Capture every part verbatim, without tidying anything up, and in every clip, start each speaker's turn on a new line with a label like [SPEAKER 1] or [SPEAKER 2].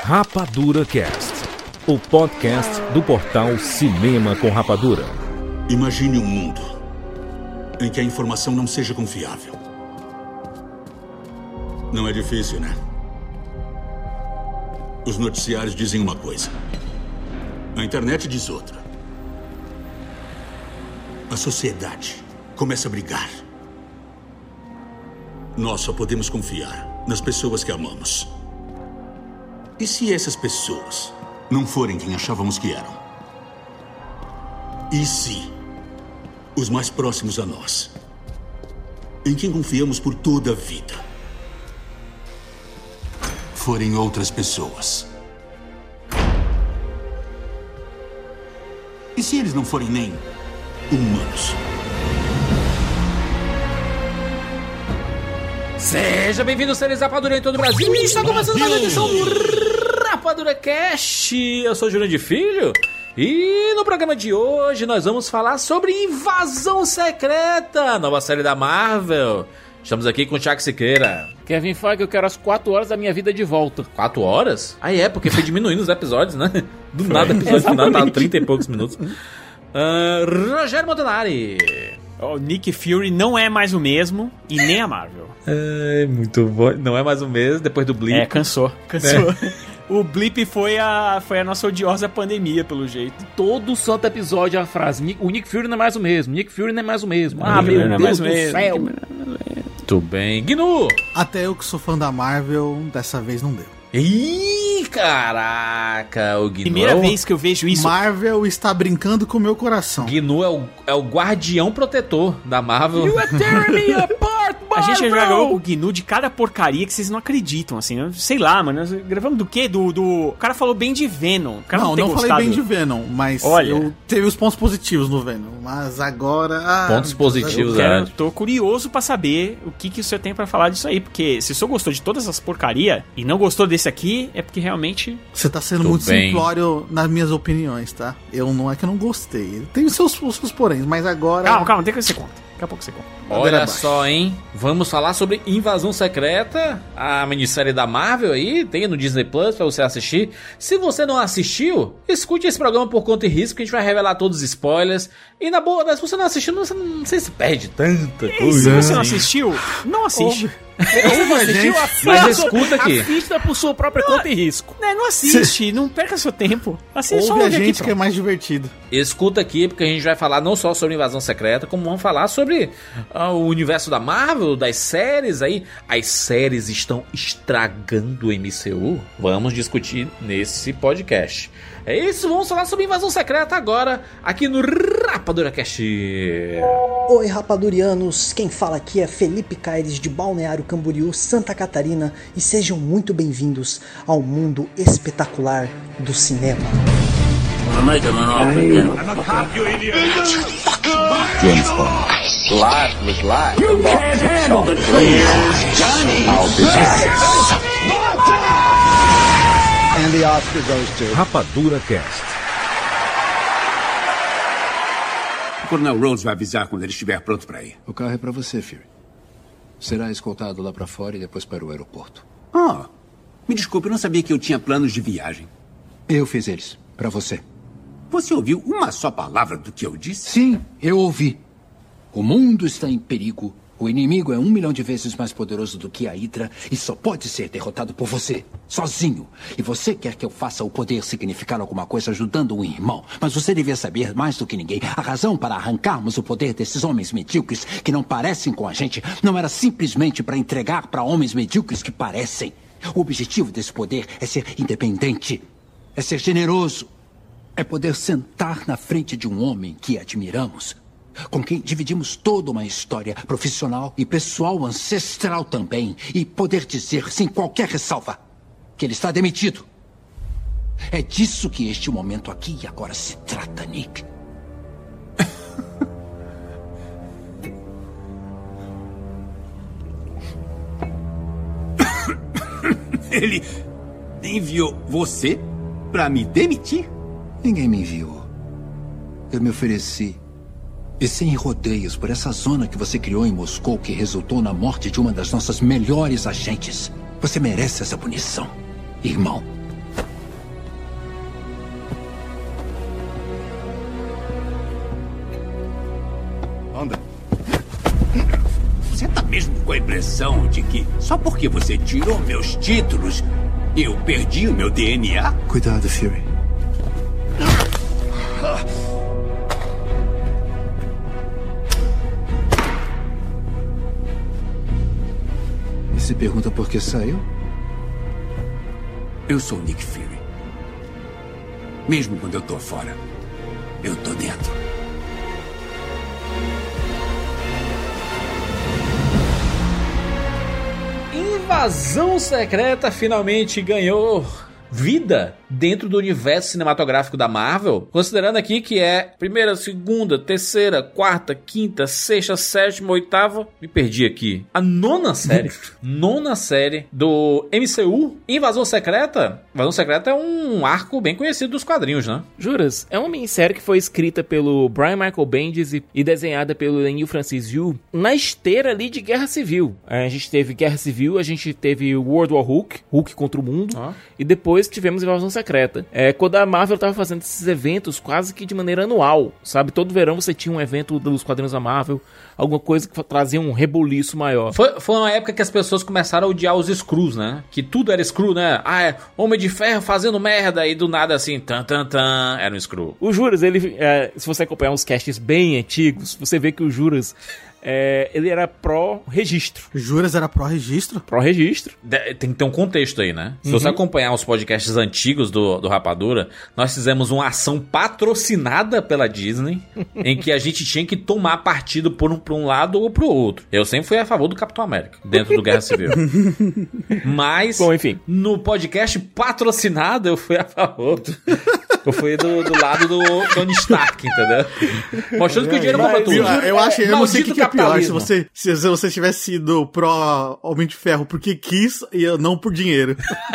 [SPEAKER 1] Rapadura Cast, o podcast do portal Cinema com Rapadura.
[SPEAKER 2] Imagine um mundo em que a informação não seja confiável. Não é difícil, né? Os noticiários dizem uma coisa, a internet diz outra. A sociedade começa a brigar. Nós só podemos confiar nas pessoas que amamos. E se essas pessoas não forem quem achávamos que eram? E se os mais próximos a nós, em quem confiamos por toda a vida, forem outras pessoas? E se eles não forem nem humanos?
[SPEAKER 3] Seja bem-vindo, seres Rapadura em todo o Brasil. E está começando mais uma edição do Rapadura Cast. Eu sou o Júnior de Filho. E no programa de hoje nós vamos falar sobre Invasão Secreta, nova série da Marvel. Estamos aqui com o Thiago Siqueira.
[SPEAKER 4] Kevin Feige, eu quero as quatro horas da minha vida de volta.
[SPEAKER 3] quatro horas? Ah, é, porque foi diminuindo os episódios, né? Do nada, episódio final tá trinta e poucos minutos. Uh, Rogério Montanari.
[SPEAKER 5] O Nick Fury não é mais o mesmo e nem a Marvel.
[SPEAKER 3] É, muito bom. Não é mais o mesmo depois do Blip.
[SPEAKER 5] É, cansou. Cansou. É. O Blip foi a, foi a nossa odiosa pandemia, pelo jeito.
[SPEAKER 4] Todo santo episódio é a frase: o Nick Fury não é mais o mesmo. Nick Fury não é mais o mesmo.
[SPEAKER 5] Ah, meu Deus, Deus do mesmo. céu.
[SPEAKER 3] Muito bem. Gnu!
[SPEAKER 6] Até eu que sou fã da Marvel, dessa vez não deu.
[SPEAKER 3] Ih, caraca, o Gnu.
[SPEAKER 5] Primeira vez que eu vejo isso.
[SPEAKER 6] Marvel está brincando com o meu coração.
[SPEAKER 3] Gnu é o, é o guardião protetor da Marvel.
[SPEAKER 5] You are tearing me apart, Marvel! A gente já gravou o Gnu de cada porcaria que vocês não acreditam, assim. Sei lá, mano. Nós gravamos do quê? Do, do... O cara falou bem de Venom. O cara
[SPEAKER 6] não,
[SPEAKER 5] não,
[SPEAKER 6] não falei bem de Venom, mas
[SPEAKER 5] Olha,
[SPEAKER 6] eu teve os pontos positivos no Venom. Mas agora... Ah,
[SPEAKER 3] pontos positivos,
[SPEAKER 5] eu quero,
[SPEAKER 3] é.
[SPEAKER 5] Tô curioso pra saber o que, que o senhor tem pra falar disso aí. Porque se o senhor gostou de todas essas porcarias e não gostou desse aqui, é porque realmente...
[SPEAKER 6] Você tá sendo
[SPEAKER 3] Tô
[SPEAKER 6] muito
[SPEAKER 3] bem.
[SPEAKER 6] simplório nas minhas opiniões, tá? Eu não é que eu não gostei. Tem os seus, os seus poréns, mas agora...
[SPEAKER 5] Calma, calma, tem que você conta. Daqui a pouco você conta.
[SPEAKER 3] Olha só, hein? Vamos falar sobre Invasão Secreta, a minissérie da Marvel aí, tem no Disney Plus pra você assistir. Se você não assistiu, escute esse programa por conta e risco, que a gente vai revelar todos os spoilers. E na boa, se você não assistiu, você não, não sei se perde tanta
[SPEAKER 5] E
[SPEAKER 3] coisa.
[SPEAKER 5] se você não assistiu, não assiste.
[SPEAKER 4] Você não assistiu,
[SPEAKER 3] Mas escuta aqui.
[SPEAKER 4] Assista por sua própria conta e risco.
[SPEAKER 5] Não, não assiste, não perca seu tempo. Assiste só
[SPEAKER 6] Ouve a
[SPEAKER 5] aqui,
[SPEAKER 6] gente
[SPEAKER 5] pronto.
[SPEAKER 6] que é mais divertido.
[SPEAKER 3] Escuta aqui, porque a gente vai falar não só sobre Invasão Secreta, como vamos falar sobre uh, o universo da Marvel, das séries aí. As séries estão estragando o M C U? Vamos discutir nesse podcast. É isso, vamos falar sobre Invasão Secreta agora, aqui no Rapadura Cast.
[SPEAKER 7] Oi, rapadurianos, quem fala aqui é Felipe Caires de Balneário Camboriú, Santa Catarina, e sejam muito bem-vindos ao mundo espetacular do cinema.
[SPEAKER 8] James Bond. Life was life. You can't handle the truth, Johnny. I'll be back.
[SPEAKER 7] And the Oscar goes to
[SPEAKER 1] Rapadura Cast.
[SPEAKER 9] O Coronel Rhodes vai avisar quando ele estiver pronto para ir.
[SPEAKER 10] O carro é para você, Fury. Será escoltado lá para fora e depois para o aeroporto.
[SPEAKER 9] Ah, me desculpe, eu não sabia que eu tinha planos de viagem.
[SPEAKER 10] Eu fiz eles, para você.
[SPEAKER 9] Você ouviu uma só palavra do que eu disse?
[SPEAKER 10] Sim, eu ouvi. O mundo está em perigo. O inimigo é um milhão de vezes mais poderoso do que a Hydra e só pode ser derrotado por você, sozinho. E você quer que eu faça o poder significar alguma coisa ajudando um irmão. Mas você devia saber mais do que ninguém. A razão para arrancarmos o poder desses homens medíocres que não parecem com a gente não era simplesmente para entregar para homens medíocres que parecem. O objetivo desse poder é ser independente, é ser generoso, é poder sentar na frente de um homem que admiramos, com quem dividimos toda uma história profissional e pessoal ancestral também, e poder dizer, sem qualquer ressalva, que ele está demitido. É disso que este momento aqui e agora se trata, Nick.
[SPEAKER 9] Ele enviou você para me demitir?
[SPEAKER 10] Ninguém me enviou. Eu me ofereci. E sem rodeios por essa zona que você criou em Moscou, que resultou na morte de uma das nossas melhores agentes. Você merece essa punição, irmão.
[SPEAKER 9] com a impressão de que só porque você tirou meus títulos, eu perdi o meu D N A?
[SPEAKER 11] Cuidado, Fury. E se pergunta por que saiu?
[SPEAKER 9] Eu sou o Nick Fury. Mesmo quando eu tô fora, eu tô dentro.
[SPEAKER 3] Invasão Secreta finalmente ganhou vida dentro do universo cinematográfico da Marvel, considerando aqui que é primeira, segunda, terceira, quarta, quinta, sexta, sétima, oitava, me perdi aqui, a nona série, nona série do M C U. Invasão Secreta, Invasão Secreta é um arco bem conhecido dos quadrinhos, né?
[SPEAKER 4] Juras, é uma minissérie que foi escrita pelo Brian Michael Bendis e, e desenhada pelo Neil Francis Yu na esteira ali de Guerra Civil. A gente teve Guerra Civil, a gente teve World War Hulk, Hulk contra o mundo, ah. e depois tivemos Invasão Secreta. É, quando a Marvel tava fazendo esses eventos quase que de maneira anual, sabe? Todo verão você tinha um evento dos quadrinhos da Marvel, alguma coisa que trazia um reboliço maior.
[SPEAKER 3] Foi, foi uma época que as pessoas começaram a odiar os Skrulls, né? Que tudo era Skrull, né? Ah, é Homem de Ferro fazendo merda, e do nada assim, tan, tan, tan, era um Skrull.
[SPEAKER 4] O Juras, ele, é, se você acompanhar uns casts bem antigos, você vê que o Juras... É, ele era pró-registro.
[SPEAKER 6] Juras era pró-registro?
[SPEAKER 4] Pró-registro.
[SPEAKER 3] Tem que ter um contexto aí, né? Se uhum. você acompanhar os podcasts antigos do, do Rapadura, nós fizemos uma ação patrocinada pela Disney, em que a gente tinha que tomar partido por um, por um lado ou pro outro. Eu sempre fui a favor do Capitão América, dentro do Guerra Civil. Mas,
[SPEAKER 4] bom, enfim,
[SPEAKER 3] no podcast patrocinado, eu fui a favor do... Eu fui do, do lado do Tony Stark, entendeu? Mostrando que o dinheiro compra tudo.
[SPEAKER 6] Eu, eu acho, eu não sei o que, que é pior, se você, se você tivesse sido pró Homem de Ferro porque quis e não por dinheiro.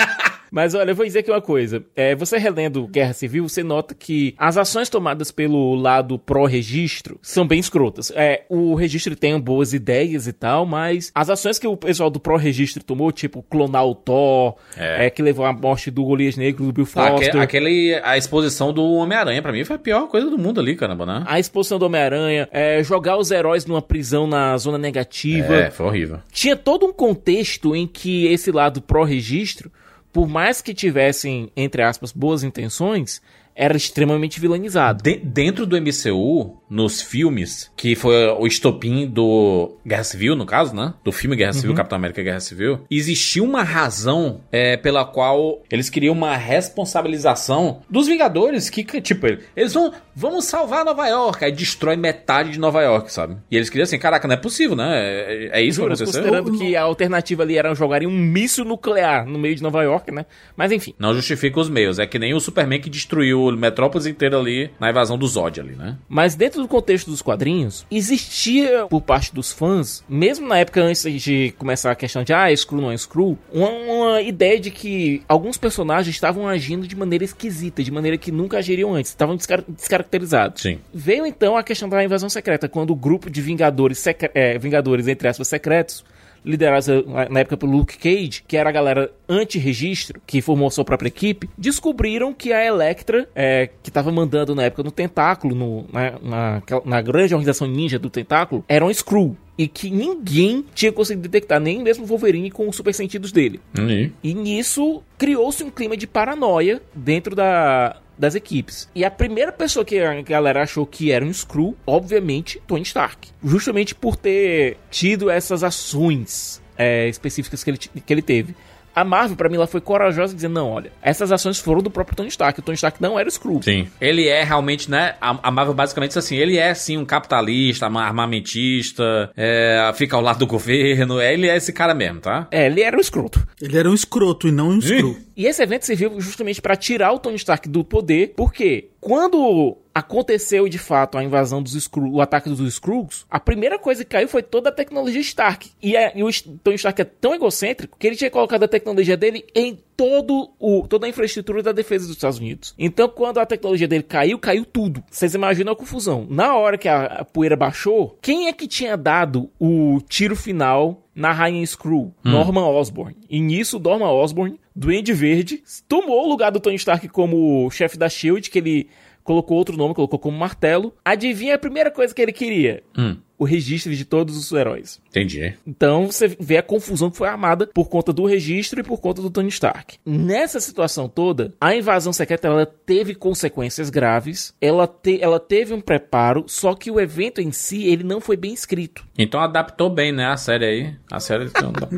[SPEAKER 4] Mas olha, eu vou dizer aqui uma coisa. É, você relendo Guerra Civil, você nota que as ações tomadas pelo lado pró-registro são bem escrotas. É, o registro tem boas ideias e tal, mas as ações que o pessoal do pró-registro tomou, tipo clonar o Thor, é. É, que levou à morte do Golias Negro, do Bill Foster.
[SPEAKER 3] Ah, aquele, a exposição do Homem-Aranha, pra mim, foi a pior coisa do mundo ali, caramba, né?
[SPEAKER 4] A exposição do Homem-Aranha, é, jogar os heróis numa prisão na zona negativa.
[SPEAKER 3] É, foi horrível.
[SPEAKER 4] Tinha todo um contexto em que esse lado pró-registro, por mais que tivessem, entre aspas, boas intenções, era extremamente vilanizado.
[SPEAKER 3] De- dentro do M C U, nos filmes, que foi o estopim do Guerra Civil, no caso, né? Do filme Guerra Civil, uhum. Capitão América Guerra Civil, existia uma razão é, pela qual eles queriam uma responsabilização dos Vingadores, que, tipo, eles vão, vamos salvar Nova York, aí destrói metade de Nova York, sabe? E eles queriam assim, caraca, não é possível, né? É, é isso que aconteceu?
[SPEAKER 4] Considerando que a alternativa ali era jogarem um míssil nuclear no meio de Nova York, né? Mas enfim.
[SPEAKER 3] Não justifica os meios, é que nem o Superman que destruiu Metrópolis inteira ali na invasão do Zod ali, né?
[SPEAKER 4] Mas dentro do contexto dos quadrinhos, existia por parte dos fãs, mesmo na época antes de começar a questão de ah, é Skrull não é Skrull, uma, uma ideia de que alguns personagens estavam agindo de maneira esquisita, de maneira que nunca agiriam antes, estavam descar- descaracterizados.
[SPEAKER 3] Sim.
[SPEAKER 4] Veio então a questão da invasão secreta, quando o grupo de Vingadores, secre- é, Vingadores entre aspas, secretos, liderados na época pelo Luke Cage, que era a galera anti-registro, que formou sua própria equipe, descobriram que a Elektra, é, que estava mandando na época no Tentáculo, no, na, na, na grande organização ninja do Tentáculo, era um Skrull. E que ninguém tinha conseguido detectar, nem mesmo o Wolverine com os super sentidos dele.
[SPEAKER 3] Uhum.
[SPEAKER 4] E nisso criou-se um clima de paranoia dentro da... das equipes. E a primeira pessoa que a galera achou que era um Skrull, obviamente, Tony Stark. Justamente por ter tido essas ações é, específicas que ele, que ele teve. A Marvel, pra mim, ela foi corajosa em dizer, não, olha, essas ações foram do próprio Tony Stark. O Tony Stark não era o Skrull.
[SPEAKER 3] Sim. Ele é realmente, né, a, a Marvel basicamente diz assim, ele é sim um capitalista, armamentista, é, fica ao lado do governo, é, ele é esse cara mesmo, tá?
[SPEAKER 4] É, ele era um escroto.
[SPEAKER 6] Ele era um escroto e não um Skrull.
[SPEAKER 4] E esse evento serviu justamente pra tirar o Tony Stark do poder, porque quando aconteceu de fato a invasão dos Skrulls, o ataque dos Skrulls, a primeira coisa que caiu foi toda a tecnologia Stark. E, a, e o Tony Stark é tão egocêntrico que ele tinha colocado a tecnologia dele em todo o, toda a infraestrutura da defesa dos Estados Unidos. Então, quando a tecnologia dele caiu, caiu tudo. Vocês imaginam a confusão. Na hora que a, a poeira baixou, quem é que tinha dado o tiro final na Rainha Skrull? Hum. Norman Osborn. E nisso, Norman Osborn, Duende Verde, tomou o lugar do Tony Stark como chefe da SHIELD, que ele colocou outro nome, colocou como Martelo. Adivinha a primeira coisa que ele queria?
[SPEAKER 3] Hum.
[SPEAKER 4] o registro de todos os heróis.
[SPEAKER 3] Entendi.
[SPEAKER 4] Então você vê a confusão que foi armada por conta do registro e por conta do Tony Stark. Nessa situação toda, a invasão secreta ela teve consequências graves, ela, te, ela teve um preparo, só que o evento em si ele não foi bem escrito.
[SPEAKER 3] Então adaptou bem, né, a série aí. A série...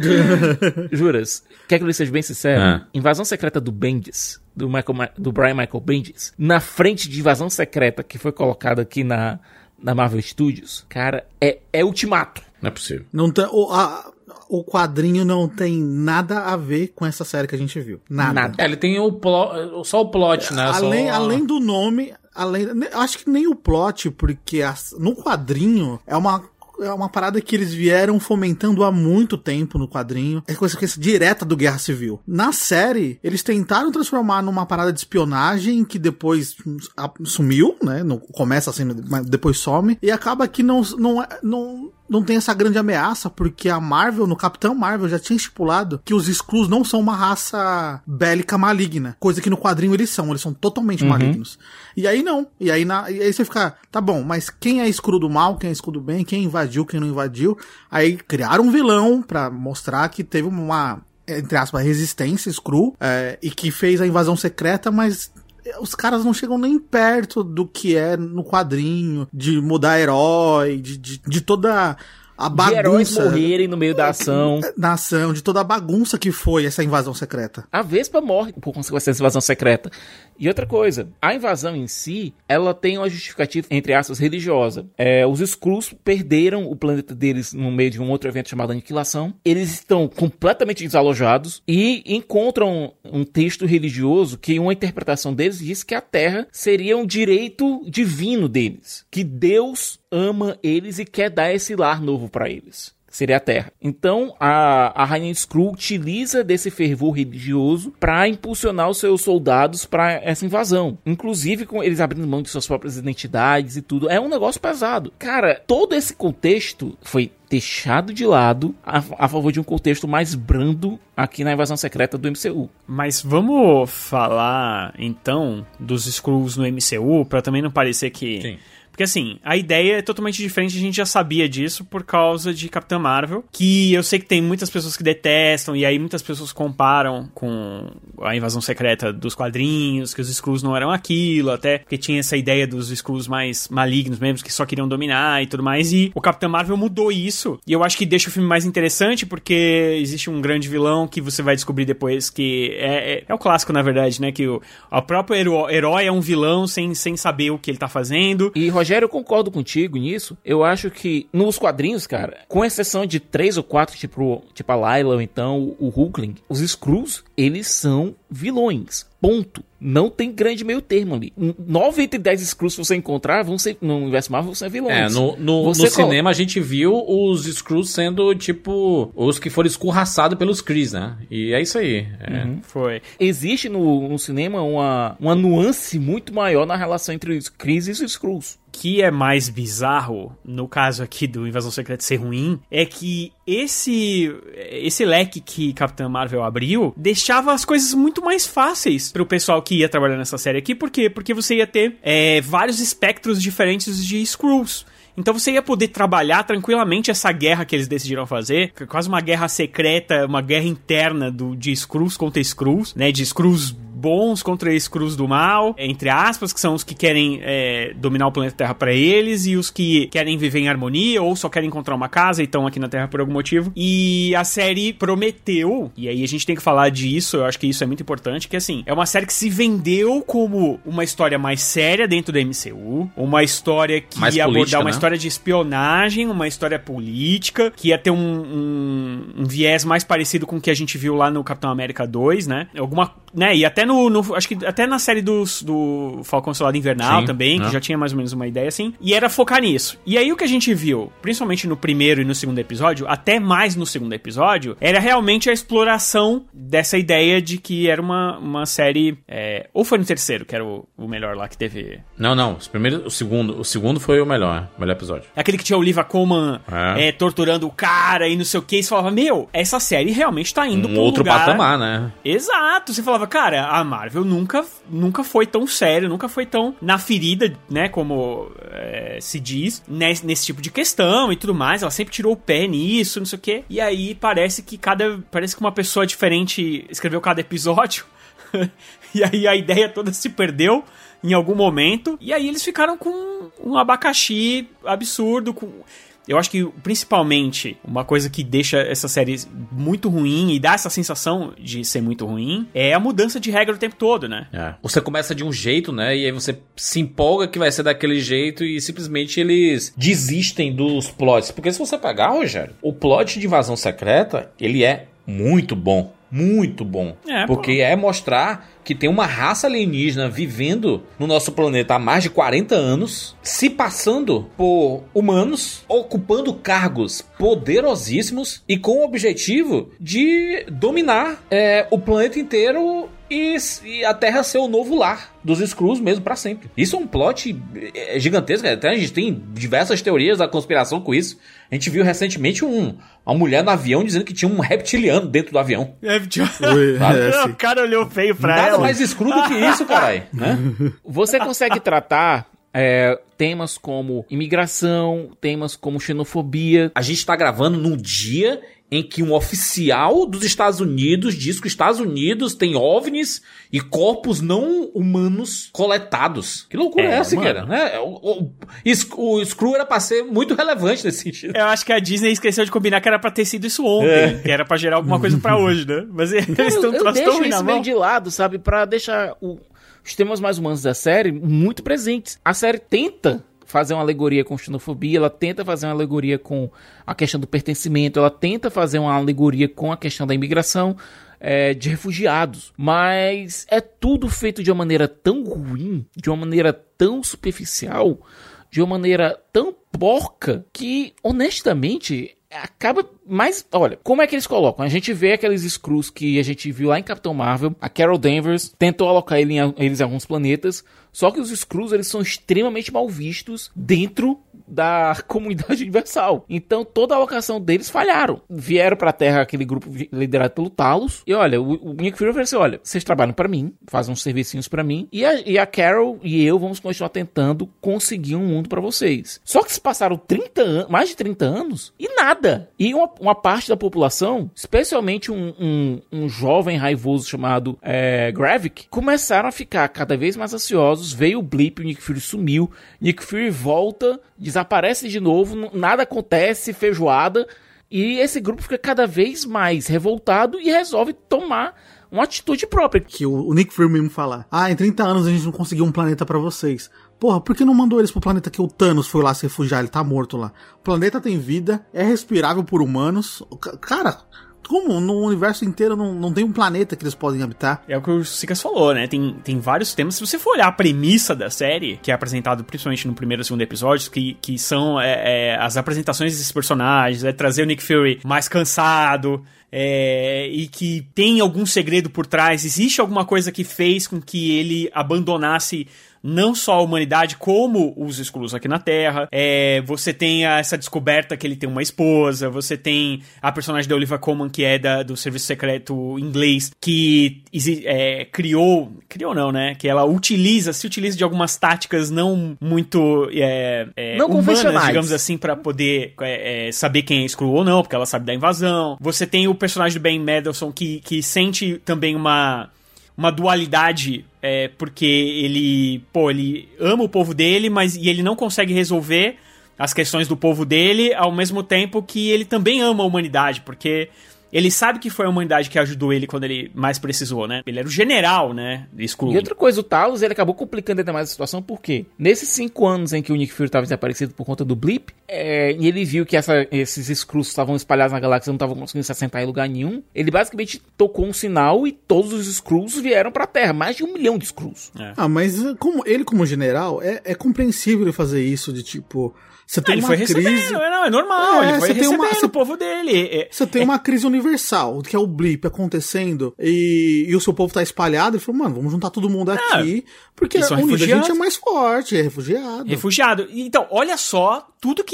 [SPEAKER 4] Juras, quer que eu seja bem sincero?
[SPEAKER 3] Ah.
[SPEAKER 4] Invasão secreta do Bendis, do, Michael, do Brian Michael Bendis, na frente de invasão secreta que foi colocada aqui na, na Marvel Studios, cara, é, é ultimato.
[SPEAKER 3] Não é possível.
[SPEAKER 6] Não tem, o, a, o quadrinho não tem nada a ver com essa série que a gente viu. Nada. nada.
[SPEAKER 3] É, ele tem o plot, só o plot, né?
[SPEAKER 6] Além,
[SPEAKER 3] só...
[SPEAKER 6] além do nome, além, eu acho que nem o plot, porque a, no quadrinho é uma... É uma parada que eles vieram fomentando há muito tempo no quadrinho. É coisa, coisa direta do Guerra Civil. Na série, eles tentaram transformar numa parada de espionagem que depois sumiu, né? Não, começa assim, mas depois some. E acaba que não, não, não, não tem essa grande ameaça, porque a Marvel, no Capitão Marvel, já tinha estipulado que os Skrulls não são uma raça bélica maligna. Coisa que no quadrinho eles são. Eles são totalmente uhum. malignos. E aí não. E aí, na, e aí você fica, tá bom, mas quem é Skrull do mal, quem é Skrull do bem, quem invadiu, quem não invadiu? Aí criaram um vilão pra mostrar que teve uma, entre aspas, resistência Skrull, é, e que fez a invasão secreta, mas os caras não chegam nem perto do que é no quadrinho, de mudar herói, de, de, de toda... a bagunça,
[SPEAKER 4] de heróis morrerem no meio da ação.
[SPEAKER 6] Na ação, de toda a bagunça que foi essa invasão secreta.
[SPEAKER 4] A Vespa morre por consequência dessa invasão secreta. E outra coisa, a invasão em si, ela tem uma justificativa, entre aspas, religiosa. É, os Skrulls perderam o planeta deles no meio de um outro evento chamado Aniquilação. Eles estão completamente desalojados e encontram um texto religioso que uma interpretação deles diz que a Terra seria um direito divino deles. Que Deus ama eles e quer dar esse lar novo para eles. Seria a Terra. Então, a, a Rainha Skrull utiliza desse fervor religioso para impulsionar os seus soldados para essa invasão. Inclusive, com eles abrindo mão de suas próprias identidades e tudo. É um negócio pesado. Cara, todo esse contexto foi deixado de lado a, a favor de um contexto mais brando aqui na invasão secreta do M C U.
[SPEAKER 5] Mas vamos falar, então, dos Skrulls no M C U, para também não parecer que... Sim. Porque assim, a ideia é totalmente diferente, a gente já sabia disso por causa de Capitã Marvel, que eu sei que tem muitas pessoas que detestam, e aí muitas pessoas comparam com a invasão secreta dos quadrinhos, que os Skrulls não eram aquilo, até porque tinha essa ideia dos Skrulls mais malignos mesmo, que só queriam dominar e tudo mais, e o Capitã Marvel mudou isso, e eu acho que deixa o filme mais interessante, porque existe um grande vilão que você vai descobrir depois que é, é, é o clássico, na verdade, né, que o, o próprio herói, herói é um vilão sem, sem saber o que ele tá fazendo.
[SPEAKER 4] E Rogério, eu concordo contigo nisso. Eu acho que nos quadrinhos, cara, com exceção de três ou quatro, tipo, tipo a Layla ou então o Hulkling, os Skrulls, eles são vilões. Ponto. Não tem grande meio termo ali. nove e dez Skrulls que você encontrar vão ser, no universo Marvel, vão ser vilões.
[SPEAKER 3] É, no, no, no cinema a gente viu os Skrulls sendo, tipo, os que foram escorraçados pelos Krees, né? E é isso aí. É.
[SPEAKER 4] Uhum. Foi. Existe no, no cinema uma, uma nuance muito maior na relação entre os Krees e os Skrulls.
[SPEAKER 5] O que é mais bizarro, no caso aqui do Invasão Secreta ser ruim, é que esse, esse leque que Capitã Marvel abriu deixava as coisas muito mais fáceis pro pessoal que ia trabalhar nessa série aqui. Por quê? Porque você ia ter é, vários espectros diferentes de Skrulls. Então você ia poder trabalhar tranquilamente essa guerra que eles decidiram fazer, quase uma guerra secreta, uma guerra interna do, de Skrulls contra Skrulls, né, de Skrulls bons contra Skrulls do mal, entre aspas, que são os que querem é, dominar o planeta Terra pra eles, e os que querem viver em harmonia, ou só querem encontrar uma casa e estão aqui na Terra por algum motivo. E a série prometeu, e aí a gente tem que falar disso, eu acho que isso é muito importante, que assim, é uma série que se vendeu como uma história mais séria dentro do M C U, uma história que
[SPEAKER 3] mais
[SPEAKER 5] ia
[SPEAKER 3] política,
[SPEAKER 5] abordar uma
[SPEAKER 3] né?
[SPEAKER 5] história de espionagem, uma história política, que ia ter um, um, um viés mais parecido com o que a gente viu lá no Capitão América dois, né? Alguma, né? E até no, no acho que até na série dos, do Falcão Soldado Invernal. Sim, também, que é. já tinha mais ou menos uma ideia assim, e era focar nisso. E aí o que a gente viu, principalmente no primeiro e no segundo episódio, até mais no segundo episódio, era realmente a exploração dessa ideia de que era uma, uma série, é, ou foi no terceiro, que era o, o melhor lá que teve...
[SPEAKER 3] Não, não, o primeiro, o segundo, o segundo foi o melhor, o melhor episódio.
[SPEAKER 5] Aquele que tinha o Olivia Colman é. É, torturando o cara e não sei o que, e você falava, meu, essa série realmente tá indo
[SPEAKER 3] um
[SPEAKER 5] pra um
[SPEAKER 3] outro
[SPEAKER 5] lugar...
[SPEAKER 3] patamar, né?
[SPEAKER 5] Exato, você falava, cara, a Marvel nunca, nunca foi tão sério, nunca foi tão na ferida, né, como é, se diz, nesse, nesse tipo de questão e tudo mais. Ela sempre tirou o pé nisso, não sei o quê. E aí parece que cada, parece que uma pessoa diferente escreveu cada episódio. E aí a ideia toda se perdeu em algum momento. E aí eles ficaram com um abacaxi absurdo, com... Eu acho que, principalmente, uma coisa que deixa essa série muito ruim e dá essa sensação de ser muito ruim é a mudança de regra o tempo todo, né?
[SPEAKER 3] É. Você começa de um jeito, né? E aí você se empolga que vai ser daquele jeito e simplesmente eles desistem dos plots. Porque se você pegar, Rogério, o plot de Invasão Secreta, ele é muito bom. Muito bom. É, porque pô. é mostrar que tem uma raça alienígena vivendo no nosso planeta há mais de quarenta anos, se passando por humanos, ocupando cargos poderosíssimos e com o objetivo de dominar é, o planeta inteiro e, e a Terra ser o novo lar dos Skrulls mesmo pra sempre. Isso é um plot gigantesco. Até a gente tem diversas teorias da conspiração com isso. A gente viu recentemente um, uma mulher no avião dizendo que tinha um reptiliano dentro do avião.
[SPEAKER 5] É, o cara olhou feio pra
[SPEAKER 3] Nada
[SPEAKER 5] ela.
[SPEAKER 3] Nada mais escuro do que isso, caralho. Né?
[SPEAKER 4] Você consegue tratar é, temas como imigração, temas como xenofobia.
[SPEAKER 3] A gente tá gravando num dia em que um oficial dos Estados Unidos diz que os Estados Unidos tem OVNIs e corpos não humanos coletados. Que loucura é, é essa, cara? Né? O, o, o Skrull era pra ser muito relevante nesse sentido.
[SPEAKER 5] Eu acho que a Disney esqueceu de combinar que era pra ter sido isso ontem, é. que era pra gerar alguma coisa pra hoje, né? Mas eles estão
[SPEAKER 4] eu, eu deixo isso meio de lado, sabe? Pra deixar o, os temas mais humanos da série muito presentes. A série tenta fazer uma alegoria com xenofobia, ela tenta fazer uma alegoria com a questão do pertencimento, ela tenta fazer uma alegoria com a questão da imigração, é, de refugiados, mas é tudo feito de uma maneira tão ruim, de uma maneira tão superficial, de uma maneira tão porca, que, honestamente, acaba mais... Olha, como é que eles colocam? A gente vê aqueles Skrulls que a gente viu lá em Capitão Marvel, a Carol Danvers tentou alocar ele em, eles em alguns planetas, só que os Skrulls, eles são extremamente mal vistos dentro da comunidade universal. Então, toda a alocação deles falharam. Vieram pra Terra aquele grupo liderado pelo Talos. E olha, o, o Nick Fury ofereceu, olha, vocês trabalham pra mim, fazem uns servicinhos pra mim, e a, e a Carol e eu vamos continuar tentando conseguir um mundo pra vocês. Só que se passaram trinta anos, mais de trinta anos, e nada. E uma, uma parte da população, especialmente um, um, um jovem raivoso chamado é, Gravik, começaram a ficar cada vez mais ansiosos. Veio o blip, o Nick Fury sumiu, Nick Fury volta, desaparece de novo, nada acontece, feijoada, e esse grupo fica cada vez mais revoltado e resolve tomar uma atitude própria.
[SPEAKER 6] Que o, o Nick Fury mesmo falar, ah, em trinta anos a gente não conseguiu um planeta pra vocês. Porra, por que não mandou eles pro planeta que o Thanos foi lá se refugiar? Ele tá morto lá. O planeta tem vida, é respirável por humanos. Cara... Como no universo inteiro não, não tem um planeta que eles podem habitar?
[SPEAKER 5] É o que o Sicas falou, né? Tem, tem vários temas. Se você for olhar a premissa da série, que é apresentado principalmente no primeiro e segundo episódio, que, que são é, é, as apresentações desses personagens, é trazer o Nick Fury mais cansado, é, e que tem algum segredo por trás, existe alguma coisa que fez com que ele abandonasse não só a humanidade, como os Skrulls aqui na Terra. É, você tem essa descoberta que ele tem uma esposa, você tem a personagem da Olivia Colman, que é da, do serviço secreto inglês, que é, criou, criou não, né? Que ela utiliza, se utiliza de algumas táticas não muito é, é,
[SPEAKER 4] não
[SPEAKER 5] humanas,
[SPEAKER 4] convencionais,
[SPEAKER 5] digamos assim, pra poder é, é, saber quem é Skrull ou não, porque ela sabe da invasão. Você tem o personagem do Ben Mendelsohn, que, que sente também uma... uma dualidade, é, porque ele, pô, ele ama o povo dele, mas e ele não consegue resolver as questões do povo dele, ao mesmo tempo que ele também ama a humanidade, porque ele sabe que foi a humanidade que ajudou ele quando ele mais precisou, né? Ele era o general, né? Skrull.
[SPEAKER 4] E outra coisa, o Talos, ele acabou complicando ainda mais a situação, porque nesses cinco anos em que o Nick Fury estava desaparecido por conta do blip, é, e ele viu que essa, esses Skrulls estavam espalhados na galáxia e não estavam conseguindo se assentar em lugar nenhum, ele basicamente tocou um sinal e todos os Skrulls vieram pra Terra. Mais de um milhão de Skrulls.
[SPEAKER 6] É. Ah, mas como, ele como general, é, é compreensível ele fazer isso, de tipo... Você tem
[SPEAKER 5] não,
[SPEAKER 6] uma
[SPEAKER 5] ele foi
[SPEAKER 6] crise...
[SPEAKER 5] recebendo, não, é normal, é, ele foi recebendo
[SPEAKER 6] uma,
[SPEAKER 5] o povo dele.
[SPEAKER 6] Você tem uma crise universal, que é o blip acontecendo, e, e o seu povo tá espalhado, ele falou, mano, vamos juntar todo mundo aqui, porque a unida a gente é mais forte, é refugiado.
[SPEAKER 5] Refugiado. Então, olha só tudo que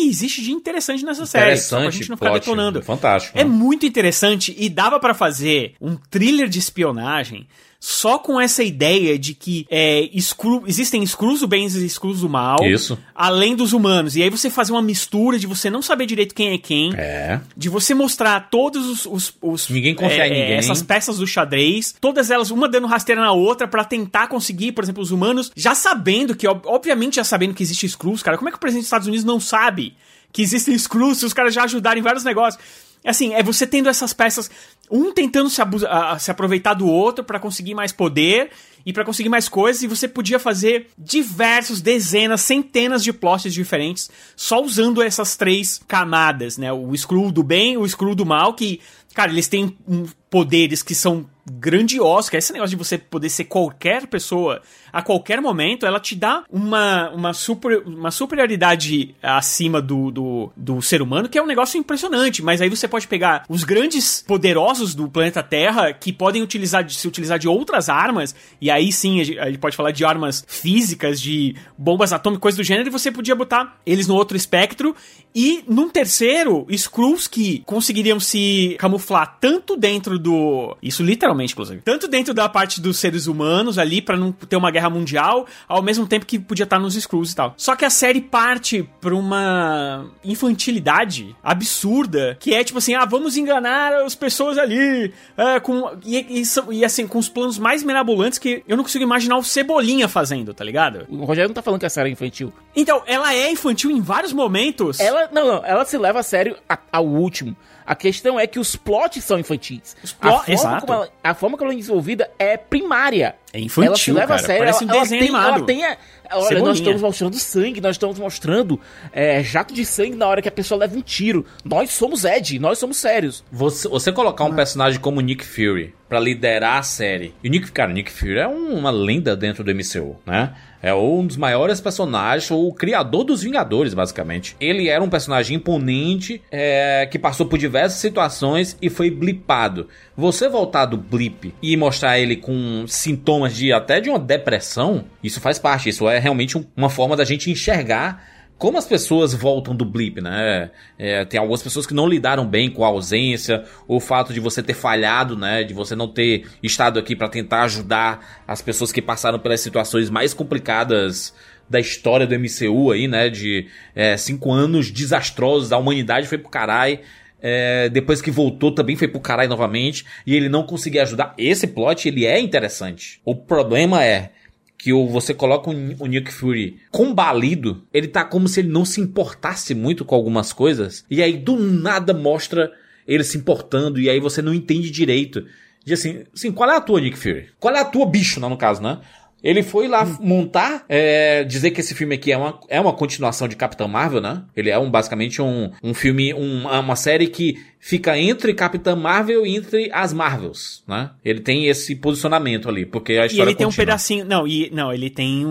[SPEAKER 5] que existe de interessante nessa série. Só pra gente não ficar
[SPEAKER 3] plot,
[SPEAKER 5] detonando.
[SPEAKER 3] Fantástico.
[SPEAKER 5] É
[SPEAKER 3] né?
[SPEAKER 5] muito interessante e dava pra fazer um thriller de espionagem só com essa ideia de que é, Skru, existem Skrulls do bem e Skrulls do mal.
[SPEAKER 3] Isso.
[SPEAKER 5] Além dos humanos. E aí você fazer uma mistura de você não saber direito quem é quem.
[SPEAKER 3] É.
[SPEAKER 5] De você mostrar todos os... os, os
[SPEAKER 3] ninguém confia
[SPEAKER 5] é,
[SPEAKER 3] em ninguém.
[SPEAKER 5] Essas peças do xadrez. Todas elas, uma dando rasteira na outra pra tentar conseguir, por exemplo, os humanos. Já sabendo que, obviamente já sabendo que existe Skrulls, cara. Como é que o presidente dos Estados Unidos não sabe que existem Skrulls se os caras já ajudaram em vários negócios? Assim, é você tendo essas peças, um tentando se, abu- a, se aproveitar do outro pra conseguir mais poder e pra conseguir mais coisas, e você podia fazer diversos, dezenas, centenas de plots diferentes, só usando essas três camadas, né? O Skrull do bem, o Skrull do mal, que, cara, eles têm um, poderes que são grandiosos, que é esse negócio de você poder ser qualquer pessoa a qualquer momento, ela te dá uma, uma, super, uma superioridade acima do, do, do ser humano, que é um negócio impressionante, mas aí você pode pegar os grandes poderosos do planeta Terra, que podem utilizar, se utilizar de outras armas, e aí sim a gente pode falar de armas físicas, de bombas atômicas, coisas do gênero, e você podia botar eles no outro espectro, e num terceiro, Skrulls que conseguiriam se camuflar tanto dentro do... Isso literalmente, inclusive. Tanto dentro da parte dos seres humanos ali, pra não ter uma guerra mundial, ao mesmo tempo que podia estar nos Skrulls e tal. Só que a série parte pra uma infantilidade absurda, que é tipo assim, ah, vamos enganar as pessoas ali, é, com, e, e, e assim, com os planos mais mirabolantes que eu não consigo imaginar o Cebolinha fazendo, tá ligado?
[SPEAKER 4] O Rogério não tá falando que a série é infantil.
[SPEAKER 5] Então, ela é infantil em vários momentos.
[SPEAKER 4] Ela, não, não, ela se leva a sério a, ao último. A questão é que os plots são infantis.
[SPEAKER 5] Os plo-
[SPEAKER 4] a, forma
[SPEAKER 5] Exato.
[SPEAKER 4] como ela, a forma como ela é desenvolvida é primária.
[SPEAKER 5] É infantil,
[SPEAKER 4] ela se leva
[SPEAKER 5] cara.
[SPEAKER 4] a sério.
[SPEAKER 5] Parece
[SPEAKER 4] ela,
[SPEAKER 5] um
[SPEAKER 4] ela
[SPEAKER 5] desenho
[SPEAKER 4] tem,
[SPEAKER 5] animado.
[SPEAKER 4] Ela tem a, olha,
[SPEAKER 5] Cebolinha.
[SPEAKER 4] nós estamos mostrando sangue, nós estamos mostrando é, jato de sangue na hora que a pessoa leva um tiro. Nós somos Ed, nós somos sérios.
[SPEAKER 3] Você, você colocar um personagem como Nick Fury pra liderar a série. E o Nick, cara, Nick Fury é um, uma lenda dentro do M C U, né? É um dos maiores personagens, ou o criador dos Vingadores, basicamente. Ele era um personagem imponente, é, que passou por diversas situações e foi blipado. Você voltar do blip e mostrar ele com sintomas de até de uma depressão, isso faz parte. Isso é realmente um, uma forma da gente enxergar como as pessoas voltam do blip, né? É, tem algumas pessoas que não lidaram bem com a ausência, o fato de você ter falhado, né? De você não ter estado aqui para tentar ajudar as pessoas que passaram pelas situações mais complicadas da história do M C U aí, né? De é, cinco anos desastrosos, a humanidade foi pro caralho. É, depois que voltou também foi pro caralho novamente, e ele não conseguia ajudar. Esse plot, ele é interessante. O problema é que você coloca o Nick Fury combalido, ele tá como se ele não se importasse muito com algumas coisas, e aí do nada mostra ele se importando, e aí você não entende direito. De assim, assim, qual é a tua, Nick Fury? Qual é a tua, bicho, não, no caso, né? Ele foi lá montar, é, dizer que esse filme aqui é uma, é uma continuação de Capitã Marvel, né? Ele é um, basicamente um, um filme, um, uma série que fica entre Capitã Marvel e entre as Marvels, né? Ele tem esse posicionamento ali, porque a história
[SPEAKER 5] E ele tem
[SPEAKER 3] continua.
[SPEAKER 5] um pedacinho... Não, e, não, ele tem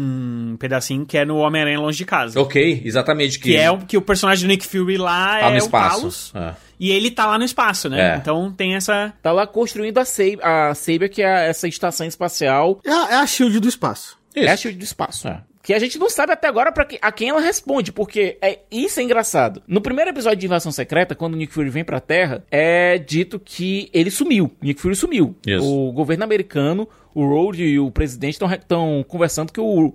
[SPEAKER 5] um pedacinho que é no Homem-Aranha Longe de Casa.
[SPEAKER 3] Ok, exatamente.
[SPEAKER 5] Que, que é o que o personagem do Nick Fury lá
[SPEAKER 3] tá
[SPEAKER 5] é
[SPEAKER 3] no
[SPEAKER 5] o
[SPEAKER 3] espaço.
[SPEAKER 5] Talos.
[SPEAKER 3] É.
[SPEAKER 5] E ele tá lá no espaço, né?
[SPEAKER 3] É.
[SPEAKER 5] Então tem essa...
[SPEAKER 4] Tá lá construindo a Saber, a Saber que é essa estação espacial.
[SPEAKER 6] É a, é a Shield do espaço.
[SPEAKER 4] É a Shield do espaço. É. Que a gente não sabe até agora pra que, a quem ela responde, porque é, isso é engraçado. No primeiro episódio de Invasão Secreta, quando o Nick Fury vem pra Terra, é dito que ele sumiu. Nick Fury sumiu.
[SPEAKER 3] Isso.
[SPEAKER 4] O governo americano, o Rhodes e o presidente estão conversando que o,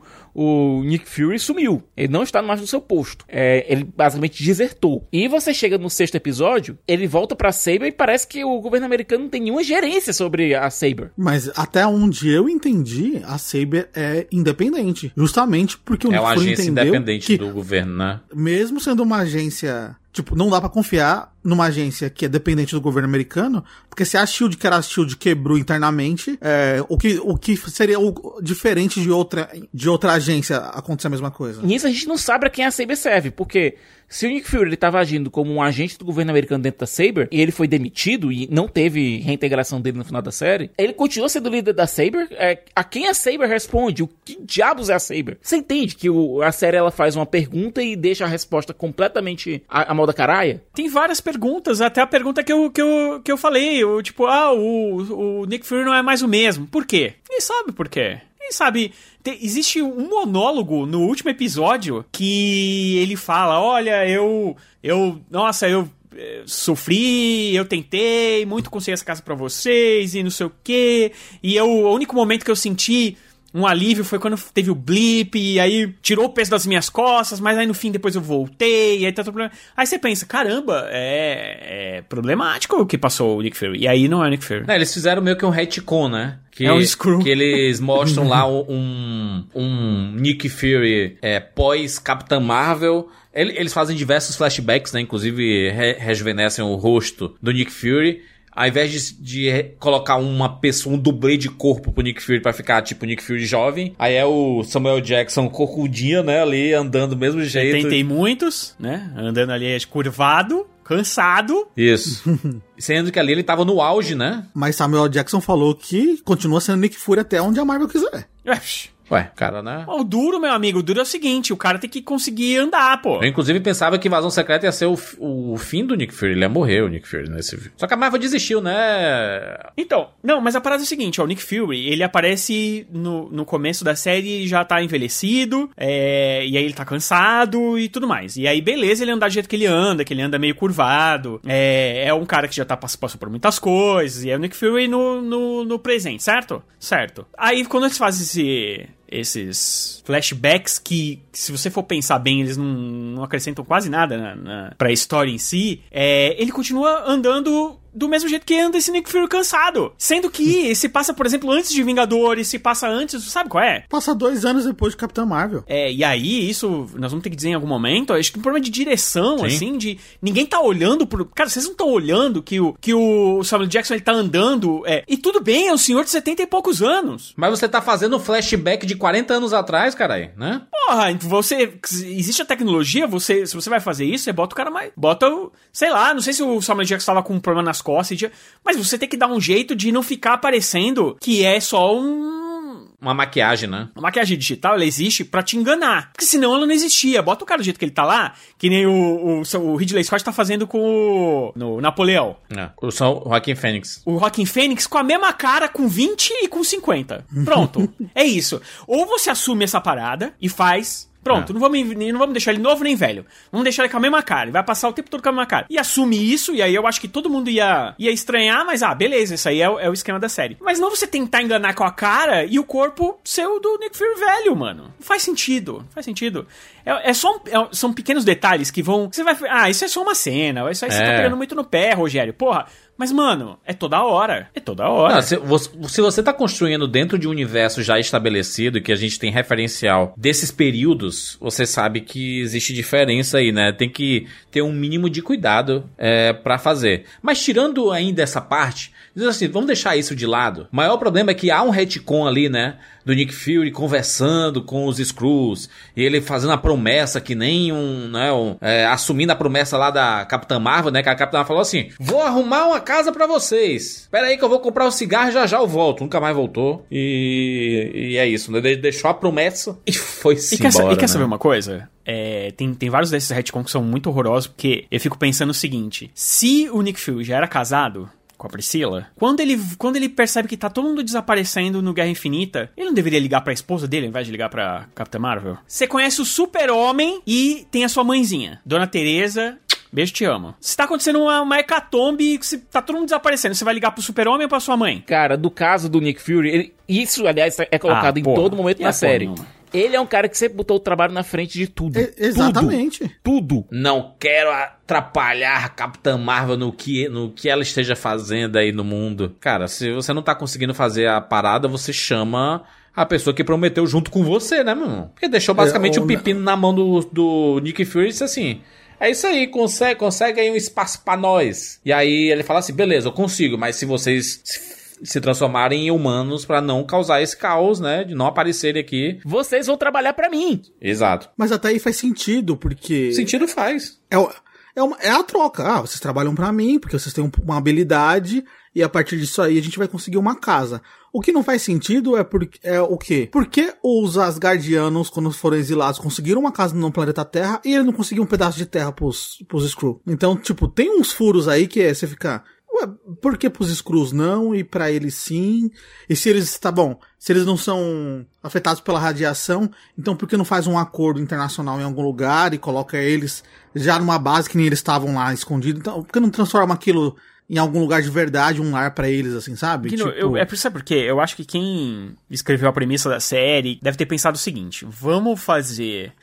[SPEAKER 4] o Nick Fury sumiu. Ele não está mais no seu posto. É, ele basicamente desertou. E você chega no sexto episódio, ele volta pra Saber e parece que o governo americano não tem nenhuma gerência sobre a Saber.
[SPEAKER 6] Mas até onde eu entendi, a Saber é independente. Justamente porque o
[SPEAKER 3] É
[SPEAKER 6] Nick
[SPEAKER 3] uma
[SPEAKER 6] Fury
[SPEAKER 3] agência
[SPEAKER 6] entendeu
[SPEAKER 3] independente
[SPEAKER 6] que,
[SPEAKER 3] do governo, né?
[SPEAKER 6] mesmo sendo uma agência... Tipo, não dá pra confiar numa agência que é dependente do governo americano, porque se a Shield, que era a Shield, quebrou internamente, é, o, que, o que seria o, diferente de outra, de outra agência acontecer a mesma coisa?
[SPEAKER 4] Nisso a gente não sabe a quem a Saber serve, porque se o Nick Fury ele tava agindo como um agente do governo americano dentro da Saber, e ele foi demitido e não teve reintegração dele no final da série, ele continua sendo líder da Saber. É, a quem a Saber responde? O que diabos é a Saber? Você entende que o, a série ela faz uma pergunta e deixa a resposta completamente a, a mal da caralha?
[SPEAKER 5] Tem várias perguntas, até a pergunta que eu, que eu, que eu falei, o, tipo, ah, o, o Nick Fury não é mais o mesmo. Por quê? Ninguém sabe por quê. Ninguém quem sabe... Te, existe um monólogo no último episódio que ele fala, olha, eu... eu nossa, eu... sofri, eu tentei muito conseguir essa casa pra vocês e não sei o que, e eu, o único momento que eu senti um alívio foi quando teve o blip, e aí tirou o peso das minhas costas, mas aí no fim depois eu voltei, e aí tá todo problema. Aí você pensa, caramba, é, é problemático o que passou o Nick Fury, e aí não é o Nick Fury.
[SPEAKER 3] Não, eles fizeram meio que um retcon, né? Que,
[SPEAKER 5] é um screw.
[SPEAKER 3] Que eles mostram lá um, um Nick Fury é, pós-Capitã Marvel. Eles fazem diversos flashbacks, né? Inclusive re- rejuvenescem o rosto do Nick Fury. Ao invés de, de colocar uma pessoa, um dublê de corpo pro Nick Fury pra ficar tipo Nick Fury jovem, aí é o Samuel Jackson corcudinho, né? Ali andando do mesmo jeito.
[SPEAKER 5] Tem, tem muitos, né? Andando ali curvado, cansado.
[SPEAKER 3] Isso. Sendo que ali ele tava no auge, né?
[SPEAKER 6] Mas Samuel Jackson falou que continua sendo Nick Fury até onde a Marvel quiser.
[SPEAKER 3] Ué, cara, né?
[SPEAKER 5] O duro, meu amigo, o duro é o seguinte, o cara tem que conseguir andar, pô.
[SPEAKER 3] Eu, inclusive, pensava que Invasão Secreta ia ser o, o fim do Nick Fury. Ele ia morrer, o Nick Fury, nesse vídeo. Só que a Marvel desistiu, né?
[SPEAKER 5] Então, não, mas a parada é o seguinte, ó, o Nick Fury, ele aparece no, no começo da série, já tá envelhecido, é, e aí ele tá cansado e tudo mais. E aí, beleza, ele anda do jeito que ele anda, que ele anda meio curvado, é, é um cara que já tá passando por muitas coisas, e é o Nick Fury no, no, no presente, certo? Certo. Aí, quando eles fazem esse... esses flashbacks que, se você for pensar bem, eles não, não acrescentam quase nada na, na, pra história em si, é, ele continua andando do mesmo jeito que anda esse Nick Fury cansado. Sendo que se passa, por exemplo, antes de Vingadores, se passa antes, sabe qual é?
[SPEAKER 6] Passa dois anos depois de Capitã Marvel.
[SPEAKER 5] É, e aí, isso nós vamos ter que dizer em algum momento, acho que um problema de direção,
[SPEAKER 3] Sim.
[SPEAKER 5] assim, de... Ninguém tá olhando pro... Cara, vocês não estão olhando que o, que o Samuel Jackson, ele tá andando, é... E tudo bem, é um senhor de setenta e poucos anos.
[SPEAKER 3] Mas você tá fazendo um flashback de quarenta anos atrás, caralho, né?
[SPEAKER 5] Porra, você... Existe a tecnologia, você, se você vai fazer isso, você bota o cara mais... Bota o... Sei lá, não sei se o Samuel Jackson tava com um problema nas costas, mas você tem que dar um jeito de não ficar parecendo que é só um...
[SPEAKER 3] Uma maquiagem, né?
[SPEAKER 5] A maquiagem digital, ela existe pra te enganar. Porque senão ela não existia. Bota o cara do jeito que ele tá lá, que nem o, o, o Ridley Scott tá fazendo com o no Napoleão.
[SPEAKER 3] É, o Joaquin Phoenix.
[SPEAKER 5] O Joaquin Phoenix com a mesma cara com vinte e com cinquenta. Pronto. É isso. Ou você assume essa parada e faz... Pronto, é. não, vamos, não vamos deixar ele novo nem velho. Vamos deixar ele com a mesma cara. Ele vai passar o tempo todo com a mesma cara. E assume isso, e aí eu acho que todo mundo ia, ia estranhar, mas ah, beleza, isso aí é, é o esquema da série. Mas não você tentar enganar com a cara e o corpo ser o do Nick Fury velho, mano. Não faz sentido. Não faz sentido. É, é só um, é, são pequenos detalhes que vão... Você vai... Ah, isso é só uma cena. Isso aí é. Você tá pegando muito no pé, Rogério. Porra... Mas, mano, é toda hora. É toda hora.
[SPEAKER 3] Não, se, se você tá construindo dentro de um universo já estabelecido, que a gente tem referencial desses períodos, você sabe que existe diferença aí, né? Tem que ter um mínimo de cuidado é, pra fazer. Mas tirando ainda essa parte, diz assim, vamos deixar isso de lado. O maior problema é que há um retcon ali, né? Do Nick Fury conversando com os Skrulls, e ele fazendo a promessa que nem um, né, um, é, assumindo a promessa lá da Capitã Marvel, né, que a Capitã Marvel falou assim, vou arrumar uma casa pra vocês, espera aí que eu vou comprar o cigarro, já já eu volto, nunca mais voltou, e, e é isso, né, deixou a promessa e foi-se embora.
[SPEAKER 5] Quer, e quer
[SPEAKER 3] né?
[SPEAKER 5] saber uma coisa? É, tem, tem vários desses retcons que são muito horrorosos, porque eu fico pensando o seguinte, se o Nick Fury já era casado com a Priscila, quando ele, quando ele percebe que tá todo mundo desaparecendo no Guerra Infinita, ele não deveria ligar pra esposa dele ao invés de ligar pra Capitã Marvel? Você conhece o Super-Homem e tem a sua mãezinha, Dona Teresa, beijo, te amo. Se tá acontecendo uma, uma hecatombe, se tá todo mundo desaparecendo, você vai ligar pro Super-Homem ou pra sua mãe?
[SPEAKER 4] Cara, do caso do Nick Fury, ele, isso, aliás, é colocado ah, em porra. todo momento e na série. Porra, ele é um cara que sempre botou o trabalho na frente de tudo. É,
[SPEAKER 6] exatamente.
[SPEAKER 4] Tudo. tudo.
[SPEAKER 3] Não quero atrapalhar a Capitã Marvel no que, no que ela esteja fazendo aí no mundo. Cara, se você não tá conseguindo fazer a parada, você chama a pessoa que prometeu junto com você, né, meu irmão? Porque deixou basicamente é, o pepino na mão do, do Nick Fury e disse assim... É isso aí, consegue, consegue aí um espaço pra nós. E aí ele fala assim, beleza, eu consigo, mas se vocês... Se se transformarem em humanos pra não causar esse caos, né? De não aparecerem aqui.
[SPEAKER 4] Vocês vão trabalhar pra mim.
[SPEAKER 3] Exato.
[SPEAKER 6] Mas até aí faz sentido, porque...
[SPEAKER 3] Sentido faz.
[SPEAKER 6] É, é, uma, é a troca. Ah, vocês trabalham pra mim, porque vocês têm uma habilidade, e a partir disso aí a gente vai conseguir uma casa. O que não faz sentido é, por, é o quê? Por que os Asgardianos, quando foram exilados, conseguiram uma casa no planeta Terra, e ele não conseguiu um pedaço de terra pros, pros Skrull? Então, tipo, tem uns furos aí que é você ficar... Ué, por que pros Skrulls não e pra eles sim? E se eles, tá bom, se eles não são afetados pela radiação, então por que não faz um acordo internacional em algum lugar e coloca eles já numa base que nem eles estavam lá escondidos? Então, por que não transforma aquilo em algum lugar de verdade, um lar pra eles, assim, sabe?
[SPEAKER 5] Guino,
[SPEAKER 6] tipo...
[SPEAKER 5] eu, é por isso porque eu acho que quem escreveu a premissa da série deve ter pensado o seguinte: vamos fazer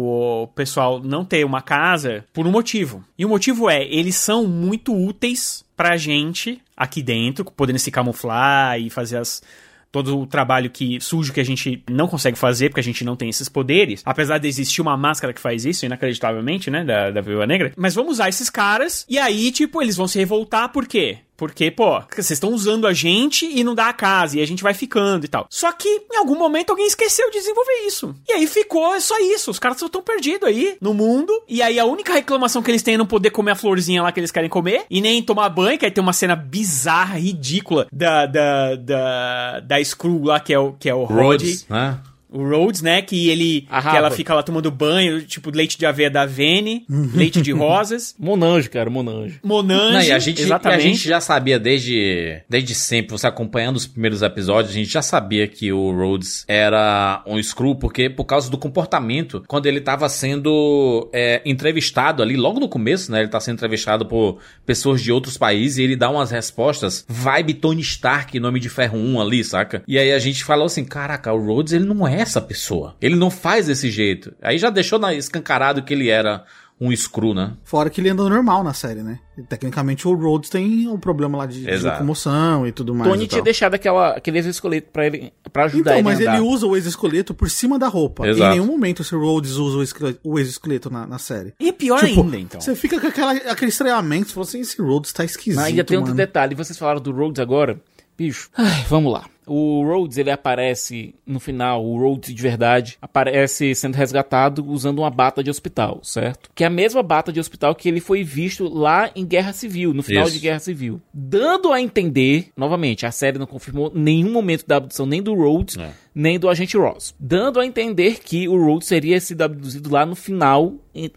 [SPEAKER 5] o pessoal não ter uma casa por um motivo. E o motivo é, eles são muito úteis pra gente aqui dentro, podendo se camuflar e fazer as... todo o trabalho que sujo que a gente não consegue fazer, porque a gente não tem esses poderes. Apesar de existir uma máscara que faz isso, inacreditavelmente, né, da, da Viúva Negra. Mas vamos usar esses caras, e aí, tipo, eles vão se revoltar, por quê? Porque, pô, vocês estão usando a gente e não dá a casa, e a gente vai ficando e tal. Só que, em algum momento, alguém esqueceu de desenvolver isso. E aí ficou, é só isso. Os caras estão perdidos aí, no mundo. E aí a única reclamação que eles têm é não poder comer a florzinha lá que eles querem comer. E nem tomar banho, que aí tem uma cena bizarra, ridícula, da, da, da, da Skrull lá, que é o, que é o
[SPEAKER 3] Rhodes, né?
[SPEAKER 5] O Rhodes, né, que ele que ela fica lá tomando banho, tipo leite de aveia da Vene, leite de rosas.
[SPEAKER 4] Monange, cara, Monange.
[SPEAKER 5] Monange,
[SPEAKER 3] Não, e a gente,
[SPEAKER 5] exatamente.
[SPEAKER 3] E a gente já sabia desde, desde sempre, você acompanhando os primeiros episódios, a gente já sabia que o Rhodes era um Skrull, porque por causa do comportamento, quando ele tava sendo é, entrevistado ali, logo no começo, né, ele tá sendo entrevistado por pessoas de outros países, e ele dá umas respostas, vibe Tony Stark, nome de Ferro um ali, saca? E aí a gente falou assim, caraca, o Rhodes, ele não é essa pessoa. Ele não faz desse jeito. Aí já deixou na, escancarado que ele era um Skrull, né?
[SPEAKER 6] Fora que ele anda normal na série, né? E, tecnicamente o Rhodes tem um problema lá de, de locomoção e tudo mais.
[SPEAKER 4] Tony tinha deixado aquela, aquele exoesqueleto pra ele, pra ajudar
[SPEAKER 6] então,
[SPEAKER 4] ele a
[SPEAKER 6] mas
[SPEAKER 4] andar.
[SPEAKER 6] ele usa o exoesqueleto por cima da roupa.
[SPEAKER 3] Exato.
[SPEAKER 6] Em nenhum momento esse Rhodes usa o exoesqueleto, o exoesqueleto na, na série.
[SPEAKER 5] E pior
[SPEAKER 6] tipo,
[SPEAKER 5] ainda, então.
[SPEAKER 6] Você fica com aquela, aquele estranhamento, você fala assim, esse Rhodes tá esquisito,
[SPEAKER 4] Mas ainda tem outro
[SPEAKER 6] mano.
[SPEAKER 4] detalhe, vocês falaram do Rhodes agora, bicho. Ai, vamos lá. O Rhodes, ele aparece no final, o Rhodes de verdade, aparece sendo resgatado usando uma bata de hospital, certo? Que é a mesma bata de hospital que ele foi visto lá em Guerra Civil, no final
[SPEAKER 3] Isso.
[SPEAKER 4] de Guerra Civil. Dando a entender, novamente, a série não confirmou nenhum momento da abdução nem do Rhodes,
[SPEAKER 3] É.
[SPEAKER 4] nem do agente Ross. Dando a entender que o Rhodes seria sido abduzido lá no final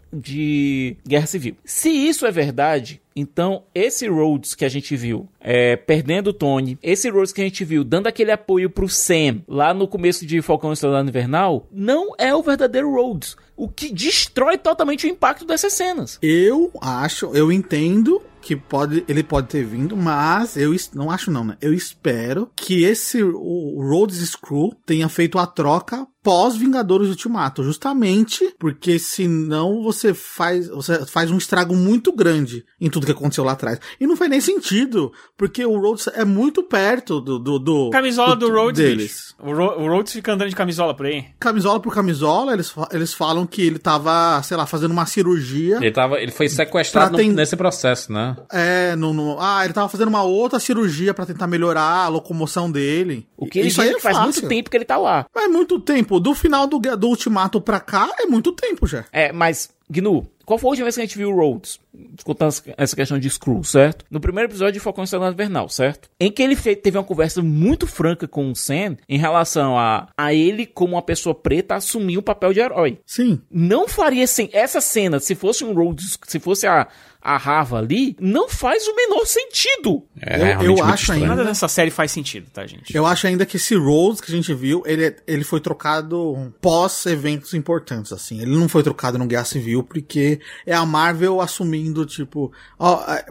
[SPEAKER 4] de Guerra Civil. Se isso é verdade, então esse Rhodes que a gente viu é, perdendo o Tony, esse Rhodes que a gente viu dando aquele apoio pro Sam lá no começo de Falcão e o Soldado Invernal, não é o verdadeiro Rhodes, o que destrói totalmente o impacto dessas cenas.
[SPEAKER 6] Eu acho, eu entendo que pode, ele pode ter vindo, mas eu es- não acho não, né? Eu espero que esse, o, o Rhodes Skrull tenha feito a troca pós-Vingadores Ultimato, justamente porque senão você faz, você faz um estrago muito grande em tudo que aconteceu lá atrás. E não faz nem sentido, porque o Rhodes é muito perto do... do, do
[SPEAKER 5] Camisola do, Rhodes,
[SPEAKER 6] deles.
[SPEAKER 5] bicho. O, Ro- o Rhodes fica andando de camisola por aí.
[SPEAKER 6] Camisola por camisola, eles, fa- eles falam que ele tava, sei lá, fazendo uma cirurgia.
[SPEAKER 3] Ele, tava, ele foi sequestrado
[SPEAKER 6] Pra ten-
[SPEAKER 3] no- nesse processo, né?
[SPEAKER 6] É, no, no- ah, ele tava fazendo uma outra cirurgia pra tentar melhorar a locomoção dele.
[SPEAKER 4] O que ele
[SPEAKER 6] Isso aí
[SPEAKER 4] diz
[SPEAKER 6] é
[SPEAKER 4] que faz
[SPEAKER 6] fácil.
[SPEAKER 4] muito tempo que ele tá lá.
[SPEAKER 6] Mas é muito tempo. Do final do, do Ultimato pra cá, é muito tempo já.
[SPEAKER 4] É, mas, Gnu, qual foi a última vez que a gente viu o Rhodes? Contando essa questão de Skrull, certo? No primeiro episódio de Falcão e o Soldado Invernal, certo? Em que ele fe- teve uma conversa muito franca com o Sam em relação a, a ele, como uma pessoa preta, assumir o papel de herói.
[SPEAKER 6] Sim.
[SPEAKER 4] Não faria assim. Essa cena, se fosse um Rhodes, se fosse a, a Rava ali, não faz o menor sentido.
[SPEAKER 3] É,
[SPEAKER 6] Eu-
[SPEAKER 3] realmente
[SPEAKER 6] eu
[SPEAKER 3] muito
[SPEAKER 6] acho
[SPEAKER 3] estranho.
[SPEAKER 6] ainda-
[SPEAKER 5] Nada nessa série faz sentido, tá, gente?
[SPEAKER 6] Eu acho ainda que esse Rhodes que a gente viu, ele, é- ele foi trocado pós-eventos importantes, assim. Ele não foi trocado no Guerra Civil, porque é a Marvel assumindo, tipo... Ó, é,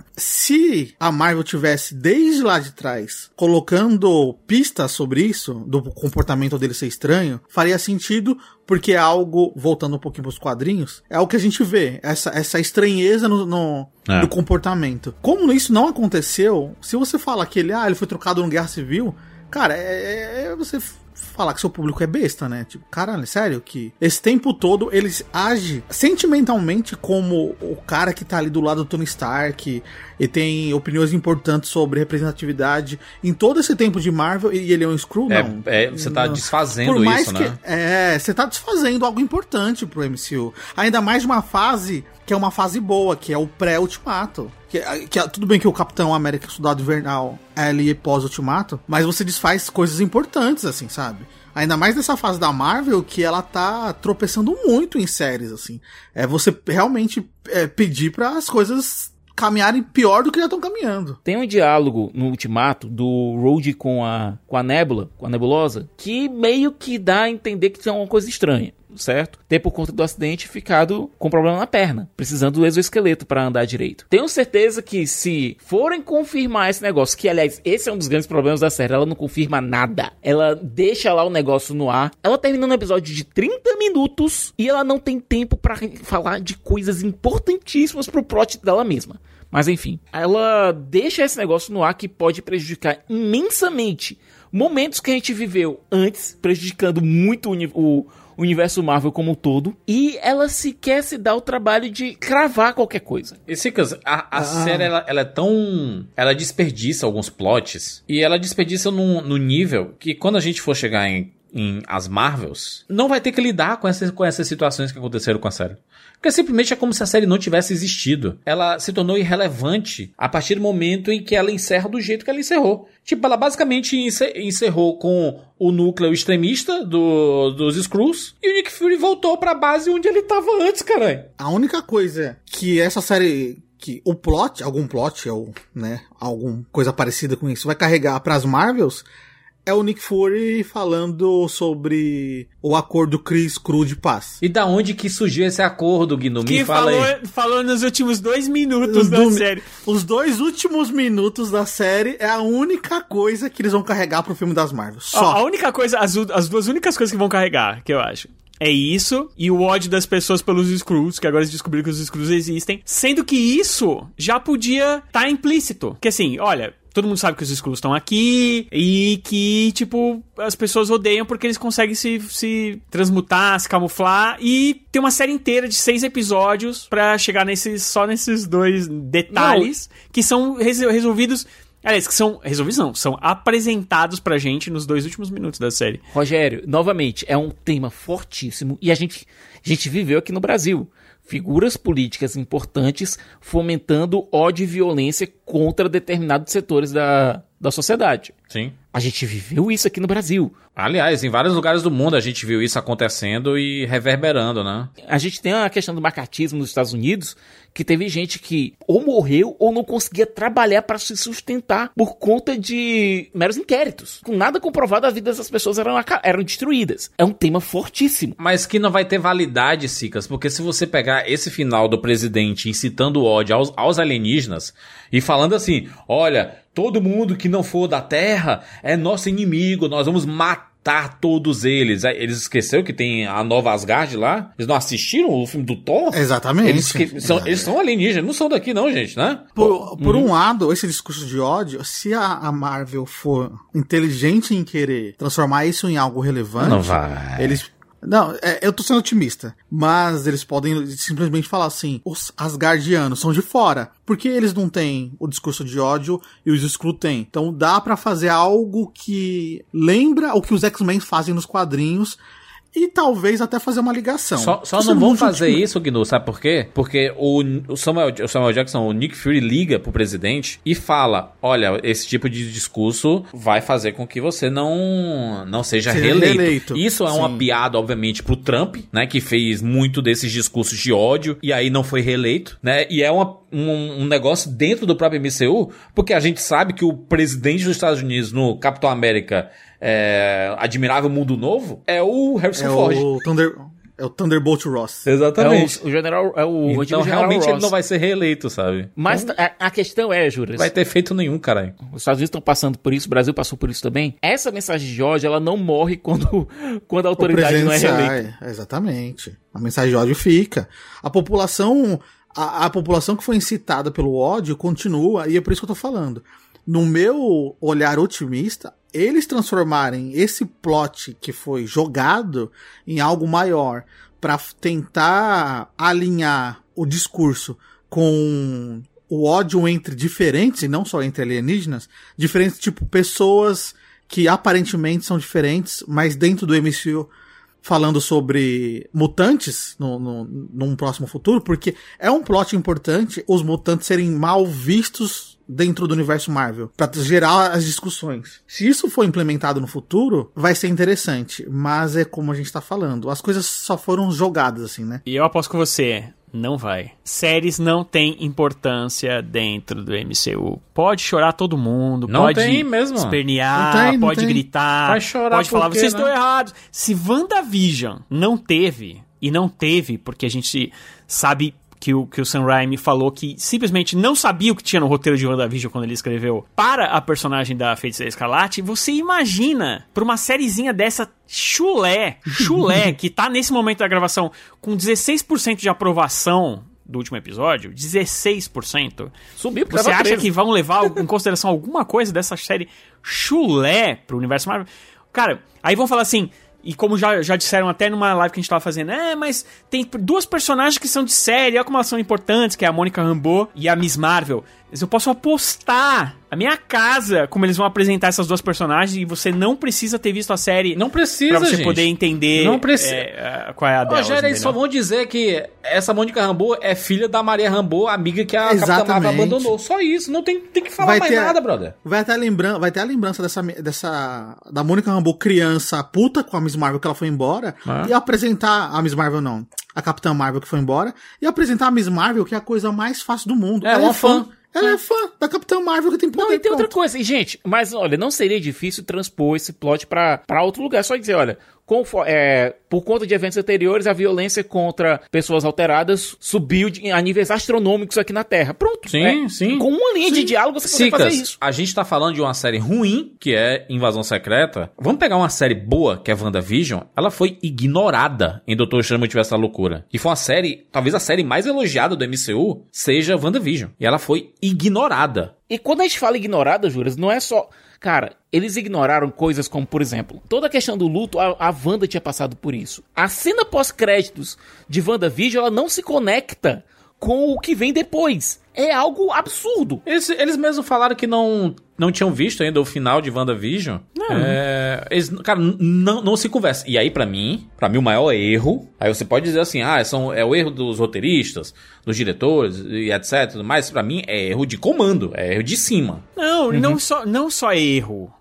[SPEAKER 6] se a Marvel tivesse, desde lá de trás, colocando pistas sobre isso, do comportamento dele ser estranho, faria sentido, porque é algo, voltando um pouquinho pros quadrinhos, é o que a gente vê, essa, essa estranheza no, no,
[SPEAKER 3] É.
[SPEAKER 6] do comportamento. Como isso não aconteceu, se você fala que ele, ah, ele foi trocado no Guerra Civil, cara, é, é você f- falar que seu público é besta, né? Tipo, caralho, sério que esse tempo todo ele age sentimentalmente como o cara que tá ali do lado do Tony Stark e tem opiniões importantes sobre representatividade em todo esse tempo de Marvel e ele é um Skrull,
[SPEAKER 3] É,
[SPEAKER 6] não.
[SPEAKER 3] é, você tá
[SPEAKER 6] Não.
[SPEAKER 3] desfazendo
[SPEAKER 6] Por mais
[SPEAKER 3] isso,
[SPEAKER 6] que,
[SPEAKER 3] né?
[SPEAKER 6] É, você tá desfazendo algo importante pro M C U. Ainda mais de uma fase que é uma fase boa, que é o pré-ultimato. Que, que, é- tudo bem que o Capitão América Soldado Invernal é ali pós-ultimato, mas você desfaz coisas importantes, assim, sabe? Ainda mais nessa fase da Marvel, que ela tá tropeçando muito em séries, assim. É você realmente é, pedir para as coisas caminharem pior do que já estão caminhando.
[SPEAKER 4] Tem um diálogo no Ultimato do Rhodey com a, com a Nebula, com a Nebulosa, que meio que dá a entender que tem uma coisa estranha, certo? Ter por conta do acidente ficado com problema na perna, precisando do exoesqueleto para andar direito. Tenho certeza que se forem confirmar esse negócio, que aliás, esse é um dos grandes problemas da série, ela não confirma nada. Ela deixa lá o negócio no ar. Ela termina um episódio de trinta minutos e ela não tem tempo para falar de coisas importantíssimas pro plot dela mesma. Mas enfim, ela deixa esse negócio no ar que pode prejudicar imensamente momentos que a gente viveu antes, prejudicando muito o, o universo Marvel como um todo, e ela sequer se dá o trabalho de cravar qualquer coisa.
[SPEAKER 3] E Cicas, a, a ah. série ela, ela é tão... ela desperdiça alguns plots, e ela desperdiça num, num nível que quando a gente for chegar em, em As Marvels, não vai ter que lidar com essas, com essas situações que aconteceram com a série. Porque simplesmente é como se a série não tivesse existido. Ela se tornou irrelevante a partir do momento em que ela encerra do jeito que ela encerrou. Tipo, ela basicamente encerrou com o núcleo extremista do, dos Skrulls e o Nick Fury voltou pra base onde ele tava antes, caralho.
[SPEAKER 6] A única coisa que essa série... que o plot, algum plot, ou, né, alguma coisa parecida com isso, vai carregar pras Marvels... é o Nick Fury falando sobre o acordo Kree-Skrull de paz.
[SPEAKER 3] E da onde que surgiu esse acordo, Gnu? Me fala
[SPEAKER 5] falou,
[SPEAKER 3] aí.
[SPEAKER 5] falou nos últimos dois minutos da
[SPEAKER 6] do,
[SPEAKER 5] série.
[SPEAKER 6] Os dois últimos minutos da série é a única coisa que eles vão carregar pro filme das Marvel. Só.
[SPEAKER 5] A, a única coisa, as, as duas únicas coisas que vão carregar, que eu acho. É isso, e o ódio das pessoas pelos Skrulls, que agora eles descobriram que os Skrulls existem. Sendo que isso já podia estar tá implícito. Que assim, olha... todo mundo sabe que os Skrulls estão aqui e que, tipo, as pessoas odeiam porque eles conseguem se, se transmutar, se camuflar, e tem uma série inteira de seis episódios pra chegar nesses, só nesses dois detalhes não. que são res, resolvidos... Aliás, que são resolvidos não, são apresentados pra gente nos dois últimos minutos da série.
[SPEAKER 4] Rogério, novamente, é um tema fortíssimo e a gente, a gente viveu aqui no Brasil. Figuras políticas importantes fomentando ódio e violência contra determinados setores da, da sociedade.
[SPEAKER 3] Sim.
[SPEAKER 4] A gente viveu isso aqui no Brasil.
[SPEAKER 3] Aliás, em vários lugares do mundo a gente viu isso acontecendo e reverberando, né?
[SPEAKER 4] A gente tem a questão do macartismo nos Estados Unidos, que teve gente que ou morreu ou não conseguia trabalhar para se sustentar por conta de meros inquéritos. Com nada comprovado, a vida dessas pessoas eram, eram destruídas. É um tema fortíssimo.
[SPEAKER 3] Mas que não vai ter validade, Cicas, porque se você pegar esse final do presidente incitando ódio aos, aos alienígenas e falando assim, olha, todo mundo que não for da Terra é nosso inimigo, nós vamos matar todos eles. Eles esqueceram que tem a nova Asgard lá? Eles não assistiram o filme do Thor?
[SPEAKER 6] Exatamente.
[SPEAKER 3] Eles, esque... Exatamente. São, eles são alienígenas, não são daqui não, gente, né?
[SPEAKER 6] Por, por hum. um lado, esse discurso de ódio, se a, a Marvel for inteligente em querer transformar isso em algo relevante...
[SPEAKER 3] Não vai.
[SPEAKER 6] Eles... Não, é, eu tô sendo otimista, mas eles podem simplesmente falar assim, os Asgardianos são de fora, porque eles não têm o discurso de ódio e os Skrull têm. Então dá pra fazer algo que lembra o que os X-Men fazem nos quadrinhos, e talvez até fazer uma ligação.
[SPEAKER 3] Só, só não vão fazer isso, Gnu, sabe por quê? Porque o, o, Samuel, o Samuel Jackson, o Nick Fury liga pro presidente e fala, olha, esse tipo de discurso vai fazer com que você não, não seja reeleito. reeleito. Isso é Sim. uma piada, obviamente, pro Trump, né, que fez muito desses discursos de ódio e aí não foi reeleito, né, e é uma, um, um negócio dentro do próprio M C U, porque a gente sabe que o presidente dos Estados Unidos no Capitão América É, Admirável Mundo Novo é o Harrison
[SPEAKER 6] é
[SPEAKER 3] Ford.
[SPEAKER 6] O Thunder, é o Thunderbolt Ross.
[SPEAKER 3] Exatamente.
[SPEAKER 4] É o, o general, é o
[SPEAKER 3] então realmente Ross. Ele não vai ser reeleito, sabe?
[SPEAKER 4] Mas então, a, a questão é, Juras,
[SPEAKER 3] não vai ter feito nenhum, caralho.
[SPEAKER 4] Os Estados Unidos estão passando por isso, o Brasil passou por isso também. Essa mensagem de ódio, ela não morre quando, quando a autoridade não é reeleita.
[SPEAKER 6] Sai, exatamente. A mensagem de ódio fica. A população, a, a população que foi incitada pelo ódio continua, e é por isso que eu tô falando. No meu olhar otimista, eles transformarem esse plot que foi jogado em algo maior para tentar alinhar o discurso com o ódio entre diferentes, e não só entre alienígenas, diferentes, tipo, pessoas que aparentemente são diferentes, mas dentro do M C U falando sobre mutantes no, no, num próximo futuro, porque é um plot importante os mutantes serem mal vistos dentro do universo Marvel, pra gerar as discussões. Se isso for implementado no futuro, vai ser interessante, mas é como a gente tá falando, as coisas só foram jogadas, assim, né?
[SPEAKER 5] E eu aposto com você, Não vai. Séries não têm importância dentro do M C U. Pode chorar todo mundo,
[SPEAKER 3] não
[SPEAKER 5] pode
[SPEAKER 3] tem mesmo.
[SPEAKER 5] espernear,
[SPEAKER 6] não tem, não
[SPEAKER 5] pode
[SPEAKER 6] tem.
[SPEAKER 5] gritar,
[SPEAKER 3] Vai chorar
[SPEAKER 5] pode falar,
[SPEAKER 3] porque,
[SPEAKER 5] vocês
[SPEAKER 3] né?
[SPEAKER 5] estão errados. Se WandaVision não teve, e não teve porque a gente sabe que o, que o Sam Raimi falou que simplesmente não sabia o que tinha no roteiro de WandaVision quando ele escreveu para a personagem da Feiticeira Escarlate, você imagina, pra uma sériezinha dessa chulé, chulé, que tá nesse momento da gravação com dezesseis por cento de aprovação do último episódio, dezesseis por cento.
[SPEAKER 4] Subiu, porque
[SPEAKER 5] Você
[SPEAKER 4] tava
[SPEAKER 5] acha
[SPEAKER 4] treze.
[SPEAKER 5] que vão levar em consideração alguma coisa dessa série chulé pro universo Marvel? Cara, aí vão falar assim... E como já, já disseram até numa live que a gente tava fazendo, é, mas tem duas personagens que são de série, olha como elas são importantes, que é a Mônica Rambeau e a Miss Marvel. Mas eu posso apostar a minha casa como eles vão apresentar essas duas personagens e você não precisa ter visto a série.
[SPEAKER 3] Não precisa,
[SPEAKER 5] pra você
[SPEAKER 3] gente.
[SPEAKER 5] poder entender
[SPEAKER 3] Não precisa.
[SPEAKER 5] é, qual é a delas.
[SPEAKER 3] Rogério, eles só
[SPEAKER 5] entendeu?
[SPEAKER 3] vão dizer que essa Mônica Rambeau é filha da Maria Rambeau, amiga que a Capitã Marvel
[SPEAKER 6] Exatamente.
[SPEAKER 3] abandonou. Só isso, não tem, tem que falar
[SPEAKER 6] Vai
[SPEAKER 3] mais
[SPEAKER 6] ter-
[SPEAKER 3] nada, brother.
[SPEAKER 6] Vai ter a lembrança, vai ter a lembrança dessa, dessa da Mônica Rambeau criança puta com a Miss Marvel que ela foi embora
[SPEAKER 3] Ah.
[SPEAKER 6] e apresentar a Miss Marvel não, a Capitã Marvel que foi embora e apresentar a Miss Marvel que é a coisa mais fácil do mundo.
[SPEAKER 3] É,
[SPEAKER 6] ela
[SPEAKER 3] uma
[SPEAKER 6] é fã.
[SPEAKER 3] fã.
[SPEAKER 6] Ela é fã da Capitã Marvel que tem poder.
[SPEAKER 4] Não, e tem outra
[SPEAKER 6] pronto.
[SPEAKER 4] coisa. E, gente, mas olha, não seria difícil transpor esse plot pra, pra outro lugar. Só dizer, olha, confo- é, por conta de eventos anteriores, a violência contra pessoas alteradas subiu de, a níveis astronômicos aqui na Terra. Pronto.
[SPEAKER 3] Sim,
[SPEAKER 4] é,
[SPEAKER 3] sim.
[SPEAKER 4] Com uma linha de diálogo você consegue
[SPEAKER 3] Cicas,
[SPEAKER 4] fazer isso.
[SPEAKER 3] a gente tá falando de uma série ruim, que é Invasão Secreta. Vamos pegar uma série boa, que é WandaVision. Ela foi ignorada em Doutor Estranho Multiverso da Loucura. E foi uma série, talvez a série mais elogiada do M C U, seja WandaVision. E ela foi ignorada.
[SPEAKER 4] E quando a gente fala ignorada, Juras, não é só... Cara, eles ignoraram coisas como, por exemplo, toda a questão do luto, a, a Wanda tinha passado por isso. A cena pós-créditos de WandaVision, ela não se conecta com o que vem depois. É algo absurdo.
[SPEAKER 3] Eles, eles mesmos falaram que não, não tinham visto ainda o final de WandaVision. Não. É, eles, cara, n- não, não se conversa. E aí, pra mim, pra mim o maior erro... Aí você pode dizer assim, ah, são, é o erro dos roteiristas, dos diretores e etc. Mas pra mim é erro de comando, é erro de cima.
[SPEAKER 5] Não,
[SPEAKER 3] Uhum.
[SPEAKER 5] não, só, não só erro.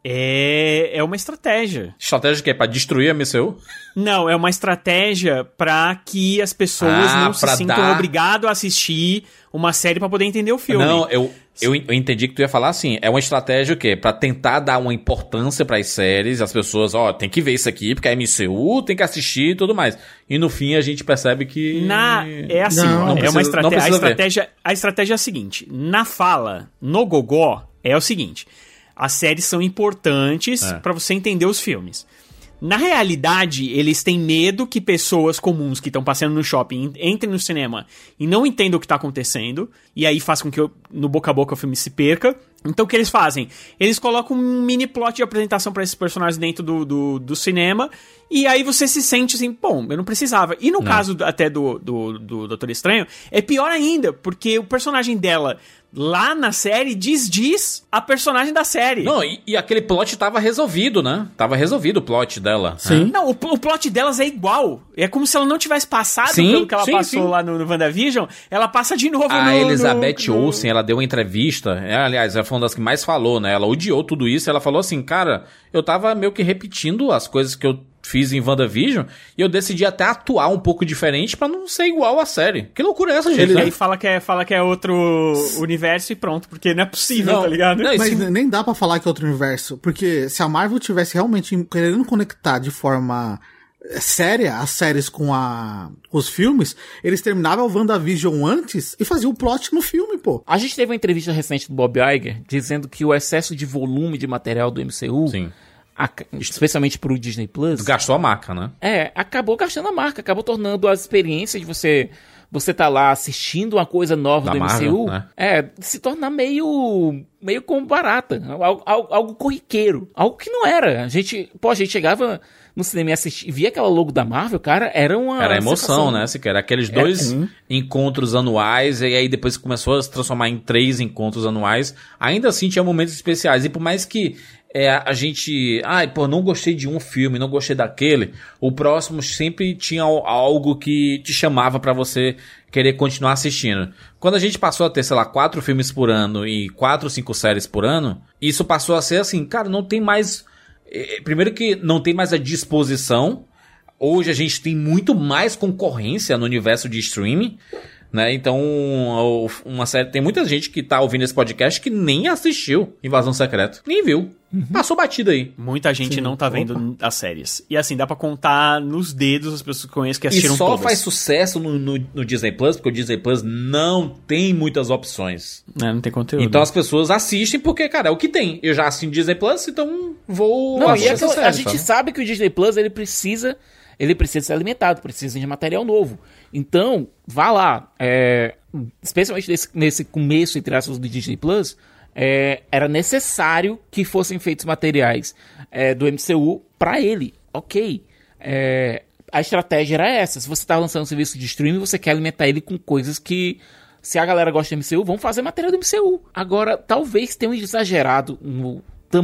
[SPEAKER 5] É, é uma estratégia.
[SPEAKER 3] Estratégia que é pra destruir a M C U?
[SPEAKER 5] Não, é uma estratégia pra que as pessoas
[SPEAKER 3] Ah,
[SPEAKER 5] não se
[SPEAKER 3] pra
[SPEAKER 5] sintam
[SPEAKER 3] dar-
[SPEAKER 5] obrigadas a assistir uma série pra poder entender o filme.
[SPEAKER 3] Não, eu, eu, eu entendi que tu ia falar assim, é uma estratégia o quê? Pra tentar dar uma importância pras séries, as pessoas, ó, tem que ver isso aqui, porque é M C U, tem que assistir e tudo mais. E no fim a gente percebe que...
[SPEAKER 5] Na, é assim,
[SPEAKER 6] Não,
[SPEAKER 5] ó,
[SPEAKER 3] não
[SPEAKER 5] é
[SPEAKER 3] precisa-
[SPEAKER 5] uma
[SPEAKER 3] não
[SPEAKER 5] estratégia. A
[SPEAKER 3] precisa ver.
[SPEAKER 5] estratégia, a estratégia é a seguinte: na fala, no gogó, é o seguinte: as séries são importantes
[SPEAKER 3] É.
[SPEAKER 5] pra você entender os filmes. Na realidade, eles têm medo que pessoas comuns que estão passeando no shopping entrem no cinema e não entendam o que está acontecendo, e aí faz com que eu- no boca a boca o filme se perca. Então o que eles fazem? Eles colocam um mini plot de apresentação para esses personagens dentro do, do, do cinema, e aí você se sente assim, bom, eu não precisava. E no
[SPEAKER 3] Não.
[SPEAKER 5] caso do- até do, do, do Doutor Estranho, é pior ainda, porque o personagem dela lá na série desdiz a personagem da série.
[SPEAKER 3] Não, e, e aquele plot tava resolvido, né? Tava resolvido o plot dela.
[SPEAKER 6] Sim.
[SPEAKER 3] né?
[SPEAKER 5] Não, o, o plot delas é igual. É como se ela não tivesse passado
[SPEAKER 3] Sim,
[SPEAKER 5] pelo que ela
[SPEAKER 3] sim,
[SPEAKER 5] passou
[SPEAKER 3] sim.
[SPEAKER 5] lá no, no WandaVision. Ela passa de novo
[SPEAKER 3] A
[SPEAKER 5] no...
[SPEAKER 3] Elizabeth
[SPEAKER 5] no, no...
[SPEAKER 3] Olsen, ela deu uma entrevista, é, aliás, ela foi uma das que mais falou, né? Ela odiou tudo isso, ela falou assim, cara, eu tava meio que repetindo as coisas que eu fiz em WandaVision e eu decidi até atuar um pouco diferente pra não ser igual à série. Que loucura é essa, gente?
[SPEAKER 5] Ele
[SPEAKER 3] né?
[SPEAKER 5] aí fala que, é, fala que é outro universo e pronto, porque não é possível,
[SPEAKER 3] Não,
[SPEAKER 5] tá ligado?
[SPEAKER 3] não,
[SPEAKER 6] Mas
[SPEAKER 3] esse-
[SPEAKER 6] nem dá pra falar que é outro universo, porque se a Marvel tivesse realmente querendo conectar de forma séria as séries com, a, com os filmes, eles terminavam o WandaVision antes e faziam o plot no filme, pô.
[SPEAKER 4] A gente teve uma entrevista recente do Bob Iger dizendo que o excesso de volume de material do M C U,
[SPEAKER 3] Sim.
[SPEAKER 4] a- especialmente pro Disney Plus,
[SPEAKER 3] Gastou a marca, né?
[SPEAKER 4] é, acabou gastando a marca, acabou tornando a experiência de você você tá lá assistindo uma coisa nova
[SPEAKER 3] Da
[SPEAKER 4] do
[SPEAKER 3] Marvel,
[SPEAKER 4] M C U,
[SPEAKER 3] né?
[SPEAKER 4] é, se tornar meio meio como barata, algo, algo, algo corriqueiro, algo que não era. A gente, pô, a gente chegava no cinema e assistia, via aquela logo da Marvel, cara, era uma
[SPEAKER 3] Era emoção,
[SPEAKER 4] sensação.
[SPEAKER 3] né? Se quer, aqueles dois
[SPEAKER 4] sim.
[SPEAKER 3] encontros anuais, e aí depois começou a se transformar em três encontros anuais. Ainda assim tinha momentos especiais. E por mais que é, a gente... Ai, pô, não gostei de um filme, não gostei daquele. O próximo sempre tinha al- algo que te chamava pra você querer continuar assistindo. Quando a gente passou a ter, sei lá, quatro filmes por ano e quatro, cinco séries por ano, isso passou a ser assim, cara, não tem mais... eh, Primeiro que não tem mais a disposição. Hoje a gente tem muito mais concorrência no universo de streaming. né? Então, uma série... Tem muita gente que tá ouvindo esse podcast que nem assistiu Invasão Secreta. Nem viu. Uhum. Passou batida aí.
[SPEAKER 5] Muita gente Sim. não tá vendo Opa. as séries. E assim, dá pra contar nos dedos as pessoas que conheço que assistiram todas.
[SPEAKER 3] E só todas. Faz sucesso no, no, no Disney Plus, porque o Disney Plus não tem muitas opções.
[SPEAKER 5] É, não tem conteúdo.
[SPEAKER 3] Então as pessoas assistem porque, cara, é o que tem. Eu já assino Disney Plus, então vou...
[SPEAKER 4] Não, e é série, a gente sabe? sabe que o Disney Plus, ele precisa... Ele precisa ser alimentado, precisa de material novo. Então, vá lá. É, especialmente nesse, nesse começo, entre aspas, do Disney Plus, é, era necessário que fossem feitos materiais é, do M C U para ele. Ok. É, a estratégia era essa. Se você está lançando um serviço de streaming, você quer alimentar ele com coisas que, se a galera gosta do M C U, vão fazer material do M C U. Agora, talvez tenham exagerado no,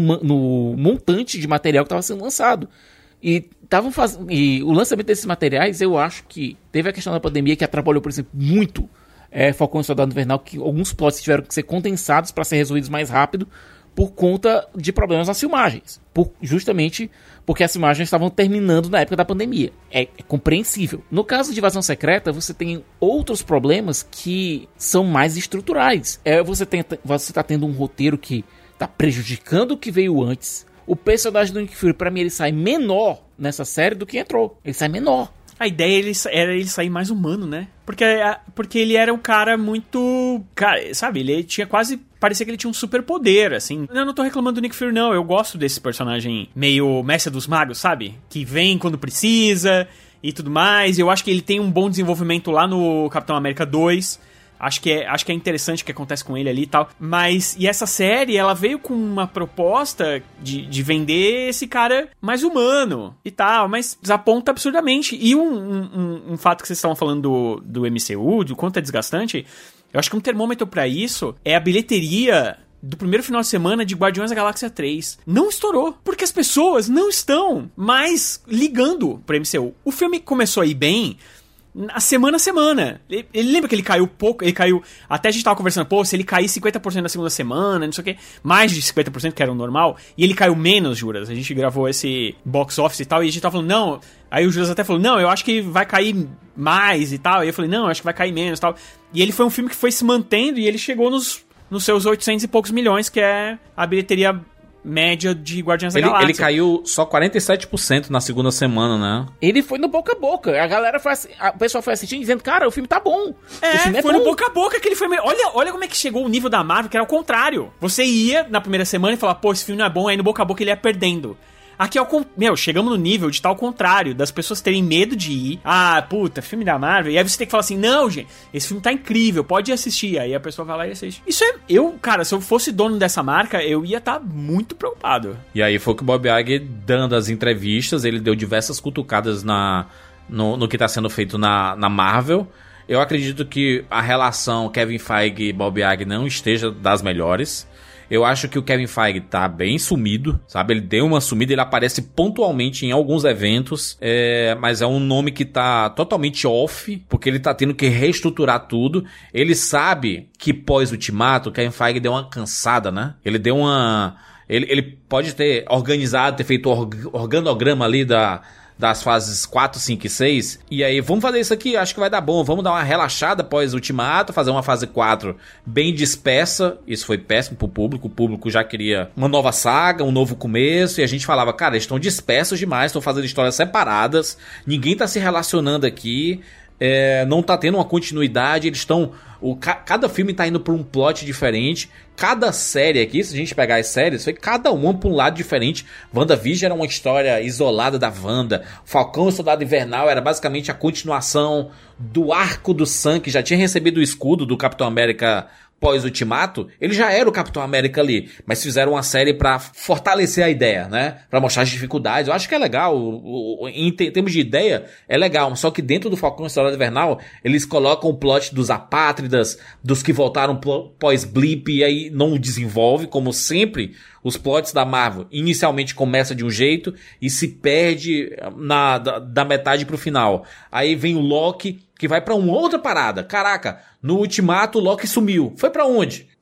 [SPEAKER 4] no montante de material que estava sendo lançado. E, tavam faz... e o lançamento desses materiais, eu acho que teve a questão da pandemia que atrapalhou, por exemplo, muito é, Falcão e Soldado Invernal, que alguns plots tiveram que ser condensados para ser resolvidos mais rápido por conta de problemas nas filmagens. Por, justamente porque as filmagens estavam terminando na época da pandemia. É, é compreensível. No caso de Invasão Secreta, você tem outros problemas que são mais estruturais. É, você está tendo um roteiro que está prejudicando o que veio antes. O personagem do Nick Fury, pra mim, ele sai menor nessa série do que entrou. Ele sai menor.
[SPEAKER 5] A ideia ele, era ele sair mais humano, né? Porque, porque ele era um cara muito... Cara, sabe? Ele tinha quase... Parecia que ele tinha um superpoder, assim. Eu não tô reclamando do Nick Fury, não. Eu gosto desse personagem meio mestre dos magos, sabe? Que vem quando precisa e tudo mais. Eu acho que ele tem um bom desenvolvimento lá no Capitão América dois. Acho que, é, acho que é interessante o que acontece com ele ali e tal. Mas, e essa série, ela veio com uma proposta de, de vender esse cara mais humano e tal, mas desaponta absurdamente. E um, um, um fato que vocês estavam falando do, do M C U, do quanto é desgastante, eu acho que um termômetro pra isso é a bilheteria do primeiro final de semana de Guardiões da Galáxia três. Não estourou, porque as pessoas não estão mais ligando pro M C U. O filme começou a ir bem... a semana a semana. Ele, ele lembra que ele caiu pouco, ele caiu... Até a gente tava conversando, pô, se ele cair cinquenta por cento na segunda semana, não sei o quê, mais de cinquenta por cento que era o normal, e ele caiu menos, Juras. A gente gravou esse box office e tal, e a gente tava falando, não... Aí o Juras até falou, não, eu acho que vai cair mais e tal. E eu falei, não, eu acho que vai cair menos e tal. E ele foi um filme que foi se mantendo e ele chegou nos, nos seus oitocentos e poucos milhões, que é a bilheteria... média de Guardiões da
[SPEAKER 3] ele,
[SPEAKER 5] Galáxia.
[SPEAKER 3] Ele caiu só quarenta e sete por cento na segunda semana, né?
[SPEAKER 4] Ele foi no boca a boca. A galera foi assi- a, o pessoal foi assistindo dizendo, cara, o filme tá bom.
[SPEAKER 5] É,
[SPEAKER 4] o filme é
[SPEAKER 5] foi
[SPEAKER 4] bom.
[SPEAKER 5] no boca a boca que ele foi... Olha, olha como é que chegou o nível da Marvel, que era o contrário. Você ia na primeira semana e falava, pô, esse filme não é bom, aí no boca a boca ele ia perdendo. Aqui é o... Meu, chegamos no nível de tal contrário, das pessoas terem medo de ir. Ah, puta, filme da Marvel. E aí você tem que falar assim, não, gente, esse filme tá incrível, pode assistir. Aí a pessoa vai lá e assiste. Isso é... Eu, cara, se eu fosse dono dessa marca, eu ia estar tá muito preocupado.
[SPEAKER 3] E aí foi que o Bob Iger, dando as entrevistas, ele deu diversas cutucadas na, no, no que tá sendo feito na, na Marvel. Eu acredito que a relação Kevin Feige e Bob Iger não esteja das melhores. Eu acho que o Kevin Feige tá bem sumido, sabe? Ele deu uma sumida, ele aparece pontualmente em alguns eventos, é, mas é um nome que tá totalmente off, porque ele tá tendo que reestruturar tudo. Ele sabe que pós-Ultimato, o Kevin Feige deu uma cansada, né? Ele deu uma... Ele, ele pode ter organizado, ter feito o org- organograma ali da... das fases quatro, cinco e seis, e aí vamos fazer isso aqui, acho que vai dar bom, vamos dar uma relaxada após o Ultimato, fazer uma fase quatro bem dispersa. Isso foi péssimo pro público, o público já queria uma nova saga, um novo começo, e a gente falava, cara, eles estão dispersos demais, estão fazendo histórias separadas, ninguém tá se relacionando aqui, é, não tá tendo uma continuidade, eles estão... O, ca, cada filme tá indo pra um plot diferente. Cada série aqui, se a gente pegar as séries, foi cada uma pra um lado diferente. WandaVision era uma história isolada da Wanda. Falcão e o Soldado Invernal era basicamente a continuação do arco do Sam, que já tinha recebido o escudo do Capitão América pós-Ultimato. Ele já era o Capitão América ali, mas fizeram uma série pra fortalecer a ideia, né? Pra mostrar as dificuldades. Eu acho que é legal, o, o, em te, termos de ideia, é legal. Só que dentro do Falcão e o Soldado Invernal, eles colocam o plot dos apátridas, dos que voltaram pós-blip, e aí não desenvolve, como sempre. Os plots da Marvel inicialmente começa de um jeito e se perde na, da, da metade pro final. Aí vem o Loki, que vai pra uma outra parada. Caraca, no Ultimato o Loki sumiu. Foi pra onde?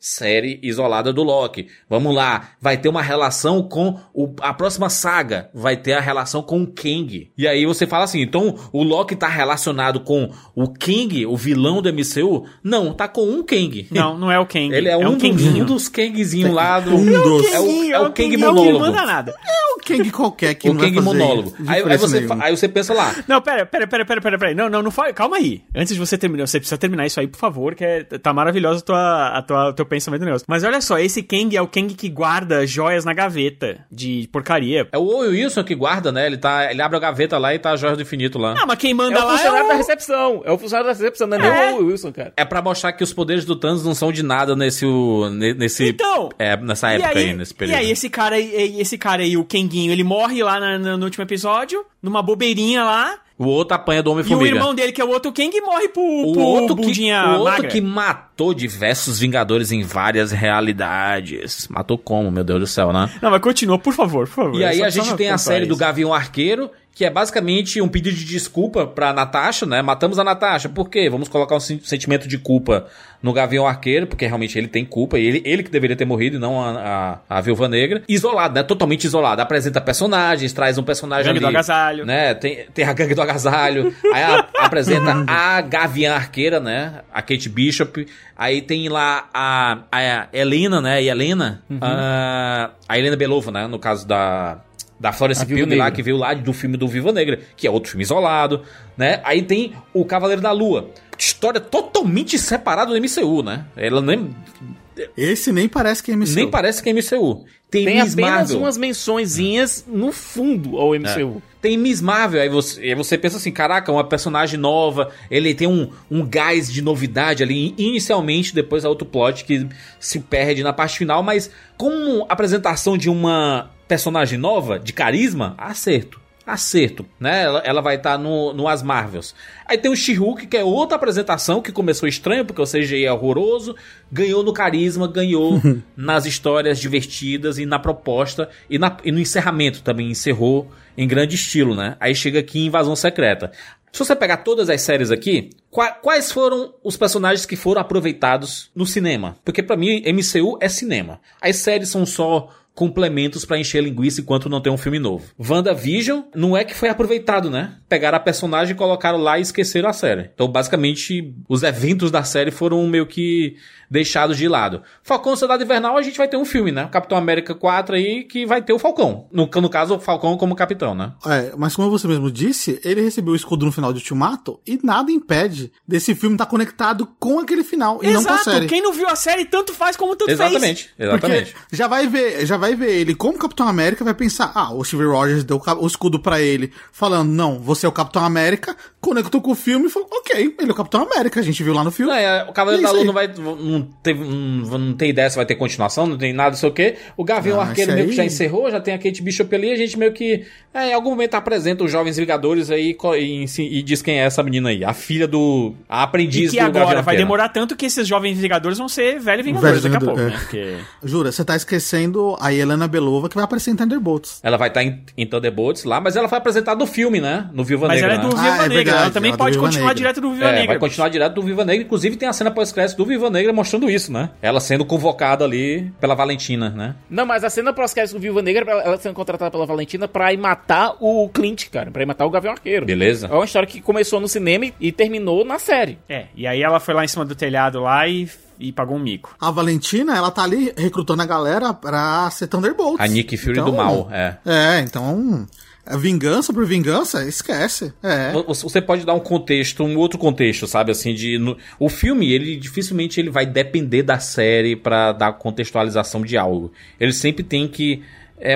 [SPEAKER 3] série isolada do Loki. Vamos lá, vai ter uma relação com o, a próxima saga, vai ter a relação com o Kang. E aí você fala assim, então o Loki tá relacionado com o Kang, o vilão do M C U? Não, tá com um Kang.
[SPEAKER 5] Não, não é o Kang.
[SPEAKER 3] Ele é,
[SPEAKER 5] é
[SPEAKER 3] um,
[SPEAKER 5] um,
[SPEAKER 3] dos, um dos Kangzinhos lá do...
[SPEAKER 6] Um dos...
[SPEAKER 3] É o, é o Kang
[SPEAKER 5] Não
[SPEAKER 3] monólogo.
[SPEAKER 5] manda nada.
[SPEAKER 6] É o Kang qualquer que
[SPEAKER 3] o
[SPEAKER 6] não
[SPEAKER 3] Kang
[SPEAKER 6] vai fazer
[SPEAKER 3] monólogo. Aí, aí, você, aí você pensa lá.
[SPEAKER 5] Não, pera, pera, pera, pera, pera, pera. Não, não, não fala. Calma aí. Antes de você terminar, você precisa terminar isso aí, por favor, que é, tá maravilhoso a tua, a tua, o teu pensamento do negócio. Mas olha só, esse Kang é o Kang que guarda joias na gaveta de porcaria.
[SPEAKER 3] É o Owen Wilson que guarda, né? Ele, tá, ele abre a gaveta lá e tá a joia do infinito lá.
[SPEAKER 5] Ah, mas quem manda
[SPEAKER 4] é o
[SPEAKER 5] lá
[SPEAKER 4] funcionário
[SPEAKER 5] é o...
[SPEAKER 4] da recepção. É o funcionário da recepção, não é,
[SPEAKER 5] é.
[SPEAKER 4] nem o Wilson, cara.
[SPEAKER 3] É pra mostrar que os poderes do Thanos não são de nada nesse... nesse
[SPEAKER 5] então,
[SPEAKER 3] é, nessa época
[SPEAKER 5] aí,
[SPEAKER 3] aí, nesse período.
[SPEAKER 5] E aí esse cara, esse cara aí, o Kanguinho, ele morre lá na, na, no último episódio, numa bobeirinha lá.
[SPEAKER 3] O outro apanha do Homem-Formiga.
[SPEAKER 5] E o irmão dele, que é o outro Kang, morre pro,
[SPEAKER 3] o
[SPEAKER 5] pro
[SPEAKER 3] outro
[SPEAKER 5] bundinha
[SPEAKER 3] que, O outro
[SPEAKER 5] magra.
[SPEAKER 3] que matou diversos Vingadores em várias realidades. Matou como, meu Deus do céu, né?
[SPEAKER 5] Não, mas continua, por favor, por favor.
[SPEAKER 3] E aí
[SPEAKER 5] só,
[SPEAKER 3] a gente tem a série
[SPEAKER 5] isso.
[SPEAKER 3] do Gavião Arqueiro, que é basicamente um pedido de desculpa pra Natasha, né? Matamos a Natasha, por quê? Vamos colocar um sentimento de culpa no Gavião Arqueiro, porque realmente ele tem culpa, e ele, ele que deveria ter morrido, e não a, a, a Viúva Negra. Isolado, né? Totalmente isolado. Apresenta personagens, traz um personagem
[SPEAKER 5] gangue
[SPEAKER 3] ali...
[SPEAKER 5] do agasalho.
[SPEAKER 3] Né? Tem, tem a Gangue do Agasalho. Aí a, apresenta a Gavião Arqueira, né? A Kate Bishop. Aí tem lá a, a Helena, né? E Helena. Uhum. A, a Helena Belova, né? No caso da... Da Florence Pugh lá, que veio lá do filme do Viúva Negra, que é outro filme isolado, né? Aí tem o Cavaleiro da Lua. História totalmente separada do M C U, né? Ela nem...
[SPEAKER 6] Esse nem parece que é M C U.
[SPEAKER 3] Nem parece que é M C U. Tem,
[SPEAKER 4] tem
[SPEAKER 3] Miss
[SPEAKER 4] apenas
[SPEAKER 3] Marvel.
[SPEAKER 4] umas mençõezinhas no fundo ao M C U.
[SPEAKER 3] É. Tem Miss Marvel, aí você, aí você pensa assim, caraca, uma personagem nova, ele tem um, um gás de novidade ali, inicialmente, depois é outro plot que se perde na parte final, mas como apresentação de uma personagem nova, de carisma, acerto. Acerto, né? Ela, ela vai estar tá no, no As Marvels. Aí tem o She-Hulk, que é outra apresentação que começou estranho, porque o C G I é horroroso, ganhou no carisma, ganhou nas histórias divertidas e na proposta, e, na, e no encerramento também encerrou em grande estilo, né? Aí chega aqui em Invasão Secreta. Se você pegar todas as séries aqui, quais foram os personagens que foram aproveitados no cinema? Porque pra mim, M C U é cinema. As séries são só complementos pra encher linguiça enquanto não tem um filme novo. WandaVision não é que foi aproveitado, né? Pegaram a personagem, colocaram lá e esqueceram a série. Então, basicamente, os eventos da série foram meio que deixados de lado. Falcão Soldado Invernal, a gente vai ter um filme, né? Capitão América quatro aí, que vai ter o Falcão. No, no caso, o Falcão como capitão, né?
[SPEAKER 6] É, mas como você mesmo disse, ele recebeu o escudo no final de Ultimato e nada impede desse filme estar conectado com aquele final e
[SPEAKER 5] Exato,
[SPEAKER 6] não com a série.
[SPEAKER 5] Quem não viu a série, tanto faz como tanto
[SPEAKER 3] exatamente,
[SPEAKER 5] fez.
[SPEAKER 3] Exatamente,
[SPEAKER 6] Porque já vai ver, já vai ver ele como Capitão América, vai pensar, ah, o Steve Rogers deu o escudo pra ele, falando, não, você é o Capitão América, conectou com o filme e falou, ok, ele é o Capitão América, a gente viu lá no filme.
[SPEAKER 3] Não, é, o Cavaleiro da Lua não vai, não, teve, não, não tem ideia se vai ter continuação, não tem nada, não sei o quê. O Gavião
[SPEAKER 6] ah,
[SPEAKER 3] Arqueiro
[SPEAKER 6] aí...
[SPEAKER 3] meio que já encerrou, já tem a Kate Bishop ali, a gente meio que, é, em algum momento apresenta os Jovens Vingadores aí e, e, e diz quem é essa menina aí, a filha do, a aprendiz
[SPEAKER 5] do
[SPEAKER 3] Gavião
[SPEAKER 5] Arqueiro. E que agora vai
[SPEAKER 3] Arqueiro.
[SPEAKER 5] demorar tanto que esses Jovens Vingadores vão ser Velhos Vingadores
[SPEAKER 6] Velho
[SPEAKER 5] daqui a
[SPEAKER 6] Vingador,
[SPEAKER 5] pouco,
[SPEAKER 6] é.
[SPEAKER 5] né? Porque...
[SPEAKER 6] Jura, você tá esquecendo a Helena Belova que vai aparecer em Thunderbolts.
[SPEAKER 3] Ela vai estar em, em Thunderbolts lá, mas ela foi apresentada no filme, né? No Viúva
[SPEAKER 5] Mas
[SPEAKER 3] Negra.
[SPEAKER 5] ela é do
[SPEAKER 3] né?
[SPEAKER 5] Viúva
[SPEAKER 6] Ah, é
[SPEAKER 5] Negra,
[SPEAKER 6] verdade,
[SPEAKER 5] ela também
[SPEAKER 6] ela é do
[SPEAKER 5] pode
[SPEAKER 6] Viúva
[SPEAKER 5] continuar
[SPEAKER 6] Negra.
[SPEAKER 5] direto do Viúva
[SPEAKER 3] É,
[SPEAKER 5] Negra.
[SPEAKER 3] vai continuar direto do Viúva Negra. Inclusive tem a cena pós-crédito do Viúva Negra mostrando isso, né? Ela sendo convocada ali pela Valentina, né?
[SPEAKER 4] Não, mas a cena pós-crédito do Viúva Negra, ela sendo contratada pela Valentina pra ir matar o Clint, cara. Pra ir matar o Gavião Arqueiro.
[SPEAKER 3] Beleza.
[SPEAKER 4] É uma história que começou no cinema e terminou na série.
[SPEAKER 5] É, e aí ela foi lá em cima do telhado lá e, e pagou um mico.
[SPEAKER 6] A Valentina, ela tá ali recrutando a galera pra ser Thunderbolts.
[SPEAKER 3] A Nick Fury
[SPEAKER 6] então,
[SPEAKER 3] do mal, é.
[SPEAKER 6] É, então... Vingança por vingança, esquece. É.
[SPEAKER 3] Você pode dar um contexto, um outro contexto, sabe, assim, de... No, o filme, ele dificilmente ele vai depender da série pra dar contextualização de algo. Ele sempre tem que é,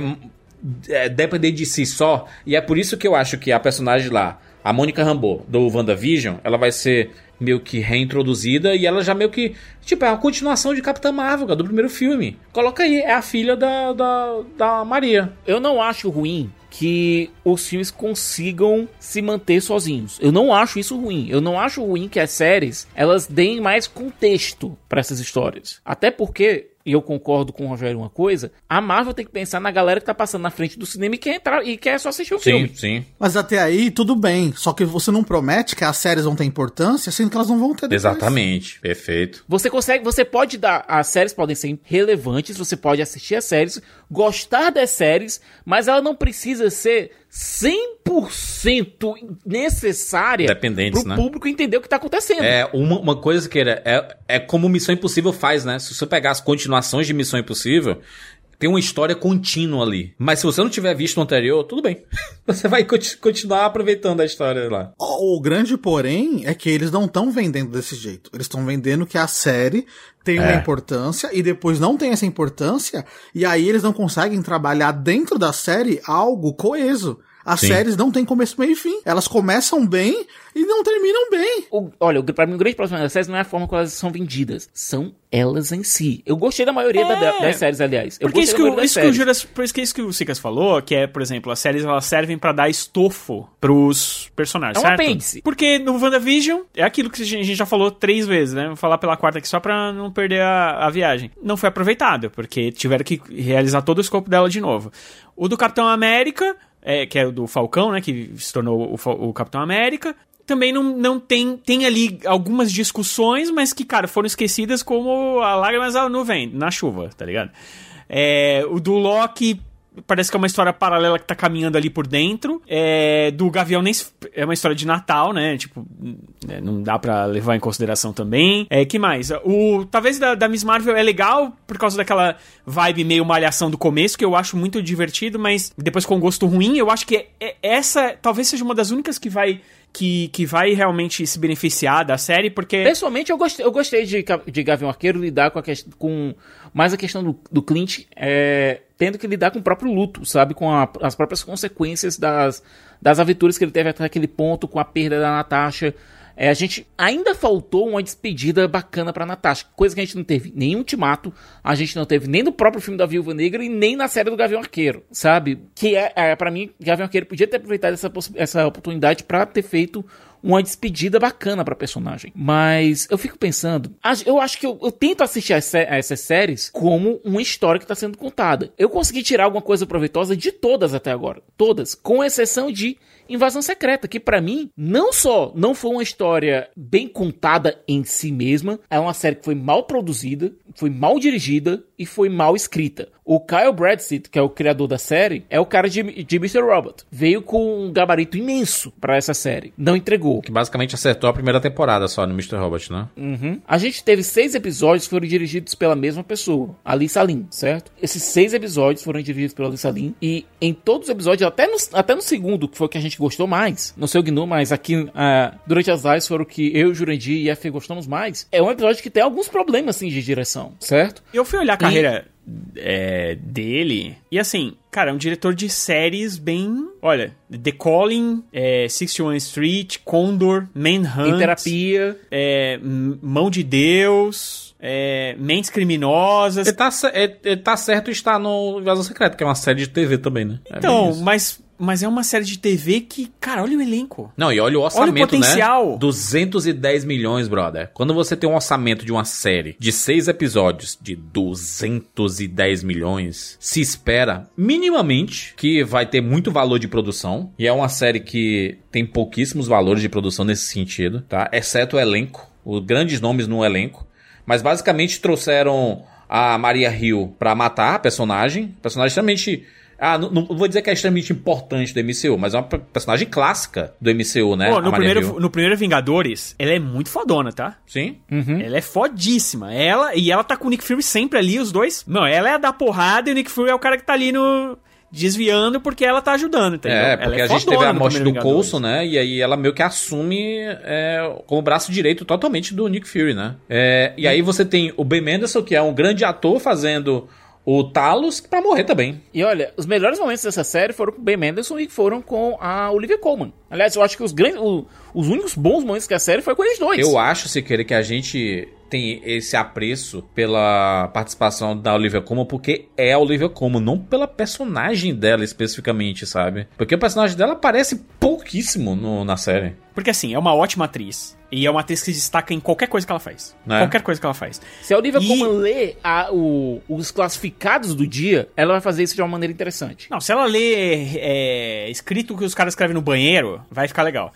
[SPEAKER 3] é, depender de si só, e é por isso que eu acho que a personagem lá, a Mônica Rambeau, do WandaVision, ela vai ser meio que reintroduzida e ela já meio que... Tipo, é uma continuação de Capitã Marvel, do primeiro filme. Coloca aí, é a filha da, da, da Maria.
[SPEAKER 4] Eu não acho ruim que os filmes consigam se manter sozinhos. Eu não acho isso ruim. Eu não acho ruim que as séries, elas deem mais contexto pra essas histórias. Até porque... e eu concordo com o Rogério uma coisa, a Marvel tem que pensar na galera que tá passando na frente do cinema e quer entrar e quer só assistir o
[SPEAKER 3] sim,
[SPEAKER 4] filme.
[SPEAKER 3] Sim, sim.
[SPEAKER 6] Mas até aí, tudo bem. Só que você não promete que as séries vão ter importância, sendo que elas não vão ter depois.
[SPEAKER 3] Exatamente, perfeito.
[SPEAKER 4] Você consegue, você pode dar, as séries podem ser relevantes, você pode assistir as séries, gostar das séries, mas ela não precisa ser cem por cento necessária
[SPEAKER 3] Dependentes,
[SPEAKER 4] pro
[SPEAKER 3] né?
[SPEAKER 4] público entender o que tá acontecendo.
[SPEAKER 3] É, uma, uma coisa que era, é, é como Missão Impossível faz, né? Se você pegar as continuações de Missão Impossível, tem uma história contínua ali. Mas se você não tiver visto o anterior, tudo bem. Você vai continu- continuar aproveitando a história lá.
[SPEAKER 6] O grande porém é que eles não estão vendendo desse jeito. Eles estão vendendo que a série tem uma
[SPEAKER 3] É.
[SPEAKER 6] importância e depois não tem essa importância, e aí eles não conseguem trabalhar dentro da série algo coeso. As
[SPEAKER 3] Sim.
[SPEAKER 6] séries não têm começo, meio e fim. Elas começam bem e não terminam bem.
[SPEAKER 4] O, olha, pra mim o grande problema das séries não é a forma como elas são vendidas, são elas em si. Eu gostei da maioria
[SPEAKER 5] É.
[SPEAKER 4] da- das séries, aliás. Eu
[SPEAKER 5] Porque isso
[SPEAKER 4] gostei
[SPEAKER 5] que,
[SPEAKER 4] da
[SPEAKER 5] o,
[SPEAKER 4] maioria das
[SPEAKER 5] isso que o
[SPEAKER 4] séries.
[SPEAKER 5] Juras, por isso que isso que o Sicas falou, que é, por exemplo, as séries elas servem pra dar estofo pros personagens,
[SPEAKER 4] É um
[SPEAKER 5] certo?
[SPEAKER 4] apêndice.
[SPEAKER 5] Porque no WandaVision é aquilo que a gente já falou três vezes, né? Vou falar pela quarta aqui só pra não perder a, a viagem. Não foi aproveitado, porque tiveram que realizar todo o escopo dela de novo. O do Capitão América, é, que é o do Falcão, né? Que se tornou o, Fa- o Capitão América. Também não, não tem... Tem ali algumas discussões, mas que, cara, foram esquecidas como a lágrimas no vento, na chuva, tá ligado? É, o do Loki... Parece que é uma história paralela que tá caminhando ali por dentro. É, do Gavião nem se- é uma história de Natal, né? Tipo, né, não dá pra levar em consideração também. É, que mais? O, talvez da, da Miss Marvel é legal por causa daquela vibe meio malhação do começo, que eu acho muito divertido, mas depois com gosto ruim, eu acho que é- é- essa talvez seja uma das únicas que vai... Que, que vai realmente se beneficiar da série, porque...
[SPEAKER 4] Pessoalmente, eu gostei, eu gostei de, Ca- de Gavião Arqueiro lidar com, a quest- com mais a questão do, do Clint, é, tendo que lidar com o próprio luto, sabe? Com a- as próprias consequências das, das aventuras que ele teve até aquele ponto, com a perda da Natasha. É, a gente ainda faltou uma despedida bacana pra Natasha, coisa que a gente não teve nem no Ultimato, a gente não teve nem no próprio filme da Viúva Negra e nem na série do Gavião Arqueiro, sabe? Que é, é para mim, Gavião Arqueiro podia ter aproveitado essa, possi- essa oportunidade pra ter feito uma despedida bacana pra personagem. Mas eu fico pensando, a- eu acho que eu, eu tento assistir a, sé- a essas séries como uma história que tá sendo contada. Eu consegui tirar alguma coisa proveitosa de todas até agora, todas, com exceção de Invasão Secreta, que pra mim, não só não foi uma história bem contada em si mesma, é uma série que foi mal produzida, foi mal dirigida e foi mal escrita. O Kyle Bradstreet, que é o criador da série, é o cara de, de mister Robot. Veio com um gabarito imenso pra essa série. Não entregou.
[SPEAKER 3] Que basicamente acertou a primeira temporada só no mister Robot, né?
[SPEAKER 4] Uhum. A gente teve seis episódios que foram dirigidos pela mesma pessoa, a Lisa Lin, certo? Esses seis episódios foram dirigidos pela Lisa Lin e em todos os episódios, até no, até no segundo, que foi o que a gente gostou mais, não sei o Gnu, mas aqui uh, durante as lives foram o que eu, Jurandir e a Fê gostamos mais, é um episódio que tem alguns problemas assim de direção, certo?
[SPEAKER 5] Eu fui olhar a carreira é, dele e assim, cara, é um diretor de séries bem... Olha, The Calling, é, sixty one Street, Condor, Manhunt...
[SPEAKER 4] Em Terapia...
[SPEAKER 5] É, M- Mão de Deus... É, Mentes Criminosas...
[SPEAKER 3] Ele tá, ce- ele- ele tá certo estar no Invasão Secreta, que é uma série de T V também, né? É bem
[SPEAKER 5] Então,
[SPEAKER 3] isso.
[SPEAKER 5] mas, mas é uma série de T V que, cara, olha o elenco.
[SPEAKER 3] Não, e olha o orçamento,
[SPEAKER 5] Olha o potencial.
[SPEAKER 3] né? duzentos e dez milhões, brother. Quando você tem um orçamento de uma série de seis episódios de duzentos e dez milhões, se espera minimamente que vai ter muito valor de produção. E é uma série que tem pouquíssimos valores de produção nesse sentido, tá? Exceto o elenco, os grandes nomes no elenco. Mas basicamente trouxeram a Maria Hill pra matar a personagem. Personagem extremamente... Ah, não, não vou dizer que é extremamente importante do M C U, mas é uma personagem clássica do M C U, né?
[SPEAKER 5] Pô,
[SPEAKER 3] a
[SPEAKER 5] no,
[SPEAKER 3] Maria
[SPEAKER 5] primeiro,
[SPEAKER 3] Hill.
[SPEAKER 5] no primeiro Vingadores, ela é muito fodona, tá?
[SPEAKER 3] Sim.
[SPEAKER 4] Uhum.
[SPEAKER 5] Ela é fodíssima. Ela, e ela tá com o Nick Fury sempre ali, os dois. Não, ela é a da porrada e o Nick Fury é o cara que tá ali no... desviando porque ela tá ajudando, entendeu?
[SPEAKER 3] É, porque
[SPEAKER 5] ela é
[SPEAKER 3] a gente
[SPEAKER 5] fodona
[SPEAKER 3] teve a
[SPEAKER 5] no
[SPEAKER 3] morte do
[SPEAKER 5] primeiro Vingadores.
[SPEAKER 3] Coulson, né? E aí ela meio que assume é, como braço direito totalmente do Nick Fury, né? É, e aí você tem o Ben Mendelsohn, que é um grande ator fazendo o Talos, pra morrer também.
[SPEAKER 4] E olha, os melhores momentos dessa série foram com o Ben Mendelsohn e foram com a Olivia Colman. Aliás, eu acho que os grandes, o- os únicos bons momentos que a série foi com eles dois.
[SPEAKER 3] Eu acho, Siqueira, que a gente tem esse apreço pela participação da Olivia Colman porque é a Olivia Colman, não pela personagem dela especificamente, sabe? Porque o personagem dela aparece pouquíssimo no- na série.
[SPEAKER 5] Porque assim, é uma ótima atriz. E é uma atriz que se destaca em qualquer coisa que ela faz. É. Qualquer coisa que ela faz.
[SPEAKER 4] Se a Olivia
[SPEAKER 5] e...
[SPEAKER 4] Colman lê a, o, os classificados do dia, ela vai fazer isso de uma maneira interessante.
[SPEAKER 5] Não, se ela lê é, escrito que os caras escrevem no banheiro, vai ficar legal.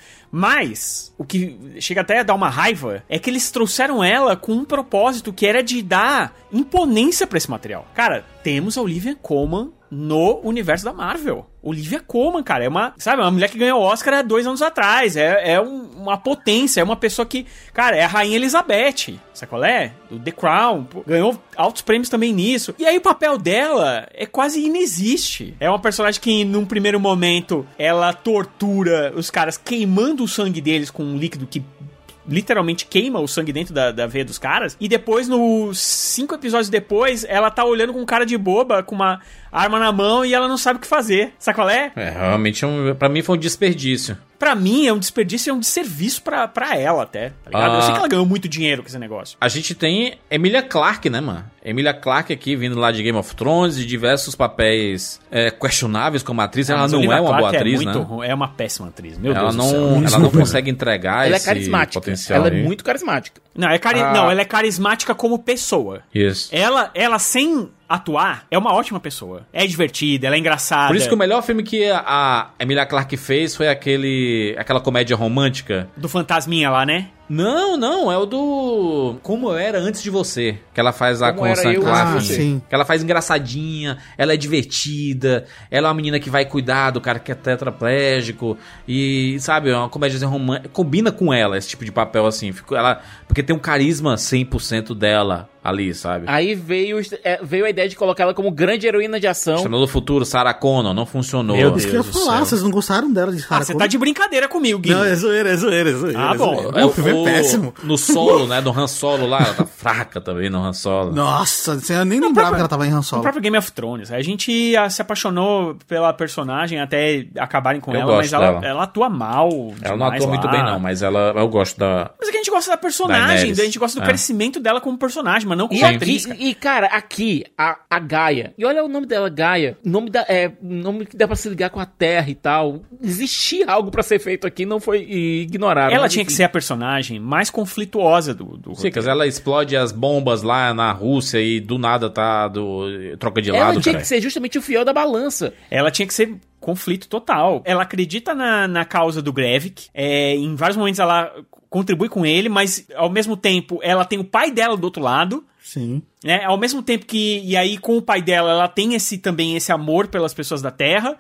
[SPEAKER 5] Mas, o que chega até a dar uma raiva é que eles trouxeram ela com um propósito que era de dar imponência pra esse material. Cara, temos a Olivia Colman no universo da Marvel. Olivia Colman, cara, é uma, sabe, uma mulher que ganhou o Oscar há dois anos atrás, é, é um, uma potência, é uma pessoa que, cara, é a Rainha Elizabeth, sabe qual é? Do The Crown, ganhou altos prêmios também nisso, e aí o papel dela é quase inexiste. É uma personagem que, num primeiro momento, ela tortura os caras queimando o sangue deles com um líquido que literalmente queima o sangue dentro da, da veia dos caras, e depois, nos cinco episódios depois, ela tá olhando com cara de boba, com uma arma na mão, e ela não sabe o que fazer. Sabe qual é?
[SPEAKER 3] É, realmente, um, pra mim foi um desperdício.
[SPEAKER 5] Pra mim, é um desperdício e é um desserviço pra, pra ela até, tá ligado? Ah, eu sei que ela ganhou muito dinheiro com esse negócio.
[SPEAKER 3] A gente tem Emilia Clarke, né, mano? Emilia Clarke aqui, vindo lá de Game of Thrones, de diversos papéis é, questionáveis como atriz. Ela não é uma boa atriz,
[SPEAKER 5] é muito
[SPEAKER 3] né?
[SPEAKER 5] Ruim, é uma péssima atriz, meu
[SPEAKER 3] ela
[SPEAKER 5] Deus
[SPEAKER 3] não,
[SPEAKER 5] do céu.
[SPEAKER 3] Ela não consegue entregar
[SPEAKER 4] ela
[SPEAKER 3] esse
[SPEAKER 4] é carismática.
[SPEAKER 3] potencial.
[SPEAKER 4] Ela
[SPEAKER 3] aí.
[SPEAKER 4] é muito carismática.
[SPEAKER 5] Não, é cari...
[SPEAKER 4] ah.
[SPEAKER 5] não, ela é carismática como pessoa.
[SPEAKER 3] Isso.
[SPEAKER 5] Ela, ela sem atuar, é uma ótima pessoa. É divertida, ela é engraçada.
[SPEAKER 3] Por isso que o melhor filme que a Emilia Clarke fez foi aquele, aquela comédia romântica.
[SPEAKER 5] Do Fantasminha lá, né?
[SPEAKER 3] Não, não, é o do Como Eu Era Antes de Você, que ela faz lá
[SPEAKER 4] Como
[SPEAKER 3] com o Sam
[SPEAKER 6] Claflin.
[SPEAKER 3] Que ela faz engraçadinha, ela é divertida, ela é uma menina que vai cuidar do cara que é tetraplégico e, sabe, é uma comédia romântica, combina com ela esse tipo de papel assim, ela, porque tem um carisma cem por cento dela ali, sabe?
[SPEAKER 4] Aí veio, veio a ideia de colocar ela como grande heroína de ação.
[SPEAKER 3] Exterminador do Futuro, Sarah Connor, não funcionou.
[SPEAKER 6] Meu Deus, Isso que eu ia falar, céu. Vocês não gostaram dela de Sarah
[SPEAKER 5] Ah, você tá de brincadeira comigo, Gui.
[SPEAKER 6] Não, é zoeira, é zoeira, é zoeira.
[SPEAKER 5] Ah, bom.
[SPEAKER 6] É, zoeira. O filme é péssimo.
[SPEAKER 3] No solo, né, do Han Solo lá, ela tá fraca também no Han Solo.
[SPEAKER 6] Nossa, eu nem no lembrava próprio, que ela tava em Han Solo.
[SPEAKER 5] No próprio Game of Thrones. A gente se apaixonou pela personagem até acabarem com
[SPEAKER 3] eu
[SPEAKER 5] ela, mas ela,
[SPEAKER 3] dela.
[SPEAKER 5] ela atua mal.
[SPEAKER 3] Ela não atua lá. muito bem, não, mas ela, eu gosto da.
[SPEAKER 5] Mas é que a gente gosta da personagem, a gente gosta do é. crescimento dela como personagem, mas não como
[SPEAKER 4] e
[SPEAKER 5] atriz.
[SPEAKER 4] Aqui, e, cara, aqui, a, a Gaia, e olha o nome dela, Gaia, nome, da, é, nome que dá pra se ligar com a Terra e tal. Existia algo pra ser feito aqui, não foi ignorado.
[SPEAKER 5] Ela tinha enfim. que ser a personagem mais conflituosa do, do
[SPEAKER 3] Sim, porque ela explode as bombas lá na Rússia e do nada tá do troca de
[SPEAKER 4] ela
[SPEAKER 3] lado.
[SPEAKER 4] Ela tinha
[SPEAKER 3] cara.
[SPEAKER 4] que ser justamente o fiel da balança.
[SPEAKER 5] Ela tinha que ser conflito total. Ela acredita na, na causa do Gravik, é, em vários momentos ela contribui com ele, mas ao mesmo tempo ela tem o pai dela do outro lado.
[SPEAKER 6] Sim.
[SPEAKER 5] Né? Ao mesmo tempo que, e aí com o pai dela, ela tem esse também esse amor pelas pessoas da Terra.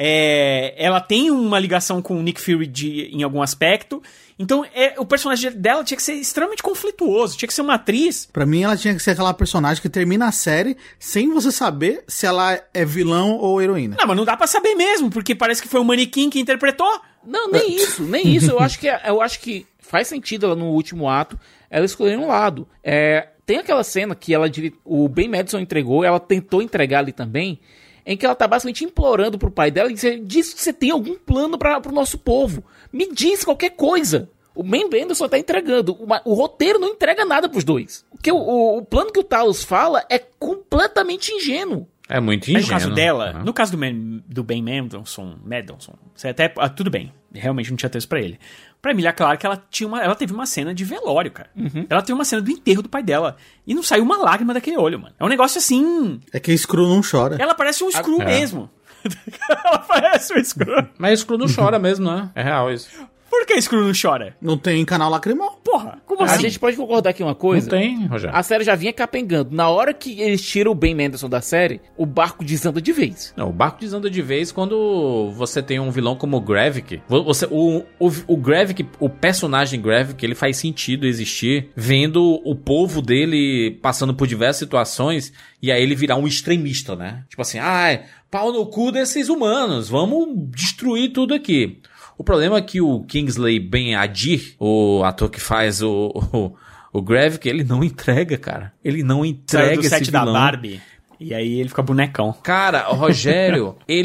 [SPEAKER 5] É, ela tem uma ligação com o Nick Fury de, em algum aspecto. Então, é, o personagem dela tinha que ser extremamente conflituoso. Tinha que ser uma atriz.
[SPEAKER 6] Pra mim, ela tinha que ser aquela personagem que termina a série sem você saber se ela é vilão ou heroína.
[SPEAKER 5] Não, mas não dá pra saber mesmo, porque parece que foi o manequim que interpretou.
[SPEAKER 4] Não, nem isso, nem isso. Eu acho que, eu acho que faz sentido ela no último ato, ela escolher um lado. É, tem aquela cena que ela, o Ben Madison entregou, ela tentou entregar ali também, em que ela tá basicamente implorando pro pai dela e diz que você tem algum plano para pro nosso povo. Me diz qualquer coisa. O Ben Mendelsohn tá entregando. O, o roteiro não entrega nada pros dois. Porque o, o, o plano que o Talos fala é completamente ingênuo.
[SPEAKER 3] É muito ingênuo.
[SPEAKER 5] Mas no caso dela, uhum. no caso do, Man, do Ben Mendelsohn, Mendelsohn, você até, ah, tudo bem, realmente não tinha texto pra ele. Pra Emilia Clarke, ela, tinha uma, ela teve uma cena de velório, cara. Uhum. Ela teve uma cena do enterro do pai dela. E não saiu uma lágrima daquele olho, mano. É um negócio assim...
[SPEAKER 6] É que Screw não chora.
[SPEAKER 5] Ela parece um Screw
[SPEAKER 3] é.
[SPEAKER 5] mesmo. Ela parece um Screw.
[SPEAKER 3] Mas Screw não chora mesmo, né? É real isso.
[SPEAKER 5] Por que Screw não chora?
[SPEAKER 6] Não tem canal lacrimal.
[SPEAKER 5] Porra, como
[SPEAKER 4] a
[SPEAKER 5] assim?
[SPEAKER 4] A gente pode concordar aqui uma coisa?
[SPEAKER 3] Não tem, Rogério.
[SPEAKER 4] A série já vinha capengando. Na hora que eles tiram o Ben Mendelsohn da série, o barco desanda de vez.
[SPEAKER 3] Não, o barco desanda de vez quando você tem um vilão como o Gravik. Você, o, o, o Gravik, o personagem Gravik, ele faz sentido existir vendo o povo dele passando por diversas situações e aí ele virar um extremista, né? Tipo assim, ai, pau no cu desses humanos, vamos destruir tudo aqui. O problema é que o Kingsley Ben-Adir, o ator que faz o, o, o Gravik, ele não entrega, cara. Ele não entrega
[SPEAKER 5] do
[SPEAKER 3] esse
[SPEAKER 5] set
[SPEAKER 3] vilão.
[SPEAKER 5] Da Barbie. E aí ele fica bonecão.
[SPEAKER 3] Cara, o Rogério, ele...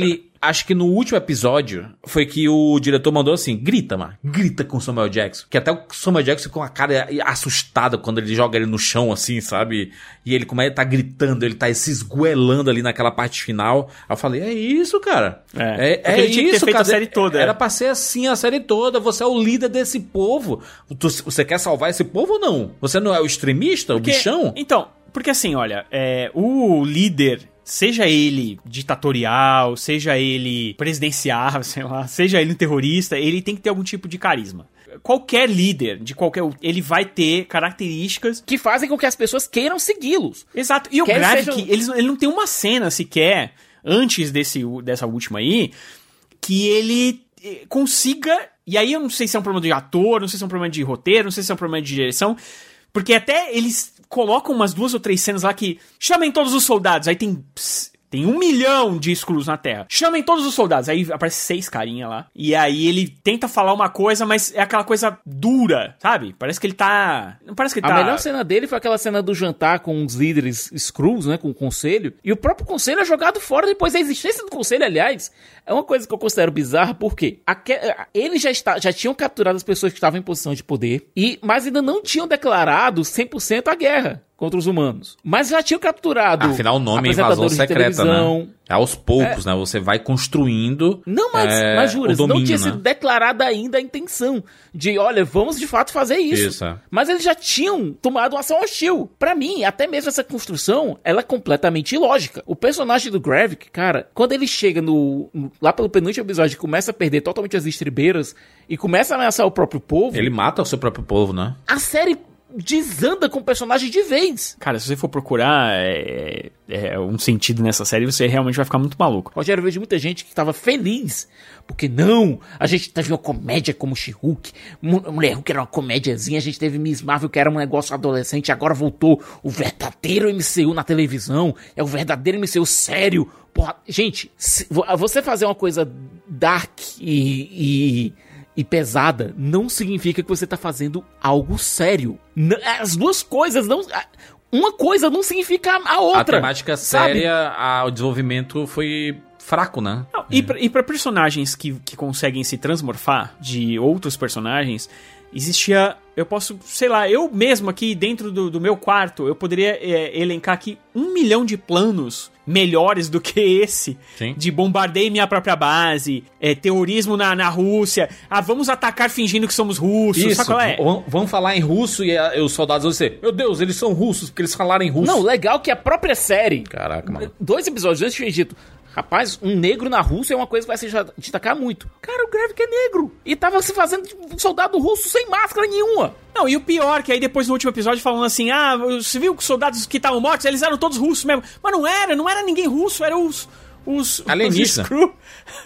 [SPEAKER 3] acho que no último episódio foi que o diretor mandou assim, grita, mano, grita com o Samuel Jackson. Que até o Samuel Jackson ficou com a cara assustada quando ele joga ele no chão, assim, sabe? E ele, como é, ele tá gritando, ele tá se esgoelando ali naquela parte final. Aí eu falei, é isso, cara. É, é, é
[SPEAKER 5] ele tinha que ter
[SPEAKER 3] isso,
[SPEAKER 5] feito
[SPEAKER 3] cara.
[SPEAKER 5] a série toda.
[SPEAKER 3] Era pra ser assim a série toda. Você é o líder desse povo. Tu, você quer salvar esse povo ou não? Você não é o extremista,
[SPEAKER 5] porque,
[SPEAKER 3] o bichão?
[SPEAKER 5] Então, porque assim, olha, é, o líder, seja ele ditatorial, seja ele presidencial, sei lá, seja ele um terrorista, ele tem que ter algum tipo de carisma. Qualquer líder, de qualquer, ele vai ter características
[SPEAKER 4] que fazem com que as pessoas queiram segui-los.
[SPEAKER 5] Exato. E o
[SPEAKER 4] Quer
[SPEAKER 5] grave é
[SPEAKER 4] sejam...
[SPEAKER 5] que eles, ele não tem uma cena sequer, antes desse, dessa última aí, que ele consiga... E aí eu não sei se é um problema de ator, não sei se é um problema de roteiro, não sei se é um problema de direção, porque até eles colocam umas duas ou três cenas lá que chamem todos os soldados, aí tem... Tem um milhão de Skrulls na Terra. Chamem todos os soldados. Aí aparece seis carinha lá. E aí ele tenta falar uma coisa, mas é aquela coisa dura, sabe? Parece que ele tá... Não parece que ele
[SPEAKER 4] a
[SPEAKER 5] tá...
[SPEAKER 4] A melhor cena dele foi aquela cena do jantar com os líderes Skrulls, né? Com o conselho. E o próprio conselho é jogado fora depois da existência do conselho, aliás. É uma coisa que eu considero bizarra, porque aque... eles já, está... já tinham capturado as pessoas que estavam em posição de poder, e... mas ainda não tinham declarado cem por cento a guerra contra os humanos. Mas já tinham capturado...
[SPEAKER 3] Afinal, o nome é invasão secreta, né? É aos poucos, é. né? Você vai construindo...
[SPEAKER 4] Não, mas,
[SPEAKER 3] é,
[SPEAKER 4] mas juras,
[SPEAKER 3] domínio,
[SPEAKER 4] não tinha
[SPEAKER 3] né?
[SPEAKER 4] sido declarada ainda a intenção de, olha, vamos de fato fazer isso.
[SPEAKER 3] Isso, é.
[SPEAKER 4] Mas eles já tinham tomado uma ação hostil. Pra mim, até mesmo essa construção, ela é completamente ilógica. O personagem do Gravik, cara, quando ele chega no, no lá pelo penúltimo episódio e começa a perder totalmente as estribeiras e começa a ameaçar o próprio povo...
[SPEAKER 3] Ele mata o seu próprio povo, né?
[SPEAKER 4] A série... desanda com o personagem de vez.
[SPEAKER 5] Cara, se você for procurar é, é, um sentido nessa série, você realmente vai ficar muito maluco.
[SPEAKER 4] Rogério, eu vejo muita gente que estava feliz, porque não, a gente teve uma comédia como She-Hulk, Mulher Hulk era uma comédiazinha, a gente teve Miss Marvel que era um negócio adolescente, agora voltou o verdadeiro M C U na televisão, é o verdadeiro M C U sério. Porra, gente, se, você fazer uma coisa dark e... e E pesada, não significa que você tá fazendo algo sério. As duas coisas não... Uma coisa não significa a outra.
[SPEAKER 3] A temática
[SPEAKER 4] sabe?
[SPEAKER 3] séria, a, o desenvolvimento foi fraco, né?
[SPEAKER 5] Não, e, pra, e pra personagens que, que conseguem se transmorfar de outros personagens, existia... Eu posso, sei lá, eu mesmo aqui dentro do, do meu quarto, eu poderia é, elencar aqui um milhão de planos melhores do que esse.
[SPEAKER 3] Sim.
[SPEAKER 5] De bombardeio minha própria base, é, terrorismo na, na Rússia, ah, vamos atacar fingindo que somos russos,
[SPEAKER 3] Isso,
[SPEAKER 5] sabe qual é?
[SPEAKER 3] Vamos falar em russo e, a, e os soldados vão dizer, meu Deus, eles são russos, porque eles falaram em russo.
[SPEAKER 4] Não, legal que a própria série...
[SPEAKER 3] Caraca, mano.
[SPEAKER 4] Dois episódios antes tinha dito... Rapaz, um negro na Rússia é uma coisa que vai se destacar muito. Cara, o Gravik é negro. E tava se fazendo um soldado russo sem máscara nenhuma.
[SPEAKER 5] Não, e o pior, que aí depois no último episódio falando assim, ah, você viu que os soldados que estavam mortos, eles eram todos russos mesmo. Mas não era, não era ninguém russo, eram os... os
[SPEAKER 3] alienígenas.
[SPEAKER 5] Os Skrull.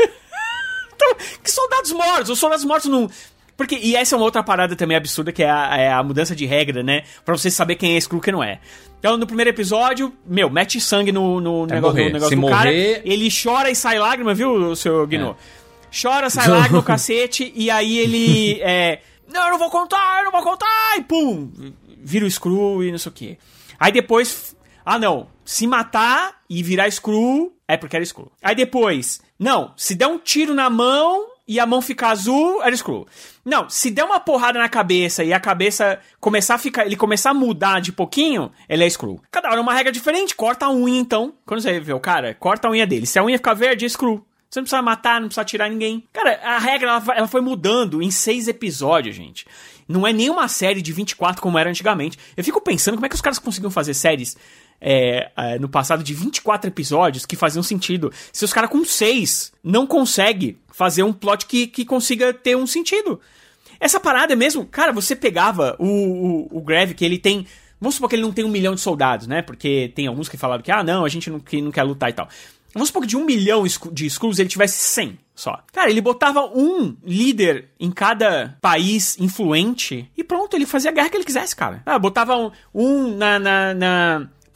[SPEAKER 5] Então, que soldados mortos? Os soldados mortos não... Porque, e essa é uma outra parada também absurda, que é a, é a mudança de regra, né? Pra você saber quem é Skrull e quem não é. Então, no primeiro episódio, meu, mete sangue no, no,
[SPEAKER 3] é
[SPEAKER 5] negócio, no negócio
[SPEAKER 3] Se
[SPEAKER 5] do
[SPEAKER 3] morrer...
[SPEAKER 5] cara. Ele chora e sai lágrima, viu, seu Guinô? É. Chora, sai lágrima, o cacete, e aí ele... é, não, eu não vou contar, eu não vou contar, e pum! Vira o Skrull e não sei o quê. Aí depois... Ah, não. Se matar e virar Skrull, é porque era Skrull. Aí depois... Não, se der um tiro na mão... e a mão ficar azul, era Skrull. Não, se der uma porrada na cabeça e a cabeça começar a ficar, ele começar a mudar de pouquinho, ele é Skrull. Cada hora é uma regra diferente, corta a unha então. Quando você vê o cara, corta a unha dele. Se a unha ficar verde, é Skrull. Você não precisa matar, não precisa atirar ninguém. Cara, a regra, ela, ela foi mudando em seis episódios, gente. Não é nenhuma série de vinte e quatro como era antigamente. Eu fico pensando como é que os caras conseguiam fazer séries... É, é, no passado de vinte e quatro episódios que faziam sentido. Se os caras com seis não conseguem fazer um plot que, que consiga ter um sentido. Essa parada é mesmo... Cara, você pegava o, o, o Gravik, ele tem... Vamos supor que ele não tem um milhão de soldados, né? Porque tem alguns que falaram que, ah, não, a gente não, que não quer lutar e tal. Vamos supor que de um milhão de Skrulls ele tivesse cem só. Cara, ele botava um líder em cada país influente e pronto, ele fazia a guerra que ele quisesse, cara. Ah, botava um, um na... na, na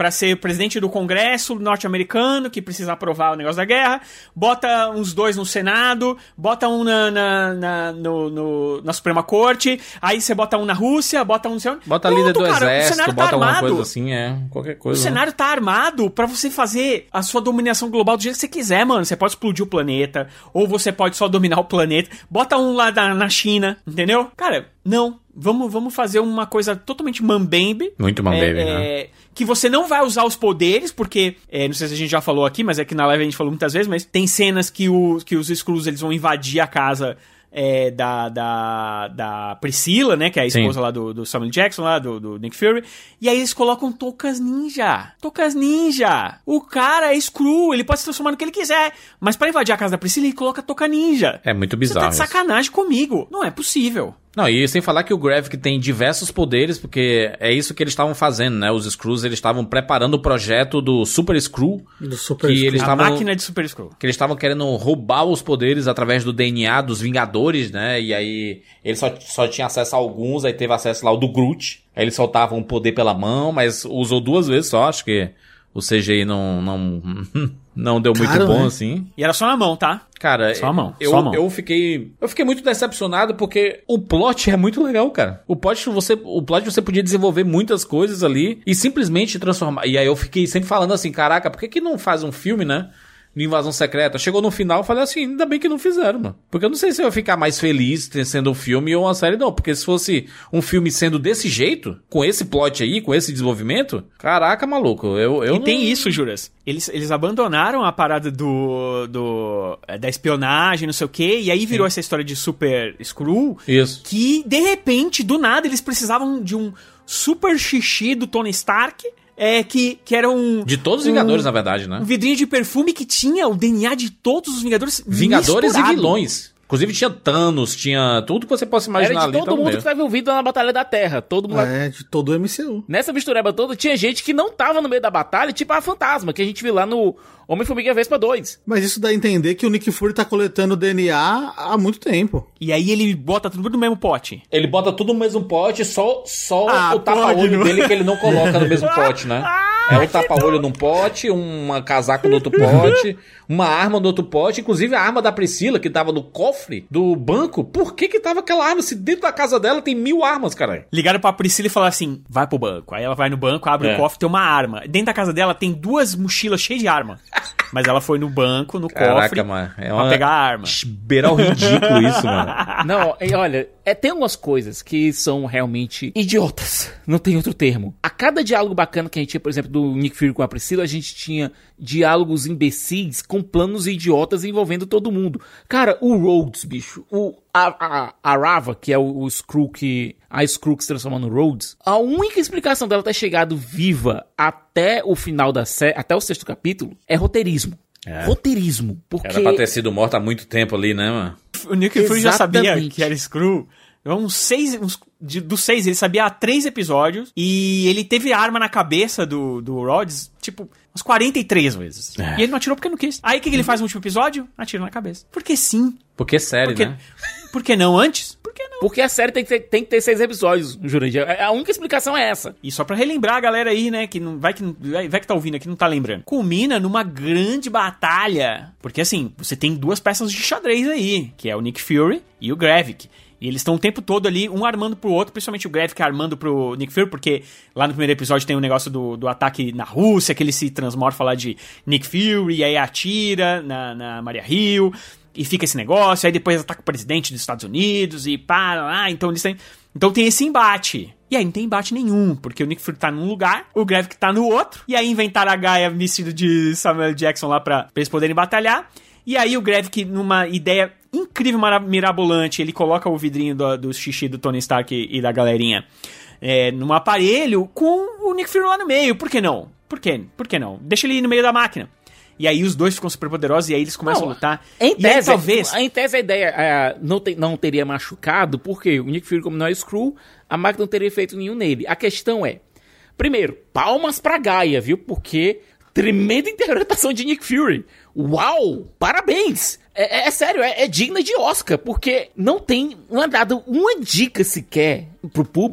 [SPEAKER 5] pra ser presidente do Congresso norte-americano, que precisa aprovar o negócio da guerra, bota uns dois no Senado, bota um na, na, na, no, no, na Suprema Corte, aí você bota um na Rússia, bota um...
[SPEAKER 3] Bota a líder do cara, exército, bota tá alguma coisa assim, é, qualquer coisa.
[SPEAKER 5] O cenário tá armado pra você fazer a sua dominação global do jeito que você quiser, mano. Você pode explodir o planeta, ou você pode só dominar o planeta. Bota um lá na, na China, entendeu? Cara, não. Vamos, vamos fazer uma coisa totalmente mambembe.
[SPEAKER 3] Muito mambembe,
[SPEAKER 5] é,
[SPEAKER 3] né?
[SPEAKER 5] É, que você não vai usar os poderes, porque, é, não sei se a gente já falou aqui, mas é que na live a gente falou muitas vezes, mas tem cenas que, o, que os Skrulls, eles vão invadir a casa... É, da, da, da Priscila, né? Que é a esposa Sim. lá do, do Samuel Jackson, lá do, do Nick Fury. E aí eles colocam Tocas Ninja. Tocas Ninja. O cara é Skrull, ele pode se transformar no que ele quiser. Mas pra invadir a casa da Priscila, ele coloca Toca Ninja.
[SPEAKER 3] É muito bizarro.
[SPEAKER 5] Você tá de sacanagem isso. comigo. Não é possível.
[SPEAKER 3] Não, e sem falar que o Gravik tem diversos poderes, porque é isso que eles estavam fazendo, né? Os Skrulls, eles estavam preparando o projeto do Super Skrull.
[SPEAKER 6] Do Super
[SPEAKER 3] que
[SPEAKER 6] Skrull.
[SPEAKER 3] Eles
[SPEAKER 5] a
[SPEAKER 3] tavam,
[SPEAKER 5] máquina de Super Skrull.
[SPEAKER 3] Que eles estavam querendo roubar os poderes através do D N A dos Vingadores, né? E aí, ele só, só tinha acesso a alguns, aí teve acesso lá ao do Groot. Aí eles soltavam o poder pela mão, mas usou duas vezes só, acho que o C G I não... não... Não deu muito Cara, bom, né? assim.
[SPEAKER 5] E era só na mão, tá?
[SPEAKER 3] Cara,
[SPEAKER 5] só a mão.
[SPEAKER 3] Eu,
[SPEAKER 5] só a mão.
[SPEAKER 3] eu fiquei. Eu fiquei muito decepcionado porque o plot é muito legal, cara. O plot você, o plot você podia desenvolver muitas coisas ali e simplesmente transformar. E aí eu fiquei sempre falando assim, caraca, por que que não faz um filme, né? No Invasão Secreta. Chegou no final, eu falei assim, ainda bem que não fizeram, mano. Porque eu não sei se eu ia ficar mais feliz sendo um filme ou uma série, não. Porque se fosse um filme sendo desse jeito, com esse plot aí, com esse desenvolvimento, caraca, maluco, eu, eu
[SPEAKER 5] E
[SPEAKER 3] não...
[SPEAKER 5] tem isso, Juras. Eles, eles abandonaram a parada do, do da espionagem, não sei o quê, e aí virou Sim. essa história de Super Skrull.
[SPEAKER 3] Isso.
[SPEAKER 5] Que, de repente, do nada, eles precisavam de um super xixi do Tony Stark... É, que, que era um...
[SPEAKER 3] De todos os
[SPEAKER 5] um,
[SPEAKER 3] Vingadores, na verdade, né?
[SPEAKER 5] Um vidrinho de perfume que tinha o D N A de todos os Vingadores
[SPEAKER 3] Vingadores
[SPEAKER 5] misturado.
[SPEAKER 3] e vilões. Inclusive tinha Thanos, tinha tudo que você possa imaginar
[SPEAKER 4] Era de
[SPEAKER 3] ali.
[SPEAKER 4] todo mundo mesmo. que estava envolvido na Batalha da Terra. Todo mundo...
[SPEAKER 6] É, de todo o M C U.
[SPEAKER 4] Nessa mistureba toda, tinha gente que não tava no meio da batalha, tipo a Fantasma, que a gente viu lá no Homem-Formiga Vespa dois.
[SPEAKER 6] Mas isso dá a entender que o Nick Fury tá coletando D N A há muito tempo.
[SPEAKER 5] E aí ele bota tudo no mesmo pote.
[SPEAKER 3] Ele bota tudo no mesmo pote, só, só
[SPEAKER 5] ah,
[SPEAKER 3] o tapa-olho dele que ele não coloca no mesmo pote, né? É um tapa-olho num pote, um casaco no outro pote, uma arma no outro pote, inclusive a arma da Priscila, que tava no cofre do banco. Por que que tava aquela arma? Se dentro da casa dela tem mil armas, caralho.
[SPEAKER 5] Ligaram pra Priscila e falaram assim, vai pro banco. Aí ela vai no banco, abre é. o cofre, tem uma arma. Dentro da casa dela tem duas mochilas cheias de arma. Mas ela foi no banco, no Caraca, cofre,
[SPEAKER 3] mano. É
[SPEAKER 5] uma... pra pegar a arma.
[SPEAKER 3] Beiral ridículo isso, mano.
[SPEAKER 4] Não, olha, é, tem algumas coisas que são realmente idiotas. Não tem outro termo. A cada diálogo bacana que a gente tinha, por exemplo, do Nick Fury com a Priscila, a gente tinha diálogos imbecis com planos idiotas envolvendo todo mundo. Cara, o Rhodes, bicho, o, a, a, a Rava, que é o, o Skrull que... A Skrull que se transforma no Rhodes, a única explicação dela ter chegado viva até o final da série, até o sexto capítulo, é roteirismo. É. Roteirismo. Porque...
[SPEAKER 3] Era pra ter sido morta há muito tempo ali, né, mano?
[SPEAKER 5] O Nick Fury já sabia que era Skrull. Uns seis, uns, de, dos seis, ele sabia há três episódios. E ele teve arma na cabeça do, do Rhodes, tipo, umas quarenta e três vezes. É. E ele não atirou porque não quis. Aí o que, que ele faz no último episódio? Atira na cabeça. Porque sim.
[SPEAKER 3] Porque é série,
[SPEAKER 5] porque,
[SPEAKER 3] né?
[SPEAKER 5] Por que não antes? Por que não?
[SPEAKER 4] Porque a série tem que ter, tem que ter seis episódios, Jurandir. A única explicação é essa.
[SPEAKER 5] E só pra relembrar a galera aí, né, que não vai que, vai, vai que tá ouvindo aqui não tá lembrando. Culmina numa grande batalha. Porque assim, você tem duas peças de xadrez aí, que é o Nick Fury e o Gravik. E eles estão o tempo todo ali, um armando pro outro, principalmente o Gravik armando pro Nick Fury, porque lá no primeiro episódio tem um negócio do, do ataque na Rússia, que ele se transmorfa lá de Nick Fury, e aí atira na, na Maria Hill, e fica esse negócio, aí depois ataca o presidente dos Estados Unidos, e para lá, então eles têm... Então tem esse embate. E aí não tem embate nenhum, porque o Nick Fury tá num lugar, o Gravik tá no outro, e aí inventaram a Gaia vestido de Samuel Jackson lá pra, pra eles poderem batalhar. E aí o Gravik, numa ideia incrível, mirabolante, ele coloca o vidrinho do, do xixi do Tony Stark e, e da galerinha é, num aparelho com o Nick Fury lá no meio. Por que não? Por que? Por que não? Deixa ele ir no meio da máquina. E aí os dois ficam super poderosos e aí eles começam não, a lutar.
[SPEAKER 4] Em
[SPEAKER 5] e
[SPEAKER 4] tese,
[SPEAKER 5] aí, talvez...
[SPEAKER 4] Em tese a ideia é, não, te, não teria machucado, porque o Nick Fury, como não é Skrull, a máquina não teria feito nenhum nele. A questão é, primeiro, palmas pra Gaia, viu? Porque... Tremenda interpretação de Nick Fury. Uau! Parabéns! É, é, é sério, é, é digna de Oscar, porque não tem não é dado uma dica sequer pro público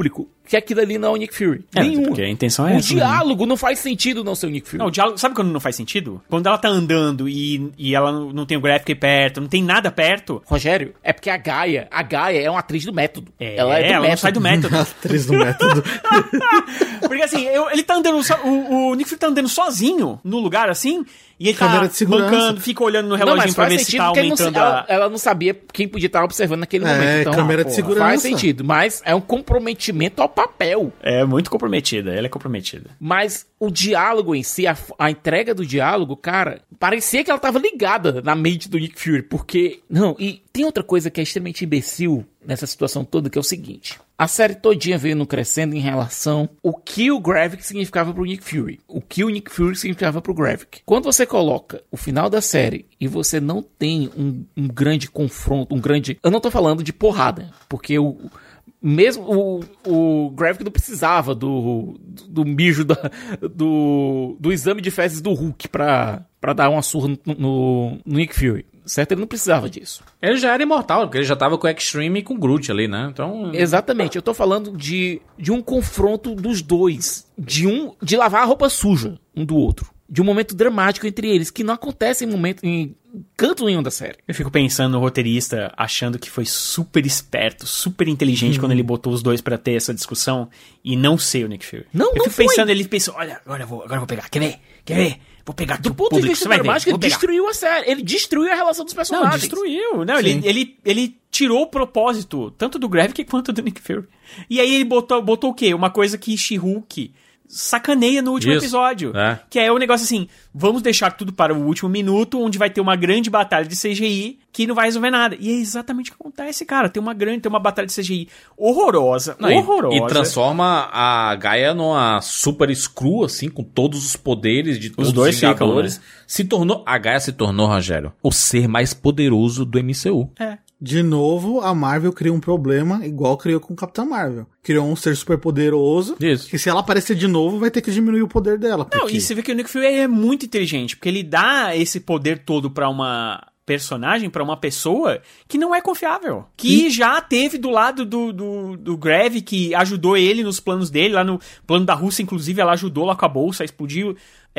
[SPEAKER 4] que aquilo ali não é o Nick Fury.
[SPEAKER 5] É,
[SPEAKER 4] Nenhuma.
[SPEAKER 5] porque a intenção é
[SPEAKER 4] o
[SPEAKER 5] essa.
[SPEAKER 4] diálogo né? não faz sentido não ser o Nick Fury.
[SPEAKER 5] Não, o diálogo, sabe quando não faz sentido? Quando ela tá andando e, e ela não, não tem o Graphic perto, não tem nada perto.
[SPEAKER 4] Rogério, é porque a Gaia, a Gaia é uma atriz do método.
[SPEAKER 5] É,
[SPEAKER 4] ela é do
[SPEAKER 5] ela
[SPEAKER 4] método.
[SPEAKER 5] não sai do método.
[SPEAKER 6] Atriz do método.
[SPEAKER 5] Porque assim, eu, ele tá andando, so, o, o Nick Fury tá andando sozinho no lugar assim, e ele
[SPEAKER 6] Câmera
[SPEAKER 5] tá
[SPEAKER 6] de segurança.
[SPEAKER 5] mancando, fica olhando no
[SPEAKER 4] Não,
[SPEAKER 5] reloginho
[SPEAKER 4] mas
[SPEAKER 5] pra
[SPEAKER 4] faz
[SPEAKER 5] ver se
[SPEAKER 4] sentido
[SPEAKER 5] tá
[SPEAKER 4] porque ele não,
[SPEAKER 5] aumentando
[SPEAKER 4] ela,
[SPEAKER 5] a...
[SPEAKER 4] ela não sabia quem podia estar observando naquele
[SPEAKER 6] É,
[SPEAKER 4] momento. Então,
[SPEAKER 6] câmera de
[SPEAKER 4] porra,
[SPEAKER 6] segurança.
[SPEAKER 4] Faz sentido, mas é um comprometimento ao papel.
[SPEAKER 5] É muito comprometida, ela é comprometida.
[SPEAKER 4] Mas o diálogo em si, a, a entrega do diálogo, cara, parecia que ela tava ligada na mente do Nick Fury, porque... Não, e tem outra coisa que é extremamente imbecil nessa situação toda, que é o seguinte. A série todinha veio no crescendo em relação o que o Gravik significava pro Nick Fury. O que o Nick Fury significava pro Gravik. Quando você coloca o final da série e você não tem um, um grande confronto, um grande... Eu não tô falando de porrada, porque o... Mesmo o, o Gravik não precisava do, do, do mijo da, do, do exame de fezes do Hulk pra, pra dar uma surra no, no, no Nick Fury. Certo? Ele não precisava disso.
[SPEAKER 3] Ele já era imortal, porque ele já tava com o Extreme e com o Groot ali, né? Então...
[SPEAKER 4] Exatamente. Eu tô falando de, de um confronto dos dois. De um de lavar a roupa suja um do outro. De um momento dramático entre eles, que não acontece em momento em canto nenhum da série.
[SPEAKER 5] Eu fico pensando no roteirista achando que foi super esperto, super inteligente
[SPEAKER 4] Uhum.
[SPEAKER 5] quando ele botou os dois pra ter essa discussão e não ser o Nick Fury.
[SPEAKER 4] Não,
[SPEAKER 5] eu
[SPEAKER 4] não
[SPEAKER 5] fico
[SPEAKER 4] foi.
[SPEAKER 5] pensando, ele pensou, olha, agora eu vou, agora eu vou pegar, quer ver? Quer ver? Vou pegar aqui
[SPEAKER 4] Do
[SPEAKER 5] o
[SPEAKER 4] ponto de
[SPEAKER 5] público,
[SPEAKER 4] vista
[SPEAKER 5] você vai ver,
[SPEAKER 4] dramático, ele
[SPEAKER 5] vou pegar.
[SPEAKER 4] destruiu a série. Ele destruiu a relação dos
[SPEAKER 5] Não,
[SPEAKER 4] personagens.
[SPEAKER 5] destruiu. Não, ele, ele, ele tirou o propósito, tanto do Gravik quanto do Nick Fury. E aí ele botou, botou o quê? Uma coisa que She-Hulk sacaneia no último
[SPEAKER 3] Isso.
[SPEAKER 5] episódio.
[SPEAKER 3] É.
[SPEAKER 5] Que é o negócio assim, vamos deixar tudo para o último minuto, onde vai ter uma grande batalha de C G I que não vai resolver nada. E é exatamente o que acontece, cara. Tem uma grande, tem uma batalha de C G I horrorosa,
[SPEAKER 3] Não, e-
[SPEAKER 5] horrorosa.
[SPEAKER 3] E, transforma a Gaia numa super Skrull, assim, com todos os poderes de todos os,
[SPEAKER 5] dois ficam,
[SPEAKER 3] Vingadores.
[SPEAKER 5] né?
[SPEAKER 3] Se tornou, a Gaia se tornou, Rogério, o ser mais poderoso do M C U.
[SPEAKER 5] É.
[SPEAKER 6] De novo, a Marvel cria um problema igual criou com o Capitão Marvel. Criou um ser super poderoso.
[SPEAKER 3] Isso.
[SPEAKER 6] Que se ela aparecer de novo, vai ter que diminuir o poder dela.
[SPEAKER 5] Não,
[SPEAKER 6] porque-
[SPEAKER 5] e você vê que o Nick Fury é muito inteligente, porque ele dá esse poder todo pra uma personagem, pra uma pessoa que não é confiável. Que
[SPEAKER 6] E-
[SPEAKER 5] já teve do lado do, do, do Greve, que ajudou ele nos planos dele, lá no plano da Rússia, inclusive, ela ajudou lá com a bolsa, explodiu,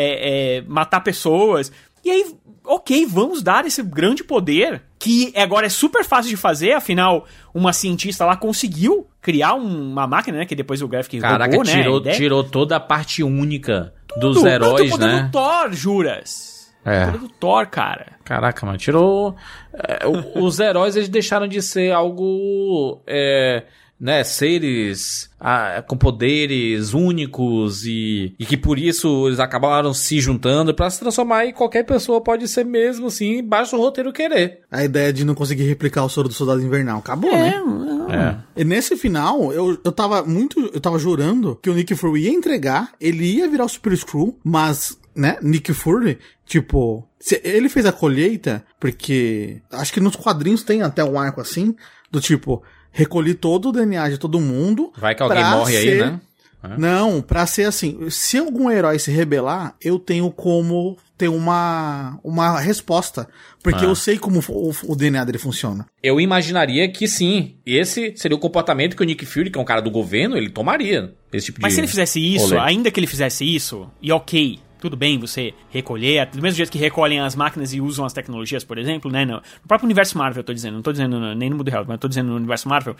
[SPEAKER 5] é, é, matar pessoas. E aí, ok, vamos dar esse grande poder, que agora é super fácil de fazer, afinal, uma cientista lá conseguiu criar um- uma máquina, né, que depois o Graphic
[SPEAKER 3] Caraca,
[SPEAKER 5] roubou, né, a
[SPEAKER 3] tirou,
[SPEAKER 5] ideia.
[SPEAKER 3] tirou toda a parte única dos
[SPEAKER 5] Tudo.
[SPEAKER 3] heróis,
[SPEAKER 5] Não, tem o poder
[SPEAKER 3] né?
[SPEAKER 5] do Thor, juras.
[SPEAKER 3] É.
[SPEAKER 5] O poder do Thor, cara.
[SPEAKER 3] Caraca, mano, tirou... é, o- os heróis, eles deixaram de ser algo... É, né, seres ah, com poderes únicos e, e que por isso eles acabaram se juntando pra se transformar em qualquer pessoa pode ser mesmo, assim, basta o roteiro querer.
[SPEAKER 6] A ideia de não conseguir replicar o soro do soldado invernal. Acabou, né?
[SPEAKER 3] É.
[SPEAKER 6] E nesse final, eu, eu tava muito... Eu tava jurando que o Nick Fury ia entregar, ele ia virar o Super Skrull, mas, né, Nick Fury, tipo... Se ele fez a colheita, porque... Acho que nos quadrinhos tem até um arco assim, do tipo... Recolhi todo o D N A de todo mundo.
[SPEAKER 3] Vai que alguém
[SPEAKER 6] pra
[SPEAKER 3] morre aí,
[SPEAKER 6] ser-
[SPEAKER 3] né? É.
[SPEAKER 6] Não, pra ser assim, se algum herói se rebelar, eu tenho como ter uma, uma resposta. Porque
[SPEAKER 3] Ah.
[SPEAKER 6] eu sei como o, o D N A dele funciona.
[SPEAKER 3] Eu imaginaria que sim, esse seria o comportamento que o Nick Fury, que é um cara do governo, ele tomaria. Esse tipo
[SPEAKER 5] Mas
[SPEAKER 3] de
[SPEAKER 5] se ele fizesse isso,
[SPEAKER 3] rolê.
[SPEAKER 5] ainda que ele fizesse isso, e ok, tudo bem você recolher, do mesmo jeito que recolhem as máquinas e usam as tecnologias, por exemplo, né, no, no próprio universo Marvel, eu tô dizendo, não tô dizendo no- nem no mundo real, mas eu tô dizendo no universo Marvel,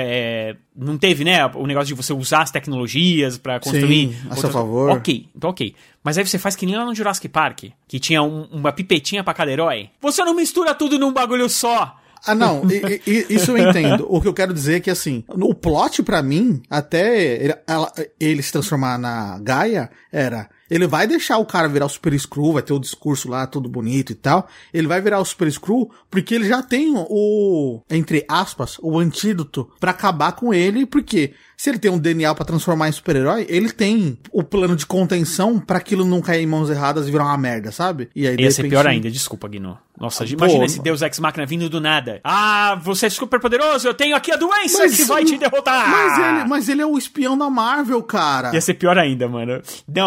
[SPEAKER 5] é, não teve, né, o negócio de você usar as tecnologias pra construir...
[SPEAKER 6] Sim, a seu favor.
[SPEAKER 5] Ok, então ok. Mas aí você faz que nem lá no Jurassic Park, que tinha um- uma pipetinha pra cada herói. Você não mistura tudo num bagulho só!
[SPEAKER 6] Ah, não, e- e- isso eu entendo. O que eu quero dizer é que, assim, o plot pra mim, até ele, ela- ele se transformar na Gaia, era... Ele vai deixar o cara virar o Super Skrull, vai ter o discurso lá, todo bonito e tal. Ele vai virar o Super Skrull porque ele já tem o, entre aspas, o antídoto pra acabar com ele, porque se ele tem um D N A pra transformar em super-herói, ele tem o plano de contenção pra aquilo não cair em mãos erradas e virar uma merda, sabe? E aí, de
[SPEAKER 5] Ia ser
[SPEAKER 6] repente-
[SPEAKER 5] pior ainda, desculpa, Guino. Nossa,
[SPEAKER 6] Ah,
[SPEAKER 5] imagina
[SPEAKER 6] pô,
[SPEAKER 5] esse Deus Ex Machina vindo do nada. Ah, você é super poderoso, eu tenho aqui a doença
[SPEAKER 6] Mas
[SPEAKER 5] que
[SPEAKER 6] isso
[SPEAKER 5] vai
[SPEAKER 6] não-
[SPEAKER 5] te derrotar.
[SPEAKER 6] Mas ele, mas ele é o espião da Marvel, cara.
[SPEAKER 5] Ia ser pior ainda, mano. Não, deixa a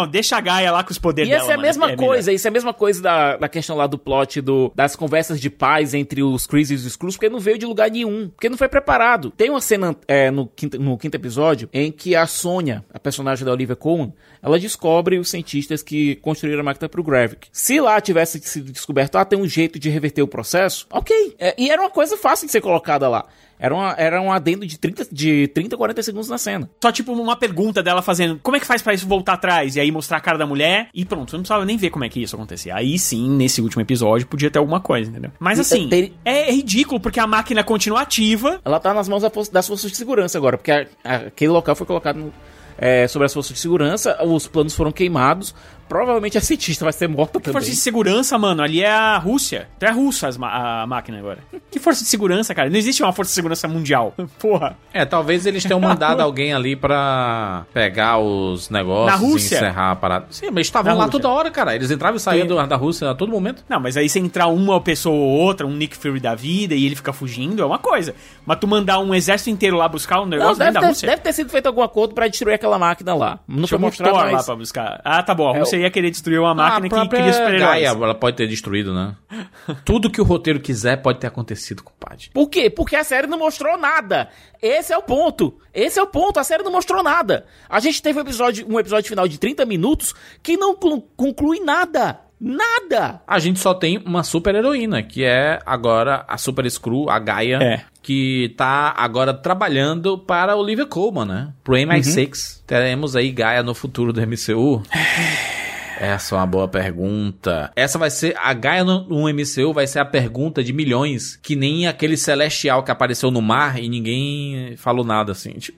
[SPEAKER 5] Gaia lá com os poderes
[SPEAKER 4] e
[SPEAKER 5] dela.
[SPEAKER 4] E essa é a mesma
[SPEAKER 5] é
[SPEAKER 4] coisa,
[SPEAKER 5] melhor.
[SPEAKER 4] isso é a mesma coisa da, da questão lá do plot do, das conversas de paz entre os Chris e os Skrulls, porque não veio de lugar nenhum, porque não foi preparado. Tem uma cena é, no, quinto, no quinto episódio em que a Sônia, a personagem da Olivia Colman, ela descobre os cientistas que construíram a máquina pro Gravik. Se lá tivesse sido descoberto, ah, tem um jeito de reverter o processo, ok. É, e era uma coisa fácil de ser colocada lá. Era, uma, era um adendo de trinta, de trinta, quarenta segundos na cena.
[SPEAKER 5] Só tipo uma pergunta dela fazendo, como é que faz pra isso voltar atrás? E aí mostrar a cara da mulher e pronto, você não precisava nem ver como é que isso acontecia. Aí sim, nesse último episódio, podia ter alguma coisa, entendeu? Mas assim,
[SPEAKER 4] tem...
[SPEAKER 5] é, é ridículo porque a máquina continua ativa.
[SPEAKER 4] Ela tá nas mãos das forças de segurança agora, porque a, a, aquele local foi colocado no, é, sobre as forças de segurança, os planos foram queimados. Provavelmente a cientista vai ser morta
[SPEAKER 5] que
[SPEAKER 4] também.
[SPEAKER 5] Força de segurança, mano, ali é a Rússia. Então é russa as, a máquina agora. Que força de segurança, cara? Não existe uma força de segurança mundial. Porra.
[SPEAKER 3] É, talvez eles tenham mandado alguém ali pra pegar os negócios
[SPEAKER 5] Na Rússia?
[SPEAKER 3] e encerrar a parada. Sim, mas estavam lá toda hora, cara. Eles entravam e saíam do, da Rússia a todo momento.
[SPEAKER 5] Não, mas aí se entrar uma pessoa ou outra, um Nick Fury da vida, e ele fica fugindo, é uma coisa. Mas tu mandar um exército inteiro lá buscar um negócio
[SPEAKER 4] não, deve,
[SPEAKER 5] da
[SPEAKER 4] ter,
[SPEAKER 5] Rússia...
[SPEAKER 4] deve ter sido feito algum acordo pra destruir aquela máquina lá. Não foi mostrado mais.
[SPEAKER 5] lá pra buscar. Ah, tá bom. A Rússia
[SPEAKER 4] é,
[SPEAKER 5] ia querer destruir uma máquina que cria super-heróis.
[SPEAKER 3] Gaia, ela pode ter destruído, né? Tudo que o roteiro quiser pode ter acontecido, compadre.
[SPEAKER 4] Por quê? Porque a série não mostrou nada. Esse é o ponto. Esse é o ponto. A série não mostrou nada. A gente teve um episódio, um episódio final de trinta minutos que não conclui nada. Nada!
[SPEAKER 3] A gente só tem uma super heroína, que é agora a Super Skrull, a Gaia,
[SPEAKER 5] é.
[SPEAKER 3] que tá agora trabalhando para Olivia Colman, né? Pro M I seis. Uhum. Teremos aí Gaia no futuro do M C U? Essa é uma boa pergunta. Essa vai ser, a Gaia no, no M C U vai ser a pergunta de milhões, que nem aquele Celestial que apareceu no mar e ninguém falou nada, assim, tipo...